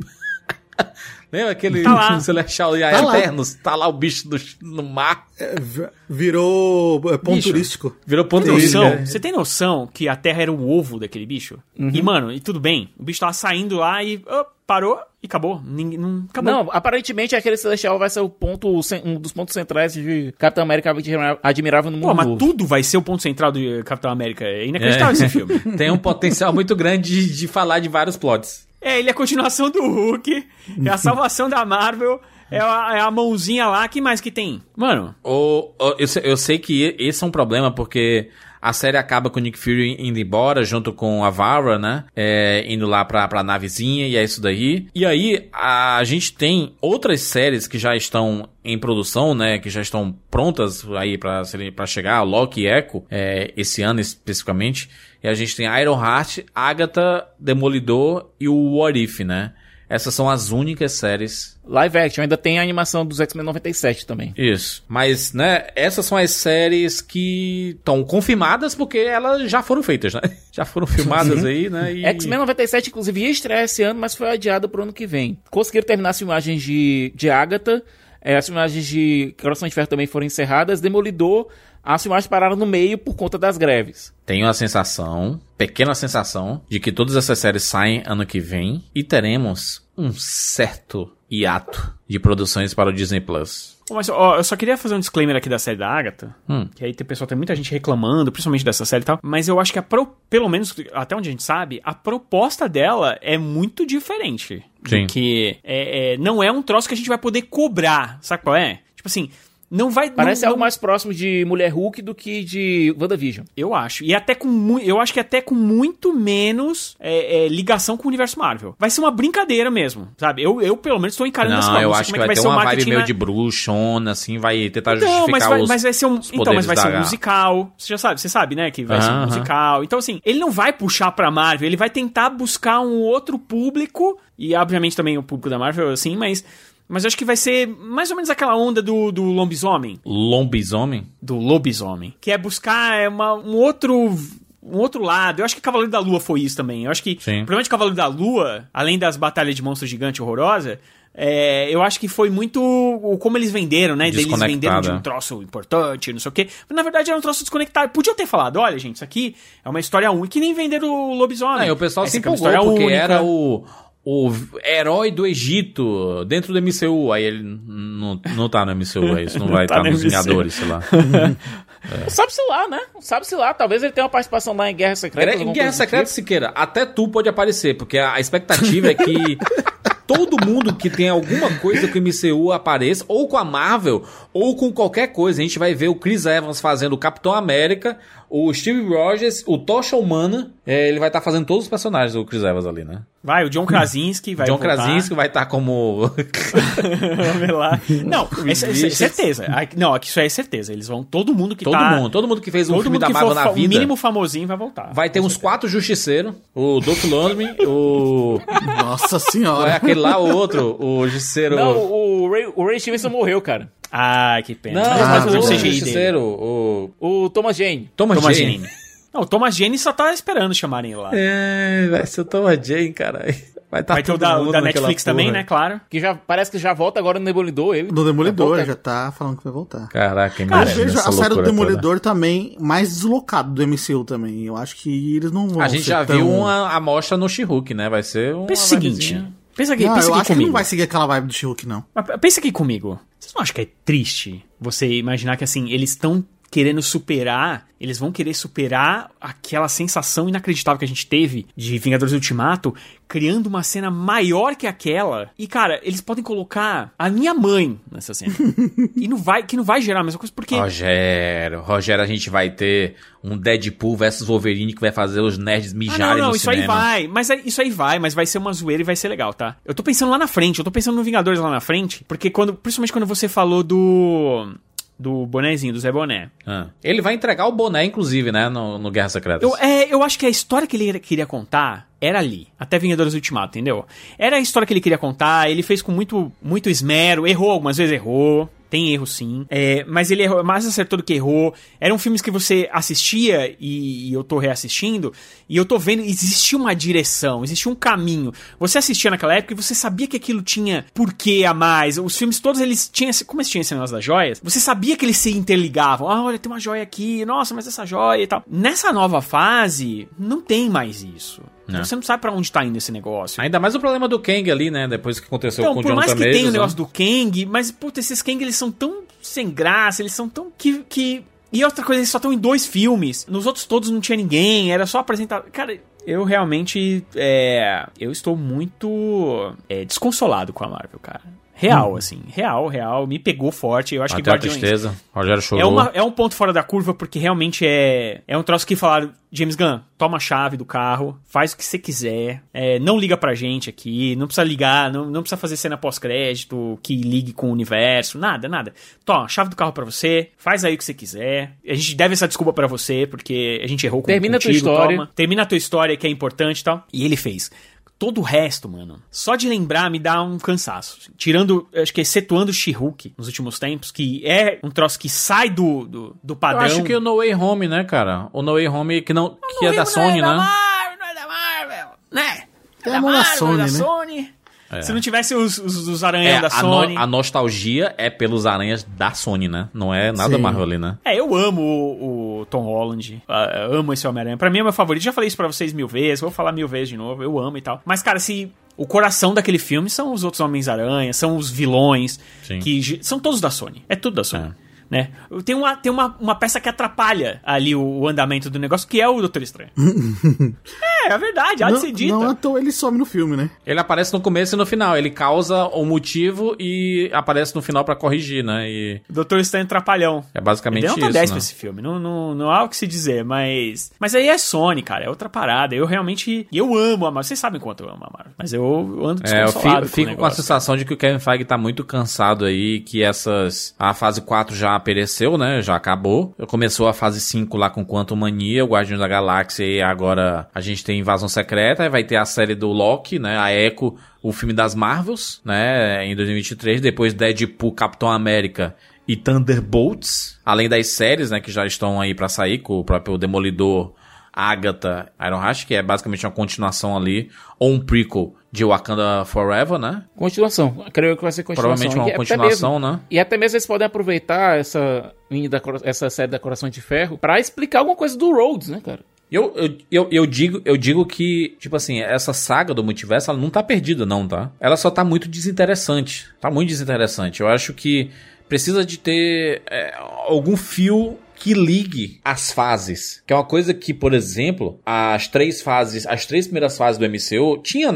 [SPEAKER 3] Lembra aquele
[SPEAKER 5] tá
[SPEAKER 3] Celestial e a tá Eternos? Lá. Tá lá o bicho do, no mar.
[SPEAKER 6] É, virou ponto bicho, turístico.
[SPEAKER 3] Virou ponto
[SPEAKER 5] tem
[SPEAKER 3] turístico.
[SPEAKER 5] Noção, você tem noção que a Terra era o ovo daquele bicho? Uhum. E, mano, e tudo bem. O bicho tava saindo lá e oh, parou e acabou. Ninguém, não, acabou.
[SPEAKER 4] Não, aparentemente aquele Celestial vai ser o ponto, um dos pontos centrais de Capitão América admirável no mundo.
[SPEAKER 5] Pô, mas
[SPEAKER 4] novo.
[SPEAKER 5] tudo vai ser o ponto central do Capitão América. É inacreditável é. esse filme.
[SPEAKER 3] Tem um potencial muito grande de, de falar de vários plots.
[SPEAKER 5] É, ele é a continuação do Hulk, é a salvação da Marvel, é a, é a mãozinha lá, que mais que tem? Mano...
[SPEAKER 3] O, o, eu, eu sei que esse é um problema, porque a série acaba com o Nick Fury indo embora, junto com a Vara, né? É, indo lá pra, pra navezinha, e é isso daí. E aí, a gente tem outras séries que já estão em produção, né? Que já estão prontas aí pra, pra chegar, Loki e Echo, é, esse ano especificamente. E a gente tem Ironheart, Agatha, Demolidor e o What If, né? Essas são as únicas séries.
[SPEAKER 4] Live action, ainda tem a animação dos X-Men noventa e sete também.
[SPEAKER 3] Isso. Mas, né, essas são as séries que estão confirmadas porque elas já foram feitas, né? Já foram filmadas aí, né? E...
[SPEAKER 4] X-Men noventa e sete, inclusive, ia estrear esse ano, mas foi adiada pro ano que vem. Conseguiram terminar as filmagens de, de Agatha, é, as filmagens de Coração de Ferro também foram encerradas, Demolidor... As filmagens pararam no meio por conta das greves.
[SPEAKER 3] Tenho a sensação, pequena sensação, de que todas essas séries saem ano que vem e teremos um certo hiato de produções para o Disney Plus.
[SPEAKER 5] Mas, ó, eu só queria fazer um disclaimer aqui da série da Agatha,
[SPEAKER 3] hum.
[SPEAKER 5] que aí tem pessoal, tem muita gente reclamando, principalmente dessa série e tal, mas eu acho que, a pro, pelo menos até onde a gente sabe, a proposta dela é muito diferente.
[SPEAKER 3] Sim.
[SPEAKER 5] Porque é, é, não é um troço que a gente vai poder cobrar, sabe qual é? Tipo assim... Não vai,
[SPEAKER 4] Parece
[SPEAKER 5] não,
[SPEAKER 4] algo
[SPEAKER 5] não...
[SPEAKER 4] mais próximo de Mulher Hulk do que de WandaVision.
[SPEAKER 5] Eu acho. E até com mu... eu acho que até com muito menos é, é, ligação com o universo Marvel. Vai ser uma brincadeira mesmo, sabe? Eu, eu pelo menos estou encarando
[SPEAKER 3] dessa
[SPEAKER 5] forma.
[SPEAKER 3] Não, eu
[SPEAKER 5] não
[SPEAKER 3] acho que
[SPEAKER 5] é
[SPEAKER 3] vai,
[SPEAKER 5] que
[SPEAKER 3] ter
[SPEAKER 5] vai
[SPEAKER 3] uma
[SPEAKER 5] ser
[SPEAKER 3] vibe meio
[SPEAKER 5] na...
[SPEAKER 3] de bruxona, assim, vai tentar
[SPEAKER 5] então,
[SPEAKER 3] justificar
[SPEAKER 5] mas vai,
[SPEAKER 3] os
[SPEAKER 5] mas vai ser um, Então, mas vai ser um
[SPEAKER 3] da...
[SPEAKER 5] musical. Você já sabe, você sabe, né? Que vai uh-huh, ser um musical. Então, assim, ele não vai puxar pra Marvel, ele vai tentar buscar um outro público. E, obviamente, também o público da Marvel, assim, mas... Mas eu acho que vai ser mais ou menos aquela onda do, do lobisomem.
[SPEAKER 3] Lobisomem?
[SPEAKER 5] Do lobisomem. Que é buscar uma, um outro... Um outro lado. Eu acho que Cavaleiro da Lua foi isso também. Eu acho que,
[SPEAKER 3] Sim.
[SPEAKER 5] provavelmente, Cavaleiro da Lua, além das batalhas de monstro gigante horrorosa, é, eu acho que foi muito como eles venderam, né? Eles venderam de um troço importante, não sei o quê. Mas, na verdade, era um troço desconectado. Podia ter falado, olha, gente, isso aqui é uma história única, que nem venderam o lobisomem.
[SPEAKER 3] Não, o pessoal
[SPEAKER 5] Essa
[SPEAKER 3] se
[SPEAKER 5] é
[SPEAKER 3] empolgou, porque única. Era o... O herói do Egito dentro do M C U. Aí ele não, não tá no M C U, é isso. Não vai estar tá nos Vingadores, sei lá.
[SPEAKER 4] É. Sabe-se lá, né? Sabe-se lá. Talvez ele tenha uma participação lá em Guerra Secreta.
[SPEAKER 3] Em Guerra Secreta, Siqueira, até tu pode aparecer, porque a expectativa é que todo mundo que tem alguma coisa que o M C U apareça, ou com a Marvel, ou com qualquer coisa. A gente vai ver o Chris Evans fazendo o Capitão América, o Steve Rogers, o Tocha Humana. É, ele vai estar tá fazendo todos os personagens do Chris Evans ali, né?
[SPEAKER 5] Vai, o John Krasinski vai
[SPEAKER 3] John
[SPEAKER 5] voltar.
[SPEAKER 3] Krasinski vai estar tá como...
[SPEAKER 5] lá. Não, é, é certeza. Não, aqui isso é certeza. Eles vão... Todo mundo que
[SPEAKER 3] todo
[SPEAKER 5] tá...
[SPEAKER 3] Todo mundo. Todo mundo que fez um
[SPEAKER 5] todo
[SPEAKER 3] filme da Marvel na vida.
[SPEAKER 5] O mínimo famosinho vai voltar.
[SPEAKER 3] Vai ter uns certeza. quatro justiceiros. O Dolph Lundgren, o...
[SPEAKER 6] Nossa senhora.
[SPEAKER 3] É aquele lá, o outro, o justiceiro...
[SPEAKER 4] Não, o Ray, o Ray Stevenson morreu, cara.
[SPEAKER 5] Ah, que pena.
[SPEAKER 3] Não,
[SPEAKER 5] mas
[SPEAKER 3] mas
[SPEAKER 5] fazer
[SPEAKER 3] o
[SPEAKER 5] o C G I
[SPEAKER 3] justiceiro,
[SPEAKER 5] dele.
[SPEAKER 3] o...
[SPEAKER 4] O Thomas Jane.
[SPEAKER 3] Thomas,
[SPEAKER 5] Thomas
[SPEAKER 3] Jane.
[SPEAKER 5] Jane. Não, o Thomas Jane só tá esperando chamarem ele lá.
[SPEAKER 3] É, vai ser o Thomas Jane, caralho. Vai, tá
[SPEAKER 5] vai ter o da, da Netflix
[SPEAKER 3] porra.
[SPEAKER 5] também, né? Claro.
[SPEAKER 4] Que já parece que já volta agora no Demolidor, ele.
[SPEAKER 6] No Demolidor, já tá falando que vai voltar.
[SPEAKER 3] Caraca,
[SPEAKER 6] Cara, eu vejo a série do Demolidor toda. também mais deslocado do M C U também. Eu acho que eles não vão
[SPEAKER 3] A gente já
[SPEAKER 6] tão...
[SPEAKER 3] viu uma amostra no She-Hulk, né? Vai ser uma
[SPEAKER 5] Pensa o seguinte... Pensa aqui,
[SPEAKER 6] não,
[SPEAKER 5] pensa
[SPEAKER 6] eu
[SPEAKER 5] aqui
[SPEAKER 6] acho
[SPEAKER 5] comigo.
[SPEAKER 6] que não vai seguir aquela vibe do She-Hulk, não.
[SPEAKER 5] Mas pensa aqui comigo. Vocês não acham que é triste você imaginar que, assim, eles estão querendo superar, eles vão querer superar aquela sensação inacreditável que a gente teve de Vingadores Ultimato, criando uma cena maior que aquela. E, cara, eles podem colocar a minha mãe nessa cena. e não vai, que não vai gerar a mesma coisa, porque...
[SPEAKER 3] Rogério, Rogério, a gente vai ter um Deadpool versus Wolverine que vai fazer os nerds mijarem
[SPEAKER 5] ah, não, não,
[SPEAKER 3] no
[SPEAKER 5] isso
[SPEAKER 3] cinema.
[SPEAKER 5] aí vai, mas é, isso aí vai, mas vai ser uma zoeira e vai ser legal, tá? Eu tô pensando lá na frente, eu tô pensando no Vingadores lá na frente, porque quando, principalmente quando você falou do... do bonezinho, do Zé Boné.
[SPEAKER 3] Ah. Ele vai entregar o boné, inclusive, né? No, no Guerra Secretas.
[SPEAKER 5] Eu, é, eu acho que a história que ele queria contar era ali. Até Vingadores Ultimato, entendeu? Era a história que ele queria contar. Ele fez com muito, muito esmero. Errou algumas vezes, errou. Tem erro, sim. É, mas ele errou, mais acertou do que errou. Eram filmes que você assistia e, e eu tô reassistindo. E eu tô vendo, existia uma direção, existia um caminho. Você assistia naquela época e você sabia que aquilo tinha porquê a mais. Os filmes todos, eles tinham... Como eles tinham esse negócio das joias, você sabia que eles se interligavam. Ah, olha, tem uma joia aqui. Nossa, mas essa joia e tal. Nessa nova fase, não tem mais isso. Não. Você não sabe pra onde tá indo esse negócio.
[SPEAKER 3] Ainda mais o problema do Kang ali, né? Depois que aconteceu
[SPEAKER 5] então,
[SPEAKER 3] com o
[SPEAKER 5] Jonathan
[SPEAKER 3] Jonathan
[SPEAKER 5] Majors. Por mais que tenha o negócio
[SPEAKER 3] né?
[SPEAKER 5] do Kang, mas, puta, esses Kang, eles são tão sem graça, eles são tão... que, que... E outra coisa, eles só estão em dois filmes. Nos outros todos não tinha ninguém, era só apresentado. Cara, eu realmente... É... Eu estou muito... É, desconsolado com a Marvel, cara. Real, hum. assim. Real, real. Me pegou forte. Eu acho
[SPEAKER 3] Até
[SPEAKER 5] que Guardiões...
[SPEAKER 3] a tristeza. Rogério chorou.
[SPEAKER 5] É, uma, é um ponto fora da curva, porque realmente é... É um troço que falaram... James Gunn, toma a chave do carro, faz o que você quiser, é, não liga pra gente aqui, não precisa ligar, não, não precisa fazer cena pós-crédito que ligue com o universo, nada, nada. Toma, chave do carro pra você, faz aí o que você quiser. A gente deve essa desculpa pra você, porque a gente errou com,
[SPEAKER 4] Termina
[SPEAKER 5] contigo,
[SPEAKER 4] a tua história.
[SPEAKER 5] Toma. Termina a tua história, que é importante e tal. E ele fez. Todo o resto, mano, só de lembrar me dá um cansaço. Tirando, acho que excetuando o She-Hulk nos últimos tempos, que é um troço que sai do, do, do padrão.
[SPEAKER 3] Eu acho que o No Way Home, né, cara? O No Way Home que, não, que é da Sony,
[SPEAKER 5] não é
[SPEAKER 3] né?
[SPEAKER 5] Da Marvel, não é da Marvel, né?
[SPEAKER 6] É da Marvel, Sony,
[SPEAKER 5] da
[SPEAKER 6] né?
[SPEAKER 5] Sony.
[SPEAKER 3] É.
[SPEAKER 5] Se não tivesse os, os, os aranhão
[SPEAKER 3] É,
[SPEAKER 5] da
[SPEAKER 3] a,
[SPEAKER 5] Sony...
[SPEAKER 3] no, a nostalgia é pelos aranhas da Sony, né? Não é nada
[SPEAKER 6] Sim.
[SPEAKER 3] Marvel ali, né?
[SPEAKER 5] É, eu amo o, o Tom Holland, uh, amo esse Homem-Aranha. Pra mim é meu favorito, já falei isso pra vocês mil vezes, vou falar mil vezes de novo, eu amo e tal. Mas, cara, se... O coração daquele filme são os outros Homens-Aranha, são os vilões,
[SPEAKER 3] Sim.
[SPEAKER 5] que são todos da Sony. É tudo da Sony.
[SPEAKER 3] É.
[SPEAKER 5] Né? Tem, uma, tem uma, uma peça que atrapalha ali o, o andamento do negócio, que é o Doutor Estranho. é, é verdade, há de ser dita.
[SPEAKER 6] Não à toa ele some no filme, né?
[SPEAKER 3] Ele aparece no começo e no final. Ele causa o motivo e aparece no final pra corrigir, né? E
[SPEAKER 5] Doutor Estranho trapalhão.
[SPEAKER 3] é basicamente
[SPEAKER 5] Eu dei nota
[SPEAKER 3] isso,
[SPEAKER 5] dez
[SPEAKER 3] né?
[SPEAKER 5] pra esse filme, não, não, não há o que se dizer, mas... Mas aí é Sony, cara, é outra parada. Eu realmente... Eu amo a Marvel, vocês sabem quanto eu amo a Marvel, mas eu, eu ando
[SPEAKER 3] É, eu
[SPEAKER 5] desconsolado
[SPEAKER 3] fico, fico
[SPEAKER 5] com, o
[SPEAKER 3] com a
[SPEAKER 5] negócio.
[SPEAKER 3] sensação de que o Kevin Feige tá muito cansado aí, que essas... A fase quatro já pereceu, né? Já acabou. Começou a fase cinco lá com Quantum Mania, o Guardiões da Galáxia, e agora a gente tem Invasão Secreta, aí vai ter a série do Loki, né? A Echo, o filme das Marvels, né? Em dois mil e vinte e três, depois Deadpool, Capitão América e Thunderbolts, além das séries, né? Que já estão aí pra sair, com o próprio Demolidor, Agatha, Ironheart, que é basicamente uma continuação ali, ou um prequel de Wakanda Forever, né?
[SPEAKER 4] Continuação. Creio que vai ser continuação.
[SPEAKER 3] Provavelmente uma
[SPEAKER 4] E
[SPEAKER 3] continuação,
[SPEAKER 4] mesmo,
[SPEAKER 3] né?
[SPEAKER 4] E até mesmo eles podem aproveitar essa, da, essa série da Coração de Ferro pra explicar alguma coisa do Rhodes, né, cara?
[SPEAKER 3] Eu, eu, eu, eu, digo, eu digo que, tipo assim, essa saga do multiverso, ela não tá perdida, não, tá? Ela só tá muito desinteressante. Tá muito desinteressante. Eu acho que precisa de ter é, algum fio que ligue as fases. Que é uma coisa que, por exemplo, as três fases, as três primeiras fases do M C U tinha, né?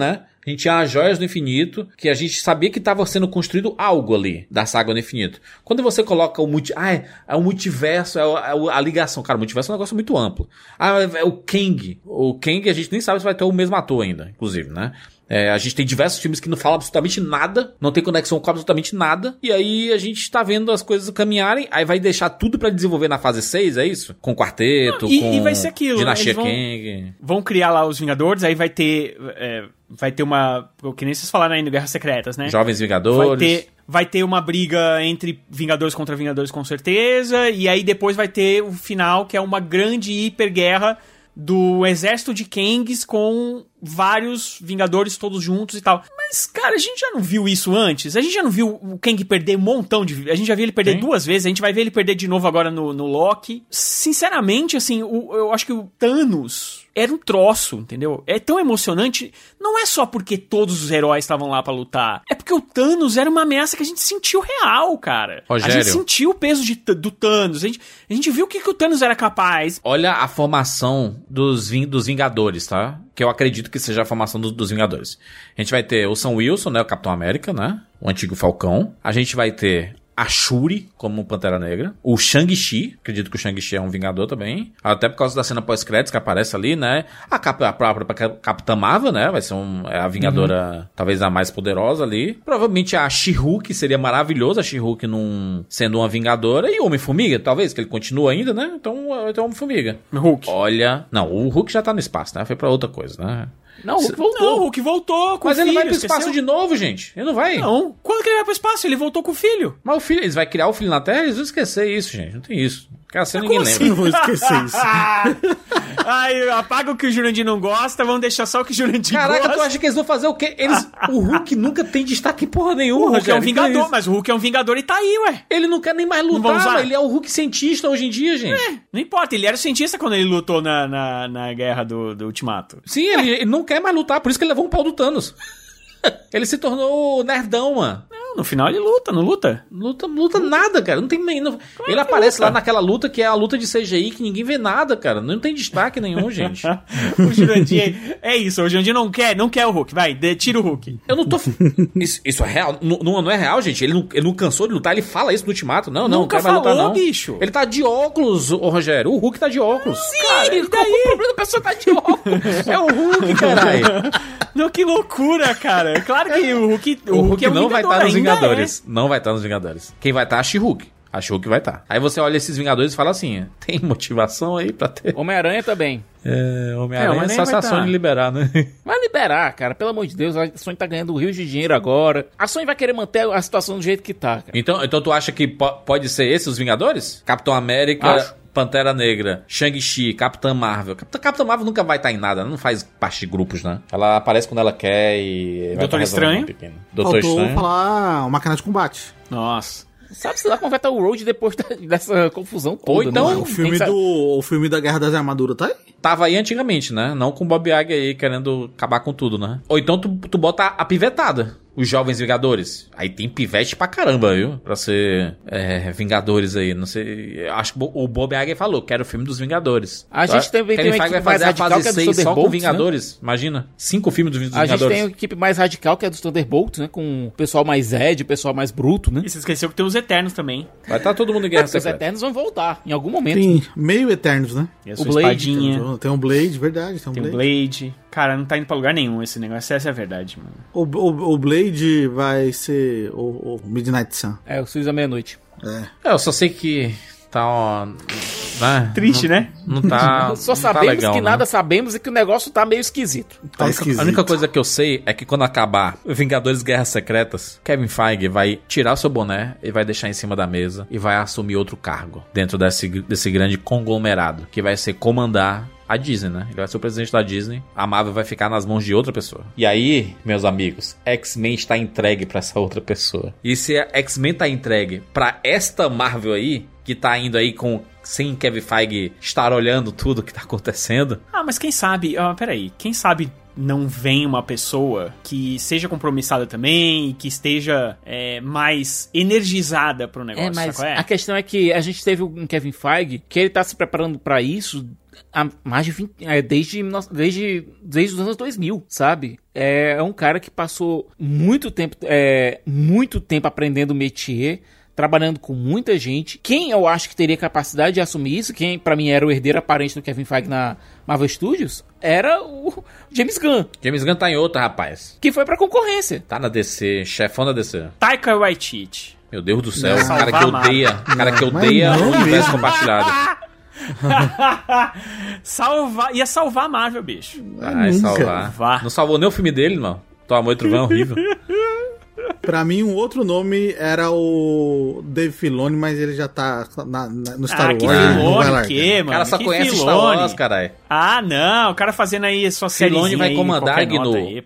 [SPEAKER 3] A gente tinha as Joias do Infinito, que a gente sabia que estava sendo construído algo ali, da Saga do Infinito. Quando você coloca o multi... Ah, é, é o multiverso, é, o, é a ligação. Cara, o multiverso é um negócio muito amplo. Ah, é, é o Kang. O Kang a gente nem sabe se vai ter o mesmo ator ainda, inclusive, né? É, a gente tem diversos filmes que não falam absolutamente nada, não tem conexão com absolutamente nada, e aí a gente tá vendo as coisas caminharem, aí vai deixar tudo pra desenvolver na fase seis, é isso? Com quarteto,
[SPEAKER 5] e,
[SPEAKER 3] com
[SPEAKER 5] e vai ser aquilo,
[SPEAKER 3] Dinastia
[SPEAKER 5] vão,
[SPEAKER 3] Kang.
[SPEAKER 5] Vão criar lá os Vingadores, aí vai ter... É, vai ter uma... O que nem vocês falaram aí no Guerras Secretas, né?
[SPEAKER 3] Jovens Vingadores.
[SPEAKER 5] Vai ter... Vai ter uma briga entre Vingadores contra Vingadores, com certeza, e aí depois vai ter o final, que é uma grande hiperguerra do exército de Kangs com vários Vingadores todos juntos e tal. Mas, cara, a gente já não viu isso antes? A gente já não viu o Kang perder um montão de... A gente já viu ele perder Sim. duas vezes, a gente vai ver ele perder de novo agora no, no Loki. Sinceramente, assim, o, eu acho que o Thanos... era um troço, entendeu? É tão emocionante, não é só porque todos os heróis estavam lá pra lutar, é porque o Thanos era uma ameaça que a gente sentiu real, cara.
[SPEAKER 3] Rogério.
[SPEAKER 5] A gente sentiu o peso de, do Thanos, a gente, a gente viu o que, que o Thanos era capaz.
[SPEAKER 3] Olha a formação dos, dos Vingadores, tá? Que eu acredito que seja a formação do, dos Vingadores. A gente vai ter o Sam Wilson, né? O Capitão América, né? O antigo Falcão. A gente vai ter... a Shuri como Pantera Negra, o Shang-Chi, acredito que o Shang-Chi é um Vingador também, até por causa da cena pós-créditos que aparece ali, né, a, cap a própria Capitã Marvel, né, vai ser um, é a Vingadora, uhum. talvez a mais poderosa ali, provavelmente a She-Hulk, seria maravilhoso a She-Hulk num, sendo uma Vingadora, e o Homem-Formiga, talvez, que ele continua ainda, né, então, então Homem-Formiga.
[SPEAKER 5] Hulk.
[SPEAKER 3] Olha, não, o Hulk já tá no espaço, né, foi pra outra coisa, né.
[SPEAKER 5] Não, o Hulk voltou. Não, o Hulk voltou com
[SPEAKER 3] Mas
[SPEAKER 5] o filho.
[SPEAKER 3] ele vai pro espaço
[SPEAKER 5] esqueceu?
[SPEAKER 3] de novo, gente. Ele não vai.
[SPEAKER 5] Não. Quando que ele vai pro espaço? Ele voltou com o filho.
[SPEAKER 3] Mas o filho, eles vão criar o filho na Terra, eles vão esquecer isso, gente. Não tem isso. Cara, assim ninguém lembra.
[SPEAKER 6] Assim? Não vou esquecer isso.
[SPEAKER 5] Ai, apaga o que o Jurandir não gosta, vamos deixar só o que o Jurandir
[SPEAKER 3] Caraca,
[SPEAKER 5] gosta.
[SPEAKER 3] Caraca, tu acha que eles vão fazer o quê? Eles, o Hulk nunca tem destaque porra nenhuma.
[SPEAKER 5] O Hulk
[SPEAKER 3] Rogério,
[SPEAKER 5] é um Vingador, mas o Hulk é um Vingador e tá aí, ué.
[SPEAKER 3] Ele não quer nem mais lutar, ele é o Hulk cientista hoje em dia, gente.
[SPEAKER 5] É, não importa, ele era cientista quando ele lutou na, na, na guerra do, do Ultimato.
[SPEAKER 3] Sim, ele, ele não quer mais lutar, por isso que ele levou um pau do Thanos. Ele se tornou nerdão, mano.
[SPEAKER 5] Não, no final ele luta, não luta?
[SPEAKER 3] Luta, luta nada, cara. Não tem nem. Não... Claro ele aparece luta. Lá naquela luta que é a luta de C G I que ninguém vê nada, cara. Não tem destaque nenhum, gente.
[SPEAKER 5] O Jurandir é isso, o Jurandir não quer, não quer o Hulk. Vai, de, tira o Hulk.
[SPEAKER 3] Eu não tô. Isso, isso é real? Não, não é real, gente. Ele não, ele não cansou de lutar, ele fala isso no Ultimato. Não, não,
[SPEAKER 5] Nunca
[SPEAKER 3] não quer mais
[SPEAKER 5] falou,
[SPEAKER 3] lutar, não.
[SPEAKER 5] bicho.
[SPEAKER 3] Ele tá de óculos, ô Rogério. O Hulk tá de óculos.
[SPEAKER 5] Sim, cara, e daí?
[SPEAKER 3] O problema da pessoa tá de óculos. É o Hulk, caralho.
[SPEAKER 5] Não, que loucura, cara. Claro que o Hulk, o
[SPEAKER 3] o
[SPEAKER 5] Hulk,
[SPEAKER 3] Hulk
[SPEAKER 5] é um
[SPEAKER 3] não vai estar nos Vingadores.
[SPEAKER 5] É.
[SPEAKER 3] Não vai estar nos Vingadores. Quem vai estar é a She-Hulk. A She-Hulk vai estar. Aí você olha esses Vingadores e fala assim: tem motivação aí pra ter.
[SPEAKER 4] Homem-Aranha também.
[SPEAKER 3] É, Homem-Aranha é só se a Sony tá. liberar, né?
[SPEAKER 4] Vai liberar, cara. Pelo amor de Deus, a Sony tá ganhando rios de dinheiro agora. A Sony vai querer manter a situação do jeito que tá, cara.
[SPEAKER 3] Então, então tu acha que po pode ser esses os Vingadores? Capitão América. Acho. Pantera Negra, Shang-Chi, Capitã Marvel. Capitã Marvel nunca vai estar em nada, não faz parte de grupos, né? Ela aparece quando ela quer e...
[SPEAKER 5] Doutor Estranho.
[SPEAKER 3] Doutor
[SPEAKER 6] Faltou
[SPEAKER 3] Estranho.
[SPEAKER 6] falar uma máquina de combate.
[SPEAKER 5] Nossa.
[SPEAKER 4] Sabe-se lá como vai estar o Road depois da, dessa confusão toda.
[SPEAKER 3] Ou então,
[SPEAKER 4] né?
[SPEAKER 6] o, filme do, o filme da Guerra das Armaduras tá aí?
[SPEAKER 3] Tava aí antigamente, né? Não com o Bob Iger aí querendo acabar com tudo, né? Ou então tu, tu bota a pivetada. Os Jovens Vingadores. Aí tem pivete pra caramba, viu? Pra ser é, Vingadores aí. Não sei. Acho que o Bob Iger falou, quero o filme dos Vingadores.
[SPEAKER 4] A tá? gente também tem uma equipe mais radical que é dos Thunderbolts,
[SPEAKER 3] só com Vingadores. Né? Imagina. Cinco filmes dos, dos
[SPEAKER 4] a
[SPEAKER 3] Vingadores.
[SPEAKER 4] A gente tem uma equipe mais radical que é dos Thunderbolts, né? Com o pessoal mais Ed, o pessoal mais bruto, né?
[SPEAKER 5] E você esqueceu que tem os Eternos também.
[SPEAKER 3] Vai estar todo mundo em Guerra Secreta.
[SPEAKER 4] Os Eternos vão voltar em algum momento.
[SPEAKER 6] Tem meio Eternos, né?
[SPEAKER 5] O Blade.
[SPEAKER 6] Tem, tem um Blade, verdade. Tem um
[SPEAKER 5] tem
[SPEAKER 6] Blade.
[SPEAKER 5] Blade. Cara, não tá indo pra lugar nenhum esse negócio. Essa é a verdade, mano.
[SPEAKER 6] O, o, o Blade vai ser o, o Midnight Sun.
[SPEAKER 4] É, o Suíço da Meia-Noite.
[SPEAKER 6] É.
[SPEAKER 3] é. Eu só sei que tá, ó... Né?
[SPEAKER 5] Triste,
[SPEAKER 3] não,
[SPEAKER 5] né?
[SPEAKER 3] Não tá.
[SPEAKER 4] Só
[SPEAKER 3] não
[SPEAKER 4] sabemos
[SPEAKER 3] tá legal,
[SPEAKER 4] que
[SPEAKER 3] né?
[SPEAKER 4] nada sabemos e que o negócio tá meio esquisito.
[SPEAKER 6] Tá
[SPEAKER 3] a,
[SPEAKER 6] esquisito.
[SPEAKER 3] A única coisa que eu sei é que quando acabar Vingadores Guerras Secretas, Kevin Feige vai tirar o seu boné e vai deixar em cima da mesa e vai assumir outro cargo dentro desse, desse grande conglomerado, que vai ser comandar a Disney, né? Ele vai ser o presidente da Disney. A Marvel vai ficar nas mãos de outra pessoa. E aí, meus amigos, X-Men está entregue pra essa outra pessoa. E se a X-Men tá entregue pra esta Marvel aí, que tá indo aí com... sem Kevin Feige estar olhando tudo que tá acontecendo.
[SPEAKER 5] Ah, mas quem sabe... Ah, peraí. Quem sabe não vem uma pessoa que seja compromissada também e que esteja é, mais energizada pro negócio,
[SPEAKER 4] é, mas
[SPEAKER 5] sabe qual é?
[SPEAKER 4] A questão é que a gente teve um Kevin Feige que ele tá se preparando pra isso... há mais de vinte, é, desde, desde, desde os anos dois mil, sabe? É, é um cara que passou muito tempo, é, muito tempo aprendendo métier, trabalhando com muita gente. Quem eu acho que teria capacidade de assumir isso, quem pra mim era o herdeiro aparente do Kevin Feige na Marvel Studios, era o James Gunn.
[SPEAKER 3] James Gunn tá em outra, rapaz.
[SPEAKER 4] Que foi pra concorrência.
[SPEAKER 3] Tá na D C, chefão da D C.
[SPEAKER 5] Taika Waititi.
[SPEAKER 3] Meu Deus do céu,
[SPEAKER 5] Não,
[SPEAKER 3] cara que odeia, cara que odeia o universo compartilhado.
[SPEAKER 5] Salvar, ia salvar a Marvel, bicho.
[SPEAKER 3] Vai salvar. salvar. Não salvou nem o filme dele, mano. Tua Amor e Trovão é horrível.
[SPEAKER 6] Pra mim, um outro nome era o Dave Filoni, mas ele já tá na, na, no Star
[SPEAKER 5] ah,
[SPEAKER 6] Wars.
[SPEAKER 5] Que Filoni, que, mano?
[SPEAKER 3] O cara só
[SPEAKER 5] que
[SPEAKER 3] conhece
[SPEAKER 5] Filoni?
[SPEAKER 3] Star Wars, caralho.
[SPEAKER 5] Ah, não. O cara fazendo aí sua série.
[SPEAKER 3] Filoni vai comandar, Gno,
[SPEAKER 5] aí,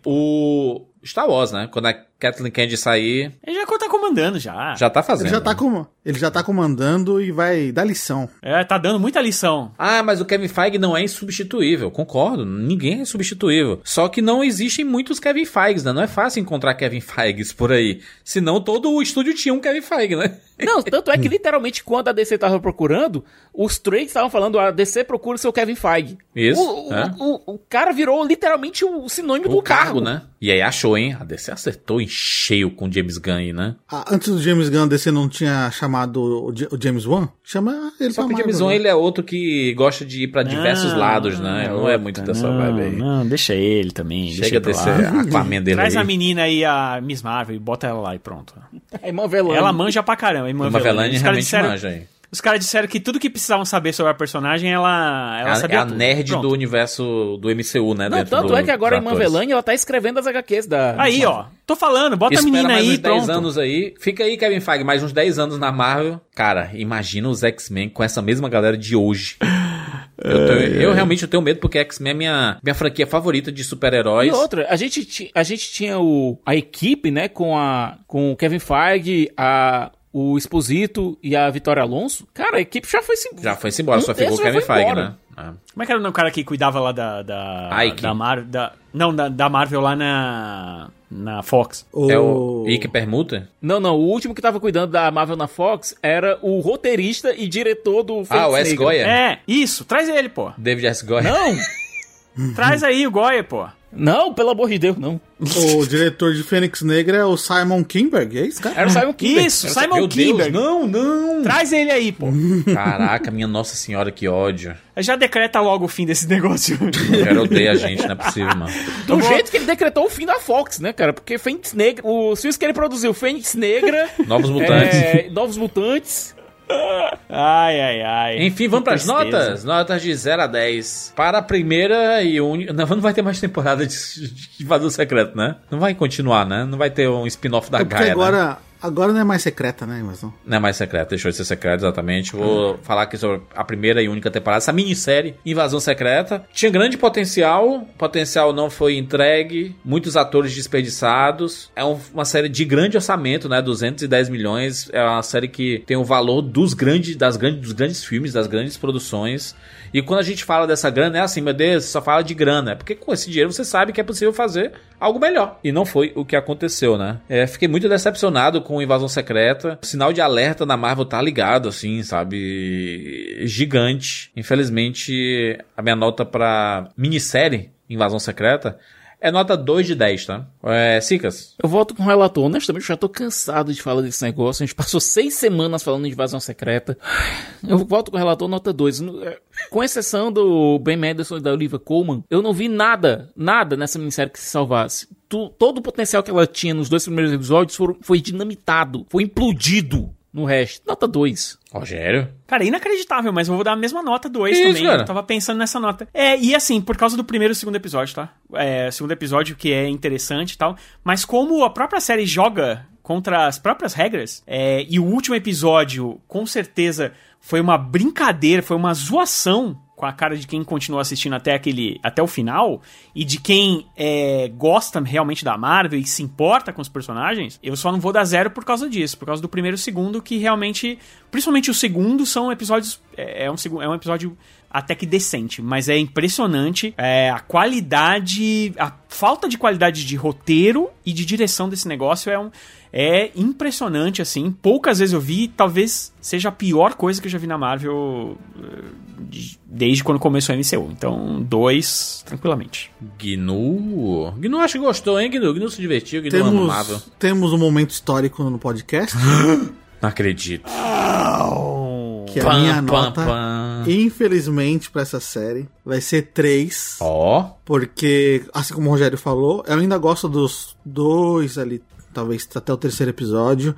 [SPEAKER 3] o Star Wars, né? Quando a Kathleen Kennedy sair...
[SPEAKER 5] Ele já tá comandando, já.
[SPEAKER 3] Já tá fazendo.
[SPEAKER 6] Ele já tá, com, ele já tá comandando e vai dar lição.
[SPEAKER 5] É, tá dando muita lição.
[SPEAKER 3] Ah, mas o Kevin Feige não é insubstituível. Concordo, ninguém é insubstituível. Só que não existem muitos Kevin Feiges, né? Não é fácil encontrar Kevin Feiges por aí. Senão todo o estúdio tinha um Kevin Feige, né?
[SPEAKER 4] Não, tanto é que literalmente quando a D C tava procurando, os trades estavam falando, a D C procura o seu Kevin Feige.
[SPEAKER 3] Isso.
[SPEAKER 4] O,
[SPEAKER 3] é.
[SPEAKER 4] o, o, o cara virou literalmente o sinônimo
[SPEAKER 3] o
[SPEAKER 4] do
[SPEAKER 3] cargo,
[SPEAKER 4] cargo,
[SPEAKER 3] né? E aí achou, hein? A D C acertou em cheio com o James Gunn aí, né?
[SPEAKER 6] Ah, antes do James Gunn, a D C não tinha chamado o, J- o James Wan? Chama ele
[SPEAKER 3] Só
[SPEAKER 6] pra
[SPEAKER 3] que o James
[SPEAKER 6] Marvel,
[SPEAKER 3] Wan,
[SPEAKER 6] né?
[SPEAKER 3] ele é outro que gosta de ir pra diversos
[SPEAKER 5] não,
[SPEAKER 3] lados, né? Não, não é muito dessa
[SPEAKER 5] não,
[SPEAKER 3] vibe aí.
[SPEAKER 5] Não, deixa ele também.
[SPEAKER 3] Chega
[SPEAKER 5] deixa
[SPEAKER 3] desse
[SPEAKER 5] ele
[SPEAKER 3] Aquaman dele
[SPEAKER 5] Traz
[SPEAKER 3] aí.
[SPEAKER 5] a menina aí, a Miss Marvel, e bota ela lá e pronto.
[SPEAKER 4] É Irmã Velane.
[SPEAKER 5] Ela manja pra caramba, Irmã
[SPEAKER 3] Uma
[SPEAKER 5] Velane.
[SPEAKER 3] Velane
[SPEAKER 5] Os caras
[SPEAKER 3] realmente
[SPEAKER 5] disseram-
[SPEAKER 3] manja aí.
[SPEAKER 5] Os caras disseram que tudo que precisavam saber sobre a personagem, ela, ela
[SPEAKER 3] É a,
[SPEAKER 5] sabia
[SPEAKER 3] é a
[SPEAKER 5] tudo.
[SPEAKER 3] nerd
[SPEAKER 5] Pronto.
[SPEAKER 3] do universo do M C U, né?
[SPEAKER 4] Não,
[SPEAKER 3] dentro
[SPEAKER 4] tanto
[SPEAKER 3] do,
[SPEAKER 4] é que agora a
[SPEAKER 3] dos
[SPEAKER 4] Irmã
[SPEAKER 3] atores.
[SPEAKER 4] Velane, ela tá escrevendo as agá quês da...
[SPEAKER 5] Aí, ó. Tô falando, bota
[SPEAKER 3] Espera
[SPEAKER 5] a menina
[SPEAKER 3] mais
[SPEAKER 5] aí,
[SPEAKER 3] uns dez
[SPEAKER 5] pronto.
[SPEAKER 3] anos aí. Fica aí, Kevin Feige, mais uns dez anos na Marvel. Cara, imagina os X-Men com essa mesma galera de hoje. Eu, tenho, eu realmente tenho medo porque X-Men é minha, minha franquia favorita de super-heróis.
[SPEAKER 4] E outra, a gente, ti- a gente tinha o, a equipe, né, com, a, com o Kevin Feige, a... o Exposito e a Vitória Alonso, cara, a equipe já foi embora.
[SPEAKER 3] Já foi embora, só ficou o Kevin Feige, né? Ah.
[SPEAKER 5] Como é que era o cara que cuidava lá da... da
[SPEAKER 3] Ike.
[SPEAKER 5] da Marvel... Da, não, da, da Marvel lá na... Na Fox.
[SPEAKER 6] O...
[SPEAKER 3] É o Ike Permuta?
[SPEAKER 4] Não, não, o último que tava cuidando da Marvel na Fox era o roteirista e diretor do
[SPEAKER 3] Ah, o S.
[SPEAKER 4] Negra.
[SPEAKER 3] Goya?
[SPEAKER 5] É, isso, traz ele, pô.
[SPEAKER 3] David S. Goya?
[SPEAKER 4] Não,
[SPEAKER 5] Traz aí o Goya, pô.
[SPEAKER 4] não, pelo amor de Deus, não.
[SPEAKER 6] O diretor de Fênix Negra é o Simon Kinberg, é isso, cara?
[SPEAKER 4] Era o Simon Kinberg.
[SPEAKER 5] Isso,
[SPEAKER 3] Meu
[SPEAKER 5] Simon
[SPEAKER 3] Deus,
[SPEAKER 5] Kinberg.
[SPEAKER 3] não, não!
[SPEAKER 5] Traz ele aí, pô.
[SPEAKER 3] Caraca, minha Nossa Senhora, que ódio.
[SPEAKER 5] Já decreta logo o fim desse negócio.
[SPEAKER 3] Eu quero odeio a gente, não é possível, mano.
[SPEAKER 4] Do jeito que ele decretou o fim da Fox, né, cara? Porque Fênix Negra, os filmes que ele produziu, Fênix Negra,
[SPEAKER 3] Novos Mutantes.
[SPEAKER 4] é, Novos Mutantes.
[SPEAKER 5] Ai, ai, ai.
[SPEAKER 3] Enfim, vamos
[SPEAKER 5] Que
[SPEAKER 3] pras
[SPEAKER 5] tristeza.
[SPEAKER 3] notas? Notas de zero a dez. Para a primeira e única... Não, não vai ter mais temporada de, de Invasão Secreta, né? Não vai continuar, né? Não vai ter um spin-off da
[SPEAKER 6] É porque
[SPEAKER 3] Gaia,
[SPEAKER 6] agora,
[SPEAKER 3] né?
[SPEAKER 6] agora não é mais secreta, né, invasão?
[SPEAKER 3] Não é mais secreta, deixou de ser secreta, exatamente. Vou falar aqui sobre a primeira e única temporada, essa minissérie Invasão Secreta. Tinha grande potencial, o potencial não foi entregue, muitos atores desperdiçados. É um- uma série de grande orçamento, né? duzentos e dez milhões. É uma série que tem o valor dos grandes, das grandes, dos grandes filmes, das grandes produções. E quando a gente fala dessa grana, é assim, meu Deus, só fala de grana. É porque com esse dinheiro você sabe que é possível fazer algo melhor. E não foi o que aconteceu, né? É, fiquei muito decepcionado com Invasão Secreta. O sinal de alerta na Marvel tá ligado, assim, sabe? Gigante. Infelizmente, a minha nota pra minissérie Invasão Secreta é nota dois de dez, tá? É, Cicas?
[SPEAKER 4] Eu volto com o relator. Honestamente, eu já tô cansado de falar desse negócio. A gente passou seis semanas falando de Invasão Secreta. Eu volto com o relator nota dois. Com exceção do Ben Mendelsohn e da Olivia Colman, eu não vi nada, nada nessa minissérie que se salvasse. Tu, todo o potencial que ela tinha nos dois primeiros episódios foram, foi dinamitado, foi implodido no resto. Nota dois.
[SPEAKER 3] Rogério?
[SPEAKER 5] Cara, inacreditável, mas eu vou dar a mesma nota dois
[SPEAKER 3] Que
[SPEAKER 5] também.
[SPEAKER 3] isso, cara?
[SPEAKER 5] Eu tava pensando nessa nota. É, e assim, por causa do primeiro e segundo episódio, tá? É, segundo episódio que é interessante e tal. Mas como a própria série joga contra as próprias regras, é, e o último episódio, com certeza, foi uma brincadeira, foi uma zoação com a cara de quem continua assistindo até, aquele, até o final, e de quem é, gosta realmente da Marvel e se importa com os personagens, eu só não vou dar zero por causa disso, por causa do primeiro e segundo, que realmente, principalmente o segundo, são episódios, é, é, um, é um episódio até que decente, mas é impressionante é, a qualidade, a falta de qualidade de roteiro e de direção desse negócio é um... É impressionante, assim. Poucas vezes eu vi, talvez seja a pior coisa que eu já vi na Marvel de, desde quando começou a M C U. Então, dois, tranquilamente.
[SPEAKER 3] Gnu... Gnu acho que gostou, hein, Gnu? Gnu se divertiu, Gnu
[SPEAKER 6] temos,
[SPEAKER 3] ama Marvel.
[SPEAKER 6] Temos um momento histórico no podcast.
[SPEAKER 3] Não acredito.
[SPEAKER 6] Que a
[SPEAKER 3] Pam,
[SPEAKER 6] minha
[SPEAKER 3] pam,
[SPEAKER 6] nota,
[SPEAKER 3] pam.
[SPEAKER 6] infelizmente, pra essa série, vai ser três.
[SPEAKER 3] Ó.
[SPEAKER 6] Porque, assim como o Rogério falou, eu ainda gosto dos dois ali, talvez até o terceiro episódio.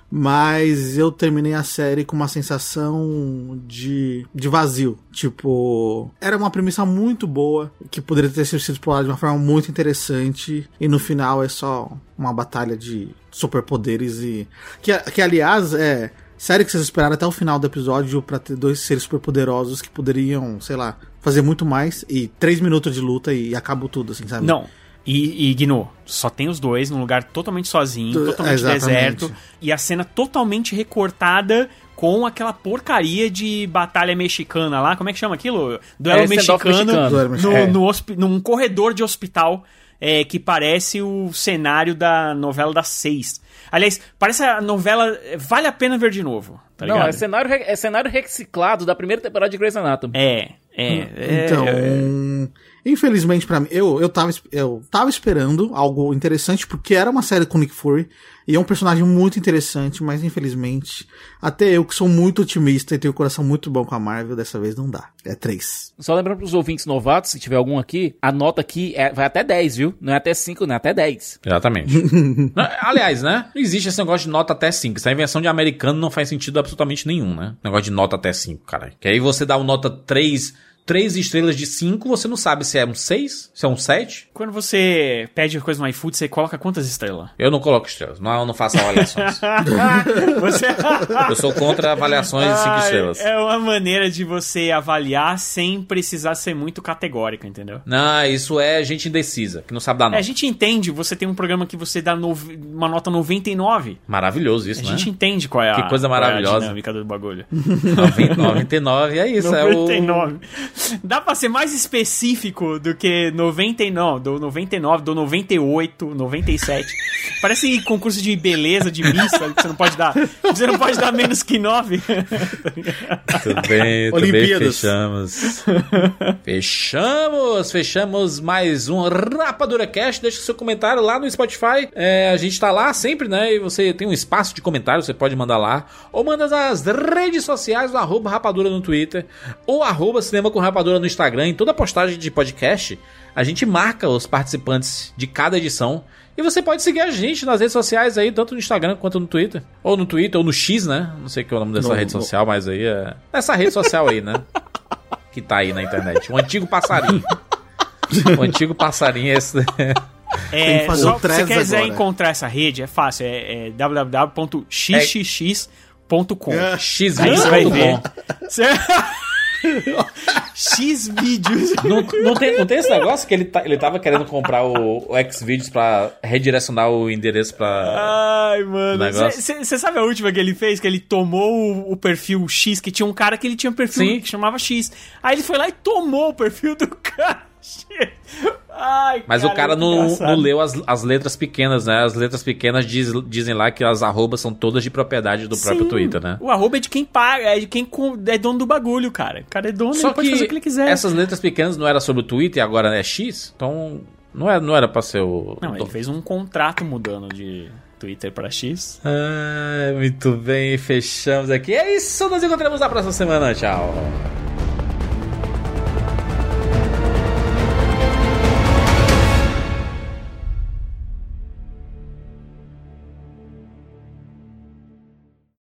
[SPEAKER 6] Mas eu terminei a série com uma sensação de, de vazio. Tipo, era uma premissa muito boa, que poderia ter sido explorada de uma forma muito interessante. E no final é só uma batalha de superpoderes e... Que, que aliás, é... Série que vocês esperaram até o final do episódio pra ter dois seres superpoderosos que poderiam, sei lá, fazer muito mais. E três minutos de luta e acabou tudo, assim, sabe?
[SPEAKER 5] Não. E, e Gnu, só tem os dois num lugar totalmente sozinho, tu, totalmente exatamente. deserto. E a cena totalmente recortada com aquela porcaria de batalha mexicana lá. Como é que chama aquilo? Duelo
[SPEAKER 3] é,
[SPEAKER 5] mexicano,
[SPEAKER 3] mexicano.
[SPEAKER 5] No,
[SPEAKER 3] é.
[SPEAKER 5] no hospi- num corredor de hospital é, que parece o cenário da novela das seis. Aliás, parece a novela... Vale a pena ver de novo, tá
[SPEAKER 4] Não,
[SPEAKER 5] ligado?
[SPEAKER 4] é cenário, é cenário reciclado da primeira temporada de Grey's Anatomy.
[SPEAKER 5] É, é.
[SPEAKER 6] Então,
[SPEAKER 5] é...
[SPEAKER 6] infelizmente pra mim, eu, eu, tava, eu tava esperando algo interessante, porque era uma série com Nick Fury, e é um personagem muito interessante, mas infelizmente, até eu que sou muito otimista e tenho um coração muito bom com a Marvel, dessa vez não dá. É três.
[SPEAKER 4] Só lembrando pros ouvintes novatos, se tiver algum aqui, a nota aqui é, vai até dez, viu? Não é até cinco, não é até dez.
[SPEAKER 3] Exatamente. Aliás, né? Não existe esse negócio de nota até cinco. Essa invenção de americano não faz sentido absolutamente nenhum, né? Negócio de nota até cinco, caralho. Que aí você dá uma nota três... Três estrelas de cinco, você não sabe se é um seis, se é um sete.
[SPEAKER 5] Quando você pede coisa no iFood, você coloca quantas estrelas?
[SPEAKER 3] Eu não coloco estrelas, não, eu não faço avaliações.
[SPEAKER 5] você...
[SPEAKER 3] Eu sou contra avaliações de cinco estrelas.
[SPEAKER 5] É uma maneira de você avaliar sem precisar ser muito categórica, entendeu?
[SPEAKER 3] Não, isso é gente indecisa, que não sabe dar nota.
[SPEAKER 5] É, a gente entende, você tem um programa que você dá no... uma nota noventa e nove.
[SPEAKER 3] Maravilhoso isso,
[SPEAKER 5] a
[SPEAKER 3] né?
[SPEAKER 5] A gente entende qual é a,
[SPEAKER 3] que coisa maravilhosa.
[SPEAKER 5] Qual é a dinâmica do bagulho.
[SPEAKER 3] noventa e nove, é isso,
[SPEAKER 5] noventa e nove.
[SPEAKER 3] é o...
[SPEAKER 5] Dá pra ser mais específico do que noventa e nove, do noventa e nove, do noventa e oito, noventa e sete. Parece concurso de beleza, de Miss, sabe? Que você não pode dar. Você não pode dar menos que nove.
[SPEAKER 3] Tudo bem,
[SPEAKER 6] Olimpíadas.
[SPEAKER 3] Também fechamos. Fechamos, fechamos mais um Rapadura Cast. Deixa seu comentário lá no Spotify. É, a gente tá lá sempre, né? E você tem um espaço de comentário, você pode mandar lá. Ou manda nas redes sociais, o arroba Rapadura no Twitter, ou arroba Cinema com Rapadura no Instagram. Em toda postagem de podcast, a gente marca os participantes de cada edição. E você pode seguir a gente nas redes sociais aí, tanto no Instagram quanto no Twitter. Ou no Twitter, ou no X, né? Não sei o que é o nome dessa
[SPEAKER 6] no,
[SPEAKER 3] rede
[SPEAKER 6] no...
[SPEAKER 3] social, mas aí é... Essa rede social aí, né? Que tá aí na internet. Um antigo passarinho. O antigo passarinho é esse...
[SPEAKER 5] É,
[SPEAKER 6] que fazer
[SPEAKER 5] só,
[SPEAKER 6] o
[SPEAKER 5] se você quiser
[SPEAKER 6] agora.
[SPEAKER 5] encontrar essa rede, é fácil. É, é w w w ponto x x x ponto com.
[SPEAKER 6] É.
[SPEAKER 3] X
[SPEAKER 5] Aí você vai
[SPEAKER 3] ponto
[SPEAKER 5] ver.
[SPEAKER 3] com.
[SPEAKER 5] X vídeos.
[SPEAKER 3] Não, não, tem, não tem esse negócio que ele, tá, ele tava querendo comprar o, o Xvideos pra redirecionar o endereço pra...
[SPEAKER 5] Ai, mano. Você sabe a última que ele fez? Que ele tomou o, o perfil X, que tinha um cara que ele tinha um perfil
[SPEAKER 3] Sim.
[SPEAKER 5] que chamava X. Aí ele foi lá e tomou o perfil do cara. Ai,
[SPEAKER 3] Mas
[SPEAKER 5] cara,
[SPEAKER 3] o cara
[SPEAKER 5] é
[SPEAKER 3] não,
[SPEAKER 5] engraçado.
[SPEAKER 3] não leu as, as letras pequenas, né? As letras pequenas diz, dizem lá que as arrobas são todas de propriedade do próprio
[SPEAKER 5] Sim.
[SPEAKER 3] Twitter, né?
[SPEAKER 5] O arroba é de quem paga, é de quem com- é dono do bagulho, cara. O cara é dono,
[SPEAKER 3] Só
[SPEAKER 5] ele pode
[SPEAKER 3] que
[SPEAKER 5] fazer o que ele quiser.
[SPEAKER 3] essas letras pequenas não era sobre o Twitter e agora é X, então não era, não era pra ser o...
[SPEAKER 5] Não,
[SPEAKER 3] o
[SPEAKER 5] ele fez um contrato mudando de Twitter pra X.
[SPEAKER 3] Ah, muito bem, fechamos aqui. É isso, nos encontramos na próxima semana. Tchau.